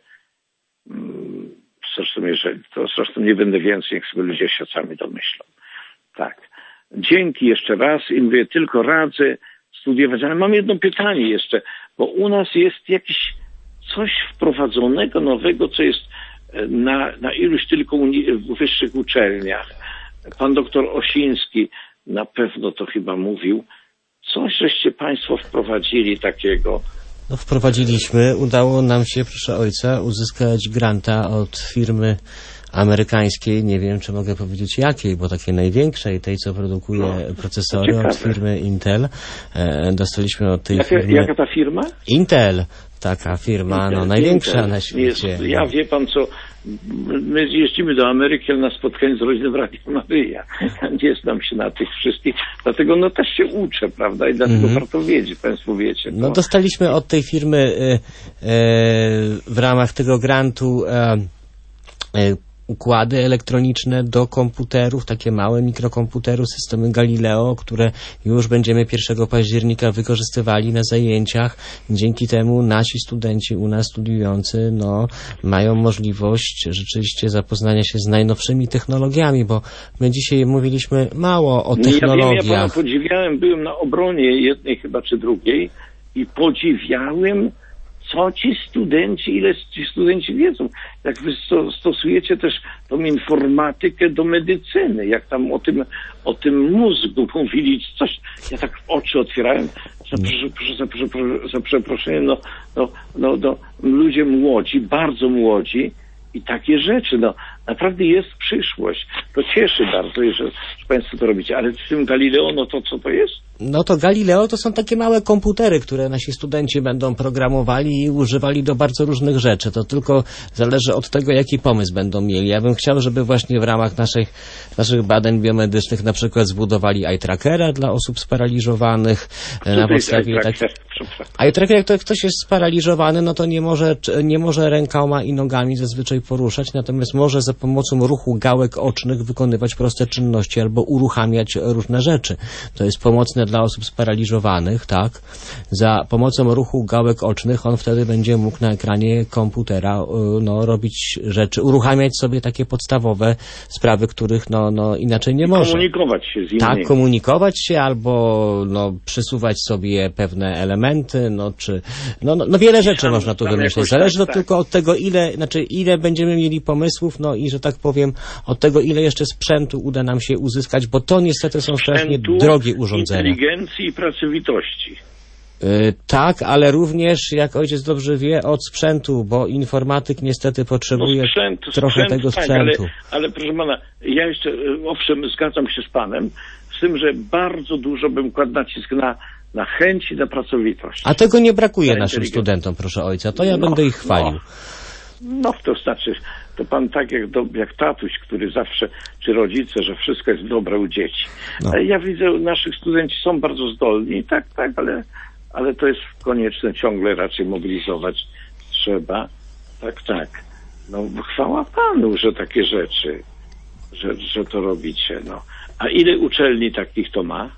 Zresztą, jeżeli, to zresztą nie będę więcej, niech sobie ludzie się sami domyślą. Tak. Dzięki jeszcze raz i mówię, tylko radzę studiować. Ale mam jedno pytanie jeszcze, bo u nas jest jakieś coś wprowadzonego nowego, co jest na, na iluś tylko uni- wyższych uczelniach. Pan doktor Osiński na pewno to chyba mówił. Coś żeście państwo wprowadzili takiego. No, wprowadziliśmy, udało nam się, proszę ojca, uzyskać granta od firmy amerykańskiej, nie wiem, czy mogę powiedzieć jakiej, bo takiej największej, tej, co produkuje no, procesory, od firmy Intel. E, dostaliśmy od tej jaka, firmy... Jaka ta firma? Intel, taka firma, Intel, no największa Intel. Na świecie. Jest, ja wie pan co, my jeździmy do Ameryki na spotkanie z rodziną Radio Maryja. Nie znam się na tych wszystkich, dlatego no też się uczę, prawda, i dlatego mm-hmm. warto wiedzieć, państwo wiecie. To... No dostaliśmy od tej firmy e, e, w ramach tego grantu e, e, układy elektroniczne do komputerów, takie małe mikrokomputery, systemy Galileo, które już będziemy pierwszego października wykorzystywali na zajęciach. Dzięki temu nasi studenci u nas studiujący no, mają możliwość rzeczywiście zapoznania się z najnowszymi technologiami, bo my dzisiaj mówiliśmy mało o technologiach. Ja wiem, ja pana podziwiałem, byłem na obronie jednej chyba czy drugiej i podziwiałem, co ci studenci, ile ci studenci wiedzą. Jak wy stosujecie też tą informatykę do medycyny, jak tam o tym, o tym mózgu mówili, coś, ja tak oczy otwierałem, za, za, za, za, za przeproszeniem, no, no, no, no, ludzie młodzi, bardzo młodzi i takie rzeczy, no, naprawdę jest przyszłość. To cieszy bardzo, że, że państwo to robicie, ale z tym Galileo, no to co to jest? No to Galileo to są takie małe komputery, które nasi studenci będą programowali i używali do bardzo różnych rzeczy. To tylko zależy od tego, jaki pomysł będą mieli. Ja bym chciał, żeby właśnie w ramach naszych, naszych badań biomedycznych na przykład zbudowali eye trackera dla osób sparaliżowanych. Co na podstawie takich... Eye tracker, jak to ktoś jest sparaliżowany, no to nie może, nie może rękoma i nogami zazwyczaj poruszać, natomiast może za pomocą ruchu gałek ocznych wykonywać proste czynności albo uruchamiać różne rzeczy. To jest pomocne dla osób sparaliżowanych, tak? Za pomocą ruchu gałek ocznych on wtedy będzie mógł na ekranie komputera no, robić rzeczy, uruchamiać sobie takie podstawowe sprawy, których no, no inaczej nie może. Komunikować się z innymi. Tak, komunikować się albo no, przysuwać sobie pewne elementy, no czy no, no, no wiele rzeczy tam, można tu wymyślić. Zależy to tak, tylko od tego, ile, znaczy ile będziemy mieli pomysłów, no i że tak powiem, od tego, ile jeszcze sprzętu uda nam się uzyskać, bo to niestety są strasznie drogie urządzenia. Inteligencji i pracowitości. Yy, tak, ale również, jak ojciec dobrze wie, od sprzętu, bo informatyk niestety potrzebuje no sprzęt, trochę sprzęt, tego sprzętu. Tak, ale, ale proszę pana, ja jeszcze, owszem, zgadzam się z panem, z tym, że bardzo dużo bym kładł nacisk na, na chęć i na pracowitość. A tego nie brakuje Na naszym inteligencję. studentom, proszę ojca, to ja No, będę ich chwalił. No, no to znaczy, to pan tak jak, do, jak tatuś, który zawsze, czy rodzice, że wszystko jest dobre u dzieci. No. Ja widzę, naszych studenci są bardzo zdolni, tak, tak, ale, ale to jest konieczne ciągle raczej mobilizować trzeba. Tak, tak. No chwała Panu, że takie rzeczy, że, że to robicie, no. A ile uczelni takich to ma?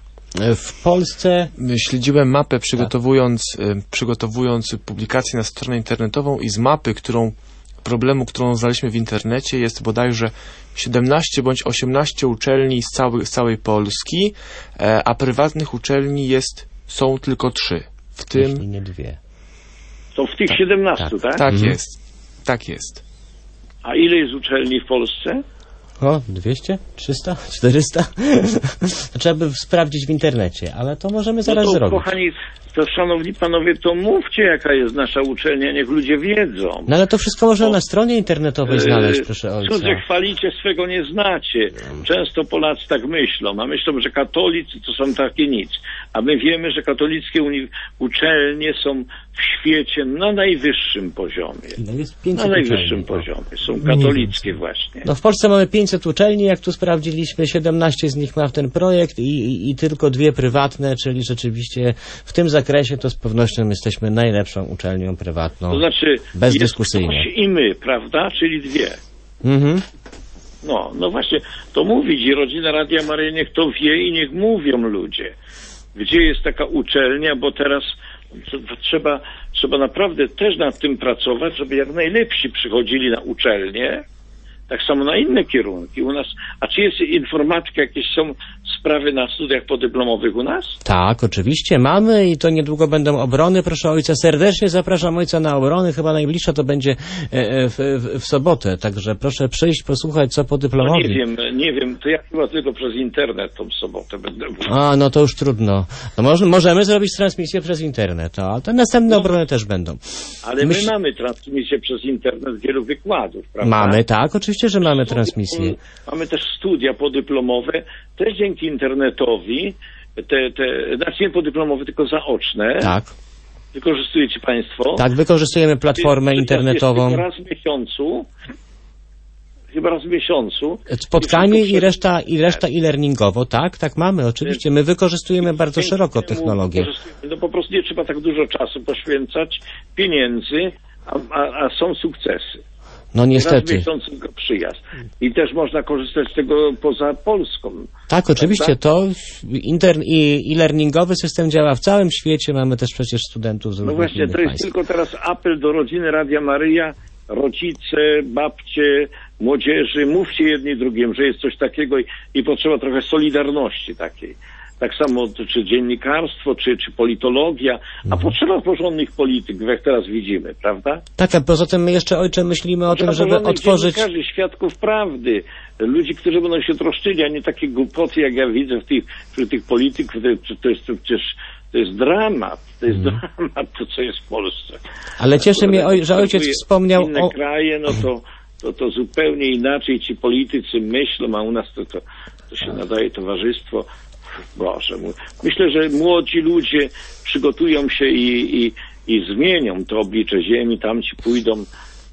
W Polsce... Śledziłem mapę przygotowując, y, przygotowując publikację na stronę internetową i z mapy, którą problemu, którą znaleźliśmy w internecie, jest bodajże siedemnaście bądź osiemnaście uczelni z, cały, z całej Polski, e, a prywatnych uczelni jest, są tylko trzy. W tym... Jeśli nie dwie. To w tych siedemnastu, tak? Tak Mhm. jest. Tak jest. A ile jest uczelni w Polsce? O, dwieście? trzysta? czterysta? Trzeba by sprawdzić w internecie, ale to możemy zaraz no to, zrobić. kochani, to szanowni panowie, to mówcie, jaka jest nasza uczelnia, niech ludzie wiedzą. No ale to wszystko można O, na stronie internetowej znaleźć, proszę ojca. Cudze chwalicie, swego nie znacie. Często Polacy tak myślą, a myślą, że katolicy to są takie nic. A my wiemy, że katolickie uni- uczelnie są w świecie na najwyższym poziomie. No jest Na pięćset najwyższym uczelni. poziomie. Są katolickie właśnie. No w Polsce mamy pięćset uczelni, jak tu sprawdziliśmy, siedemnaście z nich ma w ten projekt i, i, i tylko dwie prywatne, czyli rzeczywiście w tym zakresie to z pewnością jesteśmy najlepszą uczelnią prywatną. To znaczy, bezdyskusyjnie. jest ktoś i my, prawda? Czyli dwie. Mhm. No, no właśnie, to mówić i Rodzina Radia Maryja niech to wie i niech mówią ludzie, gdzie jest taka uczelnia, bo teraz to, to trzeba, trzeba naprawdę też nad tym pracować, żeby jak najlepsi przychodzili na uczelnię, tak samo na inne kierunki u nas. A czy jest informatyka, jakieś są sprawy na studiach podyplomowych u nas? Tak, oczywiście mamy i to niedługo będą obrony. Proszę ojca, serdecznie zapraszam ojca na obrony. Chyba najbliższa to będzie e, w, w, w sobotę, także proszę przyjść, posłuchać co No podyplomowi. nie wiem, nie wiem, to ja chyba tylko przez internet tą sobotę będę. A, no to już trudno. No może, możemy zrobić transmisję przez internet, a te następne obrony też będą. Ale Myśl- my mamy transmisję przez internet wielu wykładów, prawda? Mamy, tak, oczywiście, że mamy transmisję. Mamy też studia podyplomowe, też dzięki internetowi, te, te, znaczy nie podyplomowe, tylko zaoczne. Tak, Wykorzystujecie Państwo. tak, wykorzystujemy platformę Jest- internetową. Jest raz w miesiącu, chyba raz w miesiącu. Spotkanie i wszystko reszta, i reszta e-learningowo, tak, tak mamy, oczywiście. My wykorzystujemy bardzo Dzięki szeroko temu technologię. wykorzystujemy. No po prostu nie trzeba tak dużo czasu poświęcać, pieniędzy, a, a, a są sukcesy. No Raz w niestety. miesiącu tylko przyjazd. I też można korzystać z tego poza Polską. Tak, oczywiście, to inter, i e-learningowy system działa w całym świecie, mamy też przecież studentów z No różnych właśnie, innych to jest państw. tylko teraz apel do rodziny Radia Maryja, rodzice, babcie, młodzieży, mówcie jedni drugim, że jest coś takiego i, i potrzeba trochę solidarności takiej. Tak samo czy dziennikarstwo, czy, czy politologia, a potrzeba porządnych polityków, jak teraz widzimy, prawda? Tak, a poza tym my jeszcze, ojcze, myślimy o tym, Trzeba żeby porządnych otworzyć... dziennikarzy, świadków prawdy, ludzi, którzy będą się troszczyli, a nie takie głupoty, jak ja widzę w tych, wśród tych polityków, to, to jest to przecież to jest dramat, to jest Mhm. dramat, to co jest w Polsce. Ale cieszy mnie, oj, że ojciec wspomniał Inne o... kraje, no to, to, to zupełnie inaczej ci politycy myślą, a u nas to, to, to się nadaje towarzystwo. Boże mój. Myślę, że młodzi ludzie przygotują się i, i, i zmienią to oblicze ziemi, tam ci pójdą e,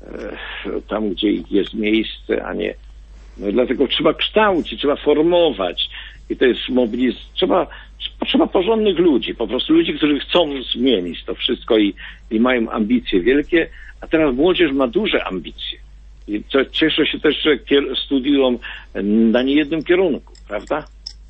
tam, gdzie ich jest miejsce, a nie. No, dlatego trzeba kształcić, trzeba formować i to jest mobiliz... Trzeba, trzeba porządnych ludzi, po prostu ludzi, którzy chcą zmienić to wszystko i, i mają ambicje wielkie, a teraz młodzież ma duże ambicje. I to cieszę się też, że kier- studiują na niejednym kierunku, prawda?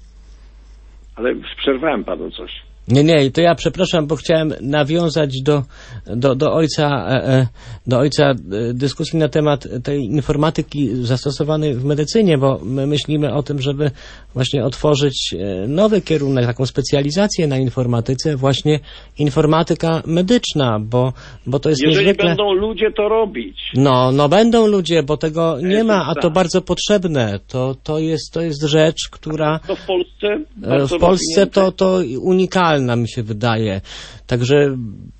Ale przerwałem panu coś. Nie, nie, to ja przepraszam, bo chciałem nawiązać do, do, do ojca, e, e, do ojca e, dyskusji na temat tej informatyki zastosowanej w medycynie, bo my myślimy o tym, żeby właśnie otworzyć e, nowy kierunek, taką specjalizację na informatyce, właśnie informatyka medyczna, bo, bo to jest Jeżeli niezwykle... będą ludzie to robić. No, no będą ludzie, bo tego nie Jest ma, a to tak. bardzo potrzebne. To, to, jest, to jest rzecz, która... To w Polsce? E, bardzo W Polsce rozwinięte. to, to unikalna mi się wydaje. Także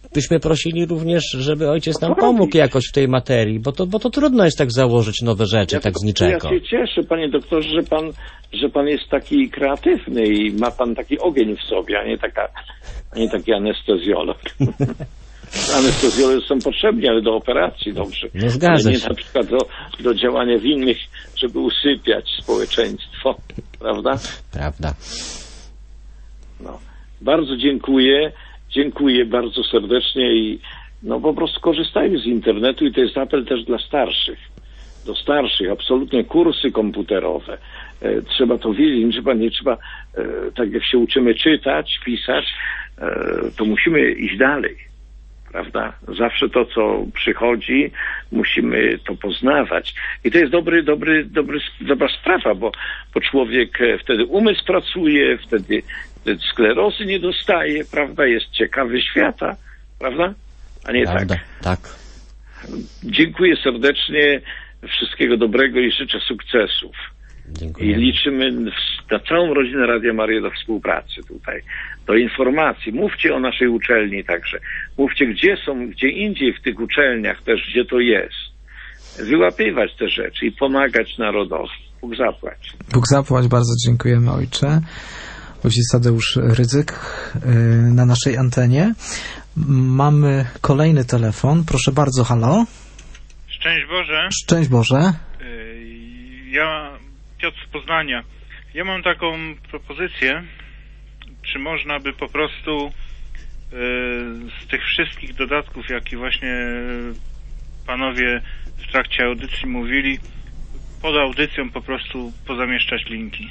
byśmy prosili również, żeby ojciec nam pomógł jakoś w tej materii, bo to, bo to trudno jest tak założyć nowe rzeczy, Ja, tak z niczego. Ja się cieszę, panie doktorze, że pan, że pan jest taki kreatywny i ma pan taki ogień w sobie, a nie, taka, a nie taki anestezjolog. Anestezjolodzy są potrzebni, ale do operacji dobrze. No zgadza ale nie się. na przykład do, do działania w innych, żeby usypiać społeczeństwo, prawda? Prawda. No. Bardzo dziękuję, dziękuję bardzo serdecznie i no po prostu korzystajmy z internetu i to jest apel też dla starszych. Do starszych, absolutnie kursy komputerowe. E, trzeba to wiedzieć, nie trzeba, nie trzeba e, tak jak się uczymy czytać, pisać, e, to musimy iść dalej. Prawda? Zawsze to, co przychodzi, musimy to poznawać. I to jest dobry, dobry, dobry, dobra sprawa, bo, bo człowiek wtedy umysł pracuje, wtedy, wtedy sklerozy nie dostaje, prawda? Jest ciekawy świata, prawda? A nie Prawda, tak. tak. Dziękuję serdecznie, wszystkiego dobrego i życzę sukcesów. Dziękuję. I liczymy w, na całą rodzinę Radia Maryja do współpracy tutaj, do informacji. Mówcie o naszej uczelni także. Mówcie, gdzie są, gdzie indziej w tych uczelniach też, gdzie to jest. Wyłapywać te rzeczy i pomagać narodowi. Bóg zapłać. Bóg zapłać, bardzo dziękujemy, ojcze. Ojciec Tadeusz Rydzyk yy, na naszej antenie. Mamy kolejny telefon. Proszę bardzo, halo. Szczęść Boże. Szczęść Boże. Ja, Piotr z Poznania. Ja mam taką propozycję, czy można by po prostu y, z tych wszystkich dodatków, jakie właśnie panowie w trakcie audycji mówili, pod audycją po prostu pozamieszczać linki.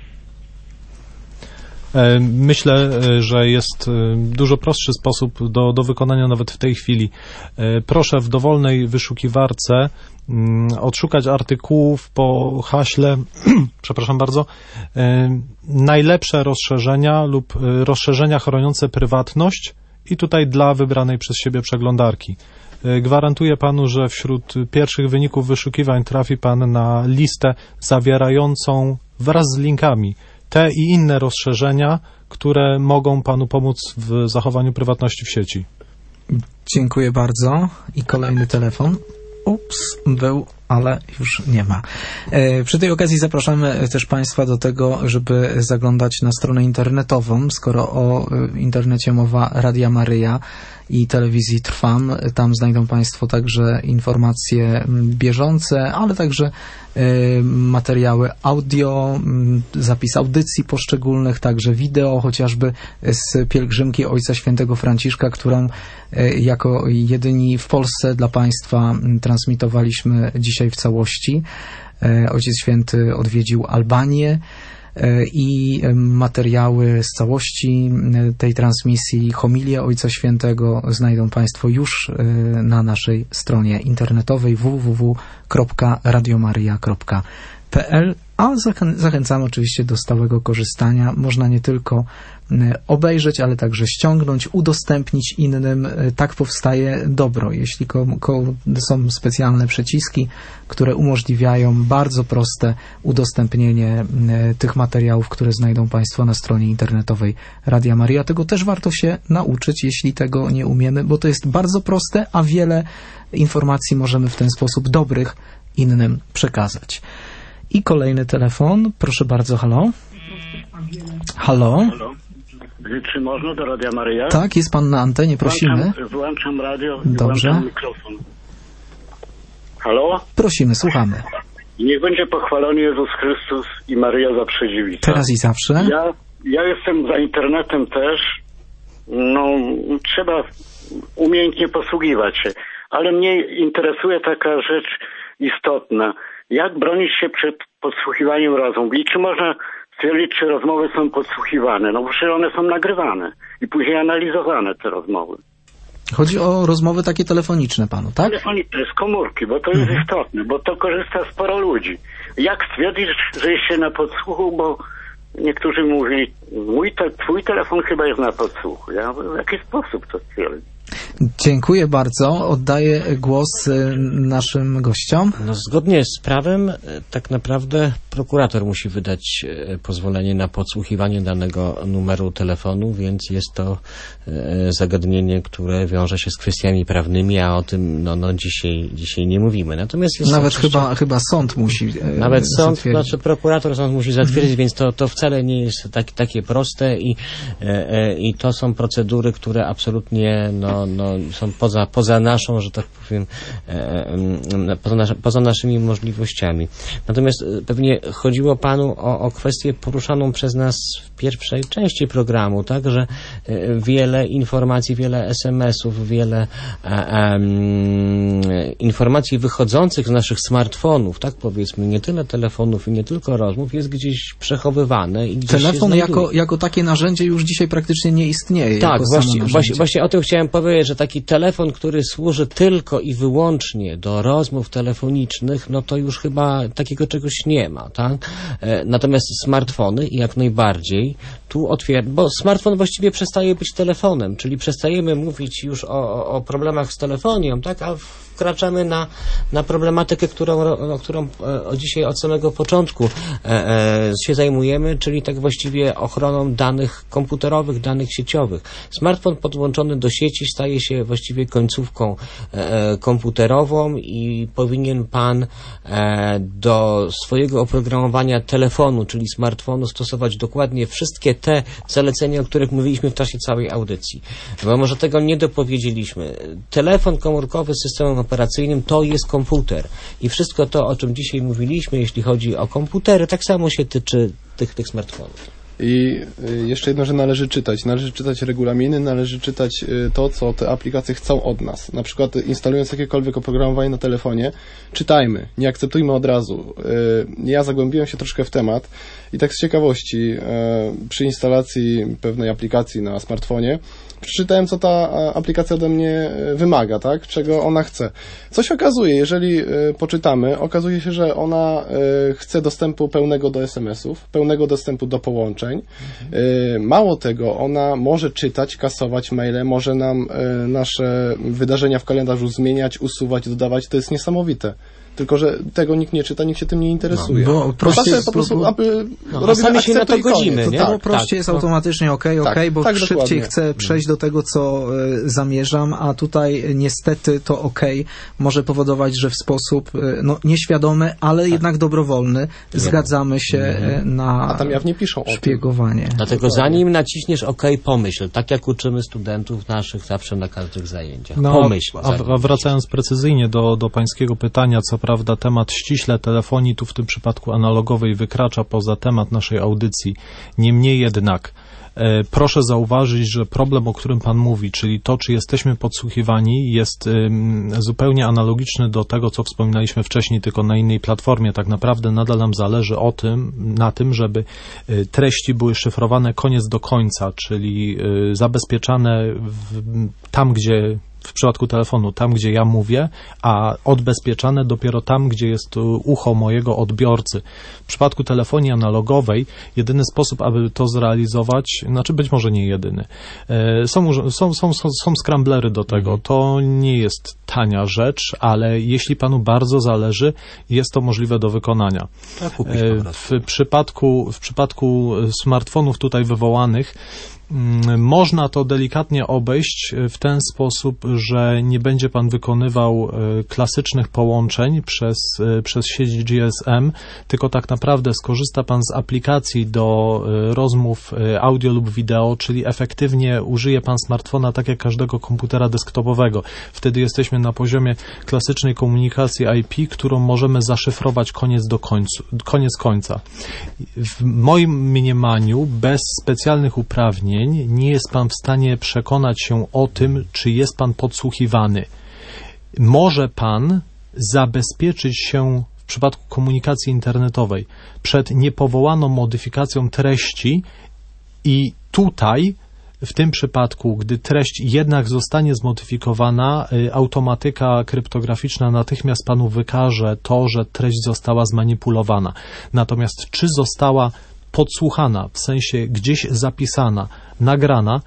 Myślę, że jest dużo prostszy sposób do, do wykonania nawet w tej chwili. Proszę w dowolnej wyszukiwarce odszukać artykułów po haśle, przepraszam bardzo, najlepsze rozszerzenia lub rozszerzenia chroniące prywatność i tutaj dla wybranej przez siebie przeglądarki. Gwarantuję panu, że wśród pierwszych wyników wyszukiwań trafi pan na listę zawierającą wraz z linkami te i inne rozszerzenia, które mogą panu pomóc w zachowaniu prywatności w sieci. Dziękuję bardzo. I kolejny telefon. Ups, był, ale już nie ma. E, przy tej okazji zapraszamy też państwa do tego, żeby zaglądać na stronę internetową, skoro o internecie mowa Radia Maryja i telewizji Trwam. Tam znajdą państwo także informacje bieżące, ale także y, materiały audio, y, zapis audycji poszczególnych, także wideo, chociażby z pielgrzymki Ojca Świętego Franciszka, którą y, jako jedyni w Polsce dla państwa y, transmitowaliśmy dzisiaj w całości. Y, Ojciec Święty odwiedził Albanię, i materiały z całości tej transmisji, homilię Ojca Świętego znajdą państwo już na naszej stronie internetowej w w w kropka radiomaryja kropka p l, a zachęcamy oczywiście do stałego korzystania. Można nie tylko obejrzeć, ale także ściągnąć, udostępnić innym. Tak powstaje dobro. Jeśli ko- ko- są specjalne przyciski, które umożliwiają bardzo proste udostępnienie tych materiałów, które znajdą państwo na stronie internetowej Radia Maryja. Tego też warto się nauczyć, jeśli tego nie umiemy, bo to jest bardzo proste, a wiele informacji możemy w ten sposób dobrych innym przekazać. I kolejny telefon. Proszę bardzo, halo. Halo. Halo. Czy można do Radia Maryja? Tak, jest pan na antenie, prosimy. Włączam, włączam radio i Dobrze. włączam mikrofon. Halo? Prosimy, słuchamy. Niech będzie pochwalony Jezus Chrystus i Maryja Zawsze Dziewica. Teraz i zawsze. Ja, ja jestem za internetem też. No, trzeba umiejętnie posługiwać się. Ale mnie interesuje taka rzecz istotna. Jak bronić się przed podsłuchiwaniem rozmów? I czy można stwierdzić, czy rozmowy są podsłuchiwane? No przecież one są nagrywane i później analizowane, te rozmowy. Chodzi o rozmowy takie telefoniczne panu, tak? Telefoniczne, z komórki, bo to jest mhm. istotne, bo to korzysta sporo ludzi. Jak stwierdzić, że jest się na podsłuchu, bo niektórzy mówili, mój te, twój telefon chyba jest na podsłuchu. Ja w jaki sposób to stwierdzić? Dziękuję bardzo. Oddaję głos naszym gościom. No, zgodnie z prawem tak naprawdę prokurator musi wydać e, pozwolenie na podsłuchiwanie danego numeru telefonu, więc jest to e, zagadnienie, które wiąże się z kwestiami prawnymi, a o tym no, no dzisiaj, dzisiaj nie mówimy. Natomiast jest nawet chyba, chyba sąd musi e, Nawet sąd, zatwierdzić. znaczy prokurator sąd musi zatwierdzić, mhm. więc to, to wcale nie jest tak, takie proste i, e, e, i to są procedury, które absolutnie no, no, są poza, poza naszą, że tak powiem, e, e, poza, nas, poza naszymi możliwościami. Natomiast e, pewnie chodziło panu o, o kwestię poruszaną przez nas w pierwszej części programu, tak, że e, wiele informacji, wiele es em esów, wiele e, e, informacji wychodzących z naszych smartfonów, tak powiedzmy, nie tyle telefonów i nie tylko rozmów, jest gdzieś przechowywane. I gdzieś Telefon jako, jako takie narzędzie już dzisiaj praktycznie nie istnieje. Tak, jako właśnie, samo właśnie, właśnie o tym chciałem powiedzieć, że taki telefon, który służy tylko i wyłącznie do rozmów telefonicznych, no to już chyba takiego czegoś nie ma, tak? E, natomiast smartfony jak najbardziej tu otwiera, bo smartfon właściwie przestaje być telefonem, czyli przestajemy mówić już o, o problemach z telefonią, tak? A wkraczamy na, na problematykę, którą, o którą o dzisiaj od samego początku e, e, się zajmujemy, czyli tak właściwie ochroną danych komputerowych, danych sieciowych. Smartfon podłączony do sieci staje się właściwie końcówką e, komputerową i powinien pan e, do swojego oprogramowania telefonu, czyli smartfonu, stosować dokładnie wszystkie te zalecenia, o których mówiliśmy w czasie całej audycji. Bo może tego nie dopowiedzieliśmy. Telefon komórkowy z systemem operacyjnym to jest komputer. I wszystko to, o czym dzisiaj mówiliśmy, jeśli chodzi o komputery, tak samo się tyczy tych, tych smartfonów. I jeszcze jedno, że należy czytać. Należy czytać regulaminy, należy czytać to, co te aplikacje chcą od nas. Na przykład instalując jakiekolwiek oprogramowanie na telefonie, czytajmy, nie akceptujmy od razu. Ja zagłębiłem się troszkę w temat i tak z ciekawości przy instalacji pewnej aplikacji na smartfonie przeczytałem, co ta aplikacja ode mnie wymaga, tak? Czego ona chce. Co się okazuje, jeżeli poczytamy, okazuje się, że ona chce dostępu pełnego do es em esów, pełnego dostępu do połączeń. Mhm. Mało tego, ona może czytać, kasować maile, może nam nasze wydarzenia w kalendarzu zmieniać, usuwać, dodawać. To jest niesamowite. Tylko że tego nikt nie czyta, nikt się tym nie interesuje. No, bo prościej po prostu, aby no, robimy sami się na to godzimy, to nie? Tak, bo prościej tak, jest no. automatycznie ok, ok, tak, bo tak, szybciej dokładnie. chcę przejść do tego, co y, zamierzam, a tutaj niestety to ok może powodować, że w sposób y, no, nieświadomy, ale tak. jednak dobrowolny nie. zgadzamy się y, na a tam jawnie piszą o szpiegowanie. Tym. Dlatego dokładnie. Zanim naciśniesz ok, pomyśl. Tak jak uczymy studentów naszych zawsze na każdych zajęciach. No, pomyśl. A, a wracając precyzyjnie do, do pańskiego pytania, co prawda temat ściśle telefonii tu w tym przypadku analogowej wykracza poza temat naszej audycji. Niemniej jednak e, proszę zauważyć, że problem, o którym pan mówi, czyli to, czy jesteśmy podsłuchiwani, jest e, zupełnie analogiczny do tego, co wspominaliśmy wcześniej, tylko na innej platformie. Tak naprawdę nadal nam zależy o tym, na tym, żeby e, treści były szyfrowane koniec do końca, czyli e, zabezpieczane w, tam, gdzie w przypadku telefonu, tam gdzie ja mówię, a odbezpieczane dopiero tam, gdzie jest ucho mojego odbiorcy. W przypadku telefonii analogowej jedyny sposób, aby to zrealizować, znaczy być może nie jedyny, są, są, są, są, są scramblery do tego. To nie jest tania rzecz, ale jeśli panu bardzo zależy, jest to możliwe do wykonania. W przypadku, w przypadku smartfonów tutaj wywołanych można to delikatnie obejść w ten sposób, że nie będzie pan wykonywał klasycznych połączeń przez, przez sieć G S M, tylko tak naprawdę skorzysta pan z aplikacji do rozmów audio lub wideo, czyli efektywnie użyje pan smartfona tak jak każdego komputera desktopowego. Wtedy jesteśmy na poziomie klasycznej komunikacji I P, którą możemy zaszyfrować koniec do końcu, koniec końca. W moim mniemaniu bez specjalnych uprawnień nie jest pan w stanie przekonać się o tym, czy jest pan podsłuchiwany. Może pan zabezpieczyć się w przypadku komunikacji internetowej przed niepowołaną modyfikacją treści i tutaj, w tym przypadku, gdy treść jednak zostanie zmodyfikowana, automatyka kryptograficzna natychmiast panu wykaże to, że treść została zmanipulowana. Natomiast czy została podsłuchana, w sensie gdzieś zapisana, nagrana,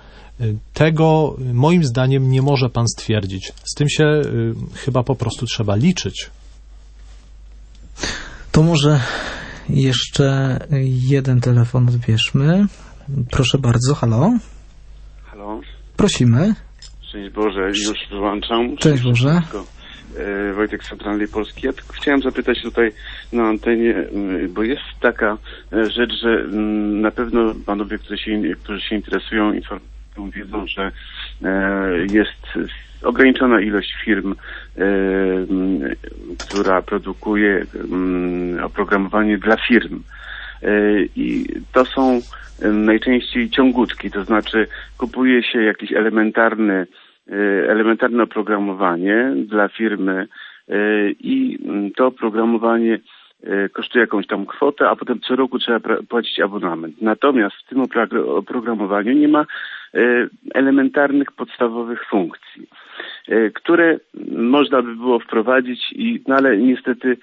tego moim zdaniem nie może pan stwierdzić. Z tym się y, chyba po prostu trzeba liczyć. To może Jeszcze jeden telefon odbierzmy. Proszę bardzo, halo. Halo. Prosimy. Szczęść Boże, już wyłączam. Cześć Boże. E, Wojtek z Centralnej Polski. Ja tylko chciałem zapytać tutaj na antenie, bo jest taka rzecz, że na pewno panowie, którzy się, którzy się interesują informacją, wiedzą, że e, jest ograniczona ilość firm, e, która produkuje m, oprogramowanie dla firm. E, I to są najczęściej ciągutki, to znaczy kupuje się jakiś elementarny, elementarne oprogramowanie dla firmy i to oprogramowanie kosztuje jakąś tam kwotę, a potem co roku trzeba płacić abonament. Natomiast w tym oprogramowaniu nie ma elementarnych, podstawowych funkcji, które można by było wprowadzić, i, no ale niestety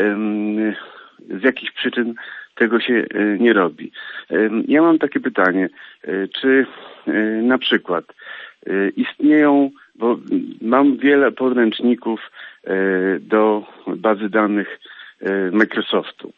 z jakichś przyczyn tego się nie robi. Ja mam takie pytanie, czy na przykład istnieją, bo mam wiele podręczników do bazy danych Microsoftu,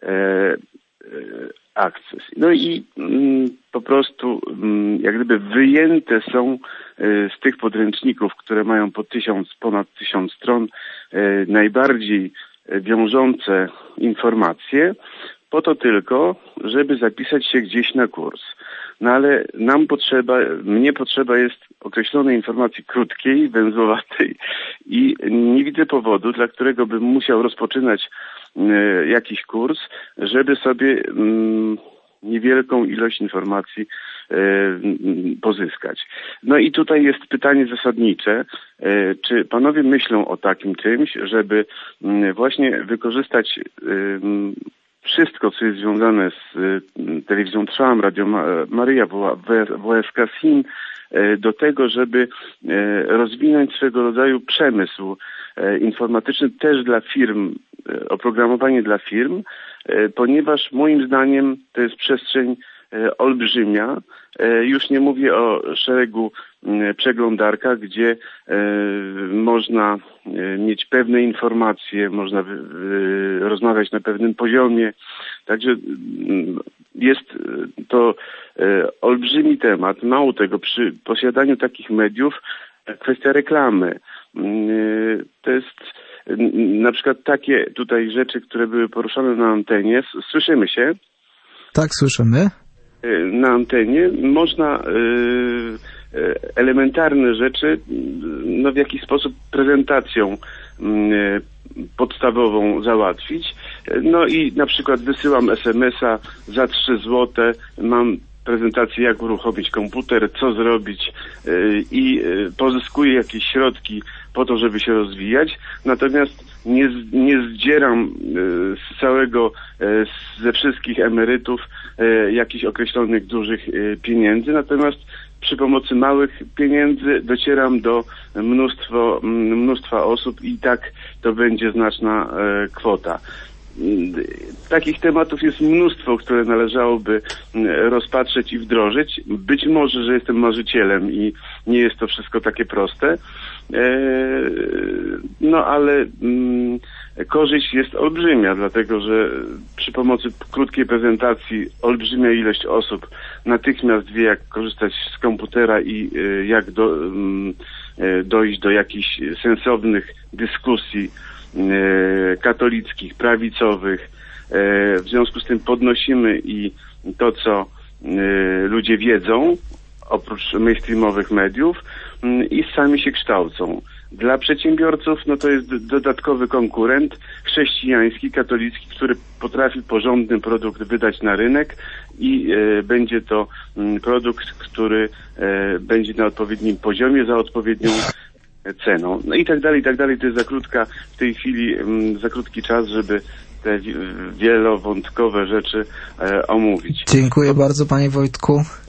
Access. No i po prostu jak gdyby wyjęte są z tych podręczników, które mają po tysiąc, ponad tysiąc stron, najbardziej wiążące informacje, po to tylko, żeby zapisać się gdzieś na kurs. No ale nam potrzeba, mnie potrzeba jest określonej informacji krótkiej, węzłowatej i nie widzę powodu, dla którego bym musiał rozpoczynać e, jakiś kurs, żeby sobie mm, niewielką ilość informacji e, pozyskać. No i tutaj jest pytanie zasadnicze, e, czy panowie myślą o takim czymś, żeby m, właśnie wykorzystać e, wszystko, co jest związane z y, telewizją Trwam, Radio Ma- Maryja, W S K S I M, y, do tego, żeby y, rozwinąć swego rodzaju przemysł y, informatyczny też dla firm, y, oprogramowanie dla firm, y, ponieważ moim zdaniem to jest przestrzeń y, olbrzymia. Y, już nie mówię o szeregu y, przeglądarkach, gdzie y, można y, mieć pewne informacje, można y, y, rozmawiać na pewnym poziomie. Także y, jest to y, olbrzymi temat. Mało tego, przy posiadaniu takich mediów kwestia reklamy. Y, to jest y, na przykład takie tutaj rzeczy, które były poruszane na antenie. Słyszymy się? Tak, słyszymy. Na antenie można y, y, elementarne rzeczy no, w jakiś sposób prezentacją y, podstawową załatwić. No i na przykład wysyłam es em es a za trzy złote, mam prezentację, jak uruchomić komputer, co zrobić y, i y, pozyskuję jakieś środki po to, żeby się rozwijać. Natomiast nie, nie zdzieram y, z całego, y, ze wszystkich emerytów y, jakichś określonych dużych y, pieniędzy. Natomiast przy pomocy małych pieniędzy docieram do mnóstwo, mnóstwa osób i tak to będzie znaczna y, kwota. Takich tematów jest mnóstwo, które należałoby rozpatrzeć i wdrożyć. Być może, że jestem marzycielem i nie jest to wszystko takie proste. No ale korzyść jest olbrzymia, dlatego że przy pomocy krótkiej prezentacji olbrzymia ilość osób natychmiast wie, jak korzystać z komputera i jak do, dojść do jakichś sensownych dyskusji katolickich, prawicowych. W związku z tym podnosimy i to, co ludzie wiedzą, oprócz mainstreamowych mediów, i sami się kształcą. Dla przedsiębiorców no to jest dodatkowy konkurent chrześcijański, katolicki, który potrafi porządny produkt wydać na rynek i e, będzie to m, produkt, który e, będzie na odpowiednim poziomie, za odpowiednią ceną. No i tak dalej, i tak dalej. To jest za krótka w tej chwili, m, za krótki czas, żeby te wielowątkowe rzeczy e, omówić. Dziękuję bardzo, panie Wojtku.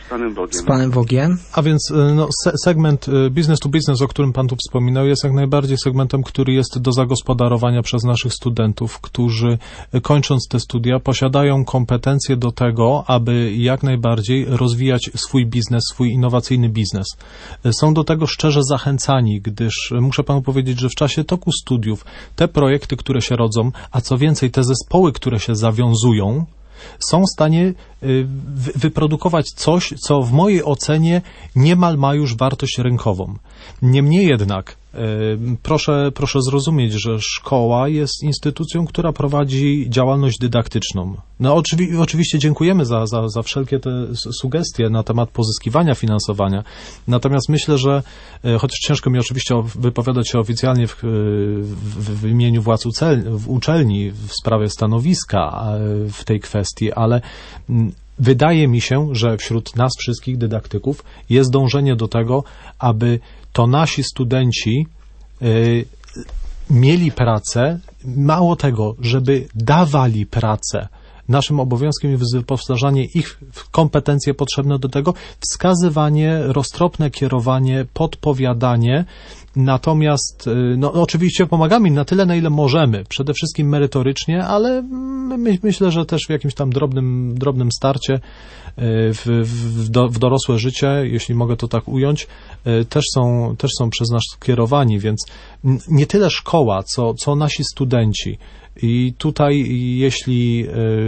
z Panem Bogiem. Z Panem Bogiem. A więc no, se segment business to business, o którym Pan tu wspominał, jest jak najbardziej segmentem, który jest do zagospodarowania przez naszych studentów, którzy kończąc te studia posiadają kompetencje do tego, aby jak najbardziej rozwijać swój biznes, swój innowacyjny biznes. Są do tego szczerze zachęcani, gdyż muszę Panu powiedzieć, że w czasie toku studiów te projekty, które się rodzą, a co więcej te zespoły, które się zawiązują, są w stanie wyprodukować coś, co w mojej ocenie niemal ma już wartość rynkową. Niemniej jednak proszę, proszę zrozumieć, że szkoła jest instytucją, która prowadzi działalność dydaktyczną. No oczywi oczywiście dziękujemy za, za, za wszelkie te sugestie na temat pozyskiwania finansowania. Natomiast myślę, że chociaż ciężko mi oczywiście wypowiadać się oficjalnie w, w, w imieniu władz uczelni w sprawie stanowiska w tej kwestii, ale wydaje mi się, że wśród nas wszystkich dydaktyków jest dążenie do tego, aby to nasi studenci y, mieli pracę, mało tego, żeby dawali pracę. Naszym obowiązkiem jest wyposażanie ich w kompetencje potrzebne do tego, wskazywanie, roztropne kierowanie, podpowiadanie. Natomiast, no oczywiście pomagamy im na tyle, na ile możemy, przede wszystkim merytorycznie, ale my, myślę, że też w jakimś tam drobnym, drobnym starcie w, w, do, w dorosłe życie, jeśli mogę to tak ująć, też są, też są przez nas kierowani, więc nie tyle szkoła, co, co nasi studenci. I tutaj, jeśli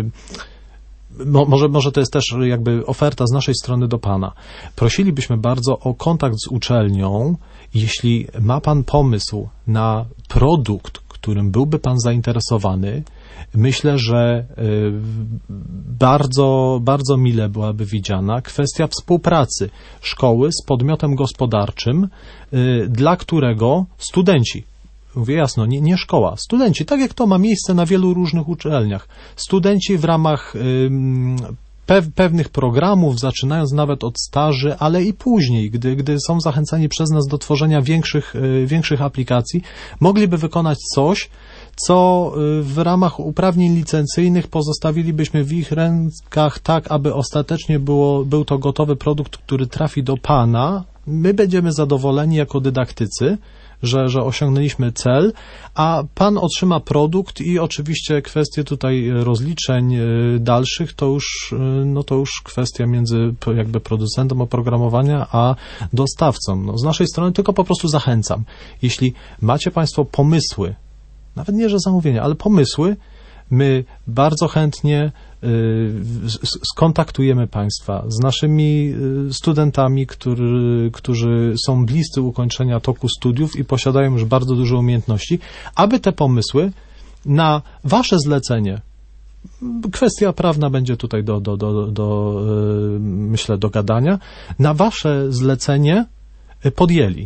Mo, może, może to jest też jakby oferta z naszej strony do Pana. Prosilibyśmy bardzo o kontakt z uczelnią. Jeśli ma Pan pomysł na produkt, którym byłby Pan zainteresowany, myślę, że y, bardzo, bardzo mile byłaby widziana kwestia współpracy szkoły z podmiotem gospodarczym, y, dla którego studenci, mówię jasno, nie, nie szkoła, studenci, tak jak to ma miejsce na wielu różnych uczelniach, studenci w ramach y, pewnych programów, zaczynając nawet od staży, ale i później, gdy, gdy są zachęcani przez nas do tworzenia większych, większych aplikacji, mogliby wykonać coś, co w ramach uprawnień licencyjnych pozostawilibyśmy w ich rękach tak, aby ostatecznie było, był to gotowy produkt, który trafi do Pana. My będziemy zadowoleni jako dydaktycy, że, że osiągnęliśmy cel, a Pan otrzyma produkt i oczywiście kwestie tutaj rozliczeń dalszych to już, no to już kwestia między jakby producentem oprogramowania a dostawcą. No, z naszej strony tylko po prostu zachęcam. Jeśli macie Państwo pomysły, nawet nie, że zamówienia, ale pomysły, my bardzo chętnie skontaktujemy Państwa z naszymi studentami, który, którzy są bliscy ukończenia toku studiów i posiadają już bardzo dużo umiejętności, aby te pomysły na Wasze zlecenie, kwestia prawna będzie tutaj do, do, do, do myślę, do gadania, na Wasze zlecenie podjęli.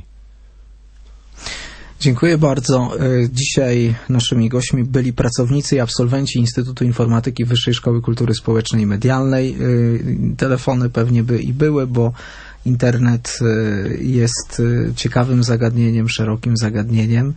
Dziękuję bardzo. Dzisiaj naszymi gośćmi byli pracownicy i absolwenci Instytutu Informatyki Wyższej Szkoły Kultury Społecznej i Medialnej. Telefony pewnie by i były, bo internet jest ciekawym zagadnieniem, szerokim zagadnieniem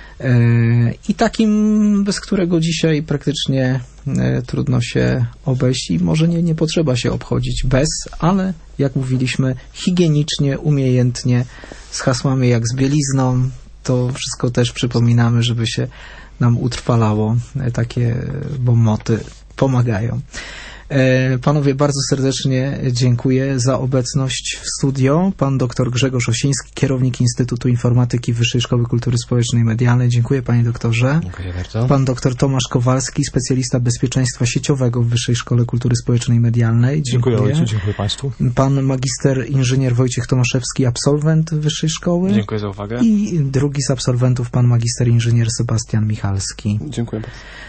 i takim, bez którego dzisiaj praktycznie trudno się obejść i może nie, nie potrzeba się obchodzić bez, ale jak mówiliśmy, higienicznie, umiejętnie, z hasłami jak z bielizną. To wszystko też przypominamy, żeby się nam utrwalało. Takie bonmoty pomagają. Panowie, bardzo serdecznie dziękuję za obecność w studio. Pan dr Grzegorz Osiński, kierownik Instytutu Informatyki Wyższej Szkoły Kultury Społecznej i Medialnej. Dziękuję, panie doktorze. Dziękuję bardzo. Pan dr Tomasz Kowalski, specjalista bezpieczeństwa sieciowego w Wyższej Szkole Kultury Społecznej i Medialnej. Dziękuję. Dziękuję ojcu, dziękuję państwu. Pan magister inżynier Wojciech Tomaszewski, absolwent Wyższej Szkoły. Dziękuję za uwagę. I drugi z absolwentów, pan magister inżynier Sebastian Michalski. Dziękuję bardzo.